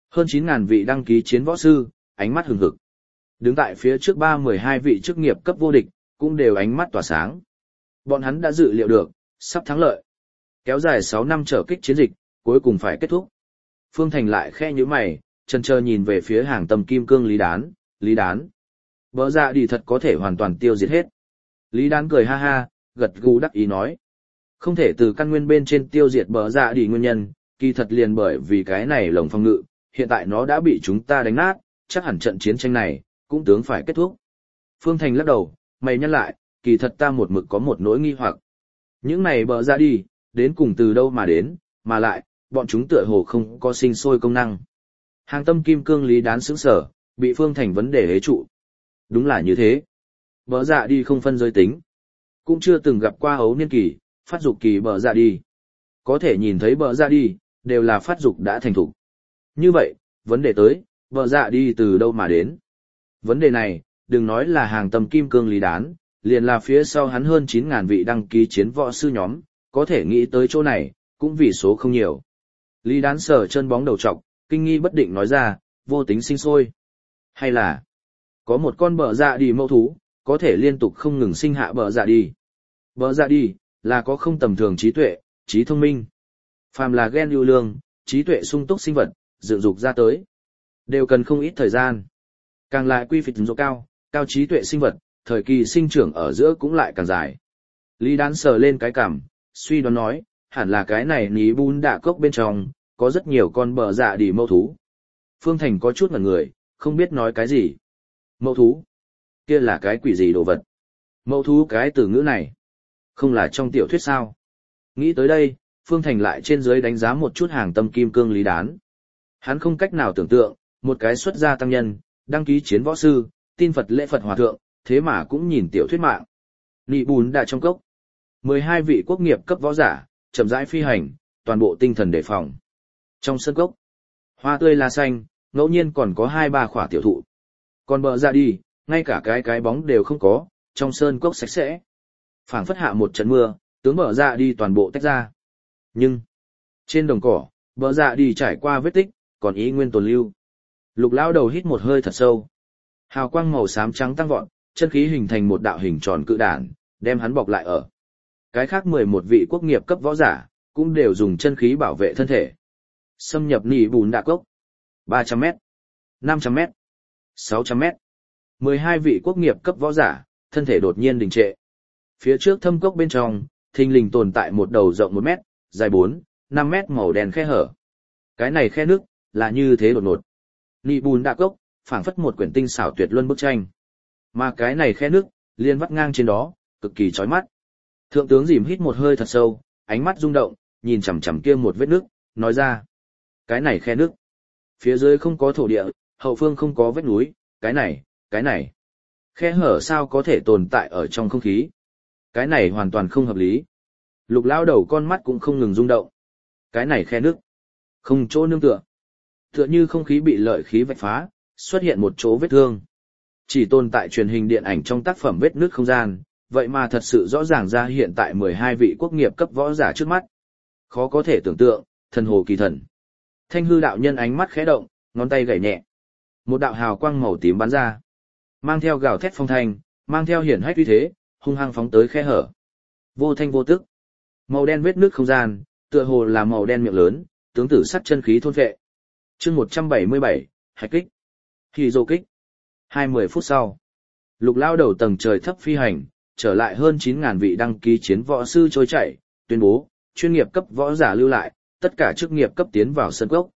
Hơn 9.000 vị đăng ký chiến võ sư, ánh mắt hừng hực. Đứng tại phía trước 12 vị chức nghiệp cấp vô địch, cũng đều ánh mắt tỏa sáng. Bọn hắn đã dự liệu được, sắp thắng lợi. Kéo dài 6 năm trở kích chiến dịch, cuối cùng phải kết thúc. Phương Thành lại khẽ nhíu mày, chần chờ nhìn về phía hàng tâm kim cương Lý Đán. Bờ dạ đi thật có thể hoàn toàn tiêu diệt hết. Lý Đán cười ha ha, gật gù đắc ý nói. Không thể từ căn nguyên bên trên tiêu diệt bờ dạ đi nguyên nhân, kỳ thật liền bởi vì cái này lồng phòng ngự, hiện tại nó đã bị chúng ta đánh nát, chắc hẳn trận chiến tranh này, cũng tướng phải kết thúc. Phương Thành lắc đầu, mày nhắc lại, kỳ thật ta một mực có một nỗi nghi hoặc. Những này bờ dạ đi, đến cùng từ đâu mà đến, mà lại, bọn chúng tựa hồ không có sinh sôi công năng. Hàng tâm kim cương Lý Đán sững sở, bị Phương Thành vấn đề hế trụ. Đúng là như thế. Bờ dạ đi không phân giới tính. Cũng chưa từng gặp qua ấu niên kỳ, phát dục kỳ bờ dạ đi. Có thể nhìn thấy bờ dạ đi, đều là phát dục đã thành thục. Như vậy, vấn đề tới, bờ dạ đi từ đâu mà đến? Vấn đề này, đừng nói là hàng tâm kim cương Lý Đán, liền là phía sau hắn hơn 9.000 vị đăng ký chiến võ sư nhóm, có thể nghĩ tới chỗ này, cũng vì số không nhiều. Lý Đán sờ chân bóng đầu trọc, kinh nghi bất định nói ra, vô tính sinh sôi. Hay là, có một con bờ dạ đi mẫu thú, có thể liên tục không ngừng sinh hạ bờ dạ đi. Bờ dạ đi, là có không tầm thường trí tuệ, trí thông minh. Phàm là gen ưu lương, trí tuệ sung túc sinh vật, dựng dục ra tới. Đều cần không ít thời gian. Càng lại quy phịch độ cao, cao trí tuệ sinh vật, thời kỳ sinh trưởng ở giữa cũng lại càng dài. Lý Đán sờ lên cái cằm, suy đoán nói, hẳn là cái này ní bún đạ cốc bên trong, có rất nhiều con bờ dạ đi mẫu thú. Phương Thành có chút ngẩn người, không biết nói cái gì. Mẫu thú? Kia là cái quỷ gì đồ vật? Mẫu thú cái từ ngữ này, không là trong tiểu thuyết sao? Nghĩ tới đây, Phương Thành lại trên dưới đánh giá một chút hàng tâm kim cương Lý Đán. Hắn không cách nào tưởng tượng, một cái xuất gia tăng nhân, đăng ký chiến võ sư, tin Phật lễ Phật hòa thượng, thế mà cũng nhìn tiểu thuyết mạng. Nị bùn đã trong cốc. 12 vị quốc nghiệp cấp võ giả, chậm rãi phi hành, toàn bộ tinh thần đề phòng. Trong sân cốc, hoa tươi lá xanh, ngẫu nhiên còn có 2-3 khỏa tiểu thụ. Còn bờ ra đi, ngay cả cái bóng đều không có, trong sơn cốc sạch sẽ. Phảng phất hạ một trận mưa, tướng bờ ra đi toàn bộ tách ra. Nhưng, trên đồng cỏ, bờ ra đi trải qua vết tích, còn ý nguyên tồn lưu. Lục lão đầu hít một hơi thật sâu. Hào quang màu xám trắng tăng vọt, chân khí hình thành một đạo hình tròn cự đản, đem hắn bọc lại ở. Cái khác 11 vị quốc nghiệp cấp võ giả, cũng đều dùng chân khí bảo vệ thân thể. Xâm nhập nỉ bùn đạ cốc. 300m, 500m, 600m. 12 vị quốc nghiệp cấp võ giả, thân thể đột nhiên đình trệ. Phía trước thâm cốc bên trong, thình lình tồn tại một đầu rộng 1 mét, dài 4, 5 mét màu đen khe hở. Cái này khe nước, là như thế đột ngột. Nị bùn đạ cốc, phảng phất một quyển tinh xảo tuyệt luân bức tranh. Mà cái này khe nước, liên vắt ngang trên đó, cực kỳ chói mắt. Thượng tướng dìm hít một hơi thật sâu, ánh mắt rung động, nhìn chằm chằm kia một vết nước, nói ra. Cái này khe nước. Phía dưới không có thổ địa, hậu phương không có vết núi, cái này. Khe hở sao có thể tồn tại ở trong không khí. Cái này hoàn toàn không hợp lý. Lục lao đầu con mắt cũng không ngừng rung động. Cái này khe nước. Không chỗ nương tựa. Tựa như không khí bị lợi khí vạch phá, xuất hiện một chỗ vết thương. Chỉ tồn tại truyền hình điện ảnh trong tác phẩm vết nước không gian, vậy mà thật sự rõ ràng ra hiện tại 12 vị quốc nghiệp cấp võ giả trước mắt. Khó có thể tưởng tượng, thần hồ kỳ thần. Thanh hư đạo nhân ánh mắt khẽ động, ngón tay gảy nhẹ. Một đạo hào quang màu tím bắn ra. Mang theo gào thét phong thanh, mang theo hiển hách uy thế, hung hăng phóng tới khe hở. Vô thanh vô tức. Màu đen vết nước không gian, tựa hồ là màu đen miệng lớn, tướng tử sắt chân khí thôn vệ. Chương 177, hạch kích. Hỉ dô kích. 20 phút sau, Lục lao đầu tầng trời thấp phi hành, trở lại hơn 9.000 vị đăng ký chiến võ sư trôi chảy, tuyên bố, chuyên nghiệp cấp võ giả lưu lại, tất cả chức nghiệp cấp tiến vào sân cốc.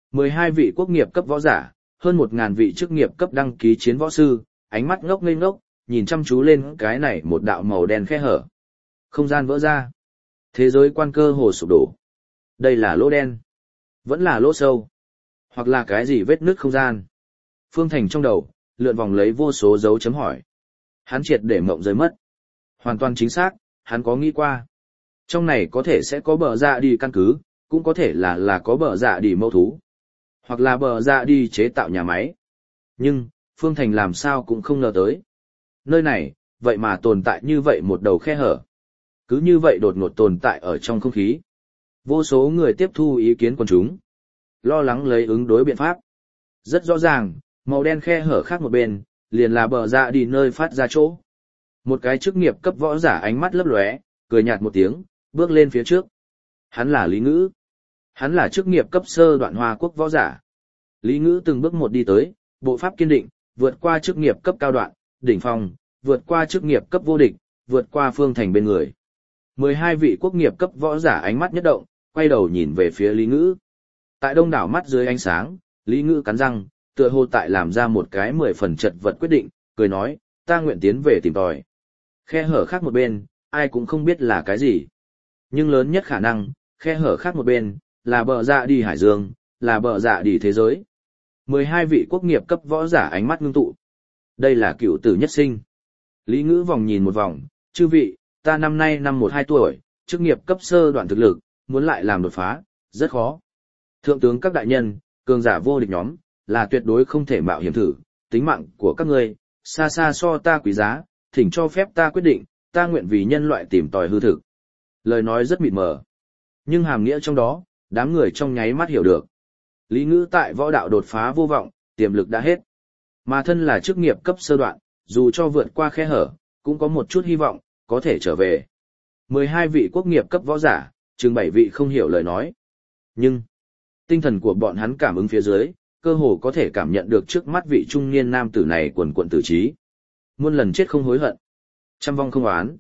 12 vị quốc nghiệp cấp võ giả, hơn 1.000 vị chức nghiệp cấp đăng ký chiến võ sư, ánh mắt ngốc ngây ngốc, nhìn chăm chú lên cái này một đạo màu đen khe hở. Không gian vỡ ra. Thế giới quan cơ hồ sụp đổ. Đây là lỗ đen. Vẫn là lỗ sâu. Hoặc là cái gì vết nứt không gian. Phương Thành trong đầu, lượn vòng lấy vô số dấu chấm hỏi. Hắn triệt để mộng rơi mất. Hoàn toàn chính xác, hắn có nghĩ qua. Trong này có thể sẽ có bờ dạ đi căn cứ, cũng có thể là có bờ dạ đi mâu thú. Hoặc là bờ dạ đi chế tạo nhà máy. Nhưng, Phương Thành làm sao cũng không ngờ tới. Nơi này, vậy mà tồn tại như vậy một đầu khe hở. Cứ như vậy đột ngột tồn tại ở trong không khí. Vô số người tiếp thu ý kiến quần chúng. lo lắng lấy ứng đối biện pháp. Rất rõ ràng, màu đen khe hở khác một bên, liền là bờ dạ đi nơi phát ra chỗ. Một cái chức nghiệp cấp võ giả ánh mắt lấp lóe, cười nhạt một tiếng, bước lên phía trước. Hắn là Lý Ngữ. Hắn là chức nghiệp cấp sơ đoạn Hoa Quốc võ giả. Lý Ngữ từng bước một đi tới, bộ pháp kiên định, vượt qua chức nghiệp cấp cao đoạn, đỉnh phong, vượt qua chức nghiệp cấp vô địch, vượt qua Phương Thành bên người. 12 vị quốc nghiệp cấp võ giả ánh mắt nhất động, quay đầu nhìn về phía Lý Ngữ. Tại đông đảo mắt dưới ánh sáng, Lý Ngữ cắn răng, tựa hồ tại làm ra một cái 10 phần chật vật quyết định, cười nói, ta nguyện tiến về tìm tòi. Khe hở khác một bên, ai cũng không biết là cái gì. Nhưng lớn nhất khả năng, khe hở khác một bên, là bờ dạ đi hải dương, là bờ dạ đi thế giới. 12 vị quốc nghiệp cấp võ giả ánh mắt ngưng tụ. Đây là cựu tử nhất sinh. Lý Ngữ vòng nhìn một vòng, chư vị, ta năm nay năm 12 tuổi, chức nghiệp cấp sơ đoạn thực lực, muốn lại làm đột phá, rất khó. Thượng tướng các đại nhân, cường giả vô địch nhóm, là tuyệt đối không thể mạo hiểm thử, tính mạng của các ngươi, xa xa so ta quý giá, thỉnh cho phép ta quyết định, ta nguyện vì nhân loại tìm tòi hư thực. Lời nói rất mịt mờ, nhưng hàm nghĩa trong đó, đám người trong nháy mắt hiểu được. Lý Ngữ tại võ đạo đột phá vô vọng, tiềm lực đã hết. Mà thân là chức nghiệp cấp sơ đoạn, dù cho vượt qua khe hở, cũng có một chút hy vọng, có thể trở về. 12 vị quốc nghiệp cấp võ giả, chừng 7 vị không hiểu lời nói. Nhưng, tinh thần của bọn hắn cảm ứng phía dưới, cơ hồ có thể cảm nhận được trước mắt vị trung niên nam tử này quần quận tử trí. Muôn lần chết không hối hận, trăm vong không oán.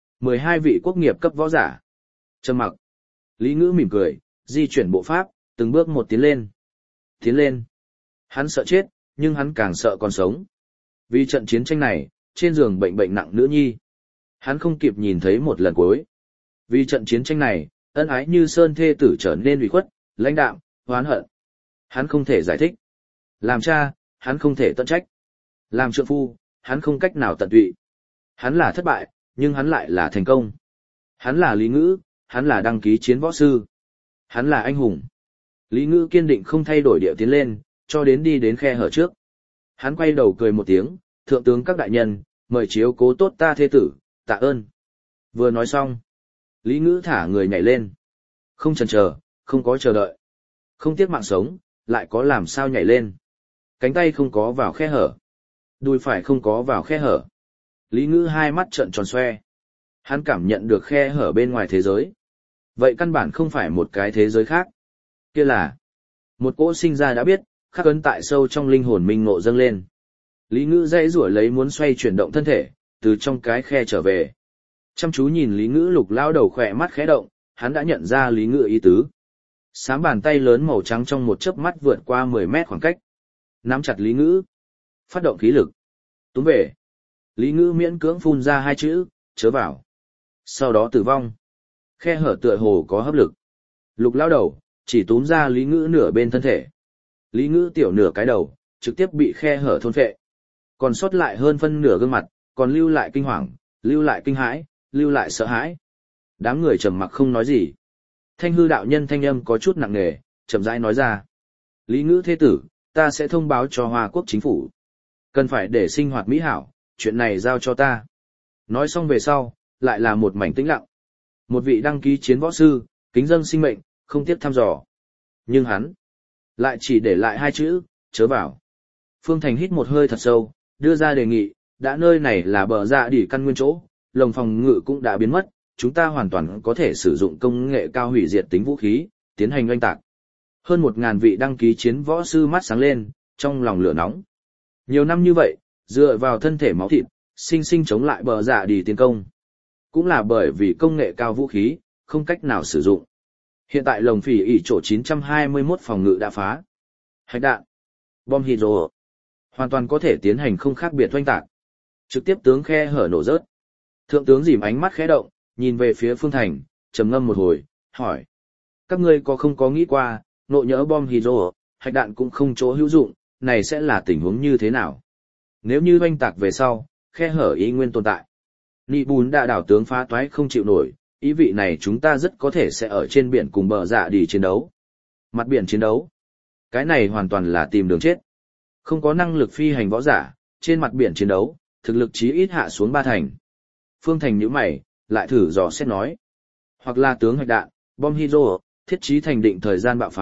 12 vị quốc nghiệp cấp võ giả. Trầm mặc. Lý Ngữ mỉm cười, di chuyển bộ pháp, từng bước một tiến lên. Tiến lên. Hắn sợ chết, nhưng hắn càng sợ còn sống. Vì trận chiến tranh này, trên giường bệnh nặng nữ nhi. Hắn không kịp nhìn thấy một lần cuối. Vì trận chiến tranh này, ân ái như sơn thê tử trở nên ủy khuất, lãnh đạm, oán hận. Hắn không thể giải thích. Làm cha, hắn không thể tận trách. Làm trượng phu, hắn không cách nào tận tụy. Hắn là thất bại, nhưng hắn lại là thành công. Hắn là Lý Ngữ, hắn là đăng ký chiến võ sư. Hắn là anh hùng. Lý Ngữ kiên định không thay đổi điệu tiến lên, cho đến đi đến khe hở trước. Hắn quay đầu cười một tiếng, thượng tướng các đại nhân, mời chiếu cố tốt ta thê tử, tạ ơn. Vừa nói xong, Lý Ngữ thả người nhảy lên. Không chần chờ, không có chờ đợi. Không tiếc mạng sống, lại có làm sao nhảy lên. Cánh tay không có vào khe hở. Đùi phải không có vào khe hở. Lý Ngữ hai mắt trợn tròn xoe. Hắn cảm nhận được khe hở bên ngoài thế giới. Vậy căn bản không phải một cái thế giới khác. Kia là một cỗ sinh ra đã biết, khắc ấn tại sâu trong linh hồn minh ngộ dâng lên. Lý Ngữ dãy rủa lấy muốn xoay chuyển động thân thể, từ trong cái khe trở về. Chăm chú nhìn Lý Ngữ Lục lao đầu khỏe mắt khẽ động, hắn đã nhận ra Lý Ngữ ý tứ. Sám bàn tay lớn màu trắng trong một chớp mắt vượt qua 10 mét khoảng cách. Nắm chặt Lý Ngữ. Phát động khí lực. Túm về. Lý Ngữ miễn cưỡng phun ra hai chữ, chớ vào. Sau đó tử vong. Khe hở tựa hồ có hấp lực. Lục lao đầu, chỉ túm ra Lý Ngữ nửa bên thân thể. Lý Ngữ tiểu nửa cái đầu, trực tiếp bị khe hở thôn phệ. Còn sót lại hơn phân nửa gương mặt, còn lưu lại kinh hoàng, lưu lại kinh hãi, lưu lại sợ hãi. Đám người trầm mặc không nói gì. Thanh hư đạo nhân thanh âm có chút nặng nề, chậm rãi nói ra. Lý Ngữ thế tử, ta sẽ thông báo cho Hoa Quốc chính phủ. Cần phải để sinh hoạt mỹ hảo, chuyện này giao cho ta. Nói xong về sau, lại là một mảnh tĩnh lặng. Một vị đăng ký chiến võ sư, kính dâng sinh mệnh, không tiếc thăm dò. Nhưng hắn, lại chỉ để lại hai chữ, chớ vào. Phương Thành hít một hơi thật sâu, đưa ra đề nghị, đã nơi này là bờ dạ đỉ căn nguyên chỗ, lồng phòng ngự cũng đã biến mất, chúng ta hoàn toàn có thể sử dụng công nghệ cao hủy diệt tính vũ khí, tiến hành oanh tạc. Hơn 1000 vị đăng ký chiến võ sư mắt sáng lên, trong lòng lửa nóng. Nhiều năm như vậy, dựa vào thân thể máu thịt, sinh sinh chống lại bờ dạ đỉ tiến công. Cũng là bởi vì công nghệ cao vũ khí, không cách nào sử dụng. Hiện tại lồng phỉ ỉ chỗ 921 phòng ngự đã phá. Hạch đạn, bom hydro, hoàn toàn có thể tiến hành không khác biệt oanh tạc. Trực tiếp tướng khe hở nổ rớt. Thượng tướng dìm ánh mắt khẽ động, nhìn về phía Phương Thành, trầm ngâm một hồi, hỏi. Các ngươi có không có nghĩ qua, nộ nhỡ bom hydro, hạch đạn cũng không chỗ hữu dụng, này sẽ là tình huống như thế nào? Nếu như oanh tạc về sau, khe hở ý nguyên tồn tại. Nị bùn đã đảo tướng phá toái không chịu nổi, ý vị này chúng ta rất có thể sẽ ở trên biển cùng bờ dạ đi chiến đấu. Mặt biển chiến đấu. Cái này hoàn toàn là tìm đường chết. Không có năng lực phi hành võ giả, trên mặt biển chiến đấu, thực lực chí ít hạ xuống 3 thành. Phương Thành nhíu mày, lại thử dò xét nói. Hoặc là tướng hoạch đạn, bom hydro, thiết trí thành định thời gian bạo phá,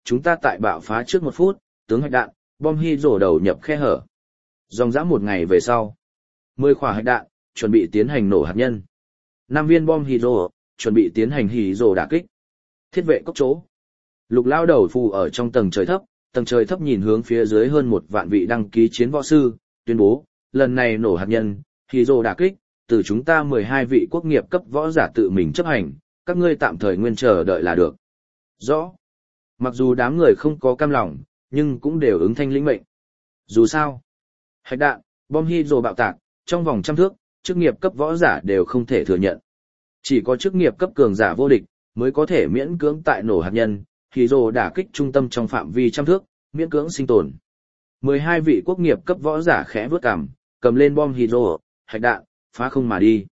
chúng ta tại bạo phá trước 1 phút, tướng hạch đạn, bom hydro đầu nhập khe hở. Dòng dã 1 ngày về sau, 10 quả hạch đạn, chuẩn bị tiến hành nổ hạt nhân. 5 viên bom hydro, chuẩn bị tiến hành hydro đả kích. Thiết vệ cốc chỗ. Lục lao đầu phù ở trong tầng trời thấp nhìn hướng phía dưới hơn 1 vạn vị đăng ký chiến võ sư, tuyên bố, lần này nổ hạt nhân, hydro đả kích, từ chúng ta 12 vị quốc nghiệp cấp võ giả tự mình chấp hành, các ngươi tạm thời nguyên chờ đợi là được. Rõ. Mặc dù đám người không có cam lòng, nhưng cũng đều ứng thanh lĩnh mệnh. Dù sao, hạch đạn, bom hydro bạo tạc, trong vòng 100 thước, chức nghiệp cấp võ giả đều không thể thừa nhận. Chỉ có chức nghiệp cấp cường giả vô địch, mới có thể miễn cưỡng tại nổ hạt nhân, hydro đả kích trung tâm trong phạm vi 100 thước, miễn cưỡng sinh tồn. 12 vị quốc nghiệp cấp võ giả khẽ vướt cằm, cầm lên bom hydro, hạch đạn, phá không mà đi.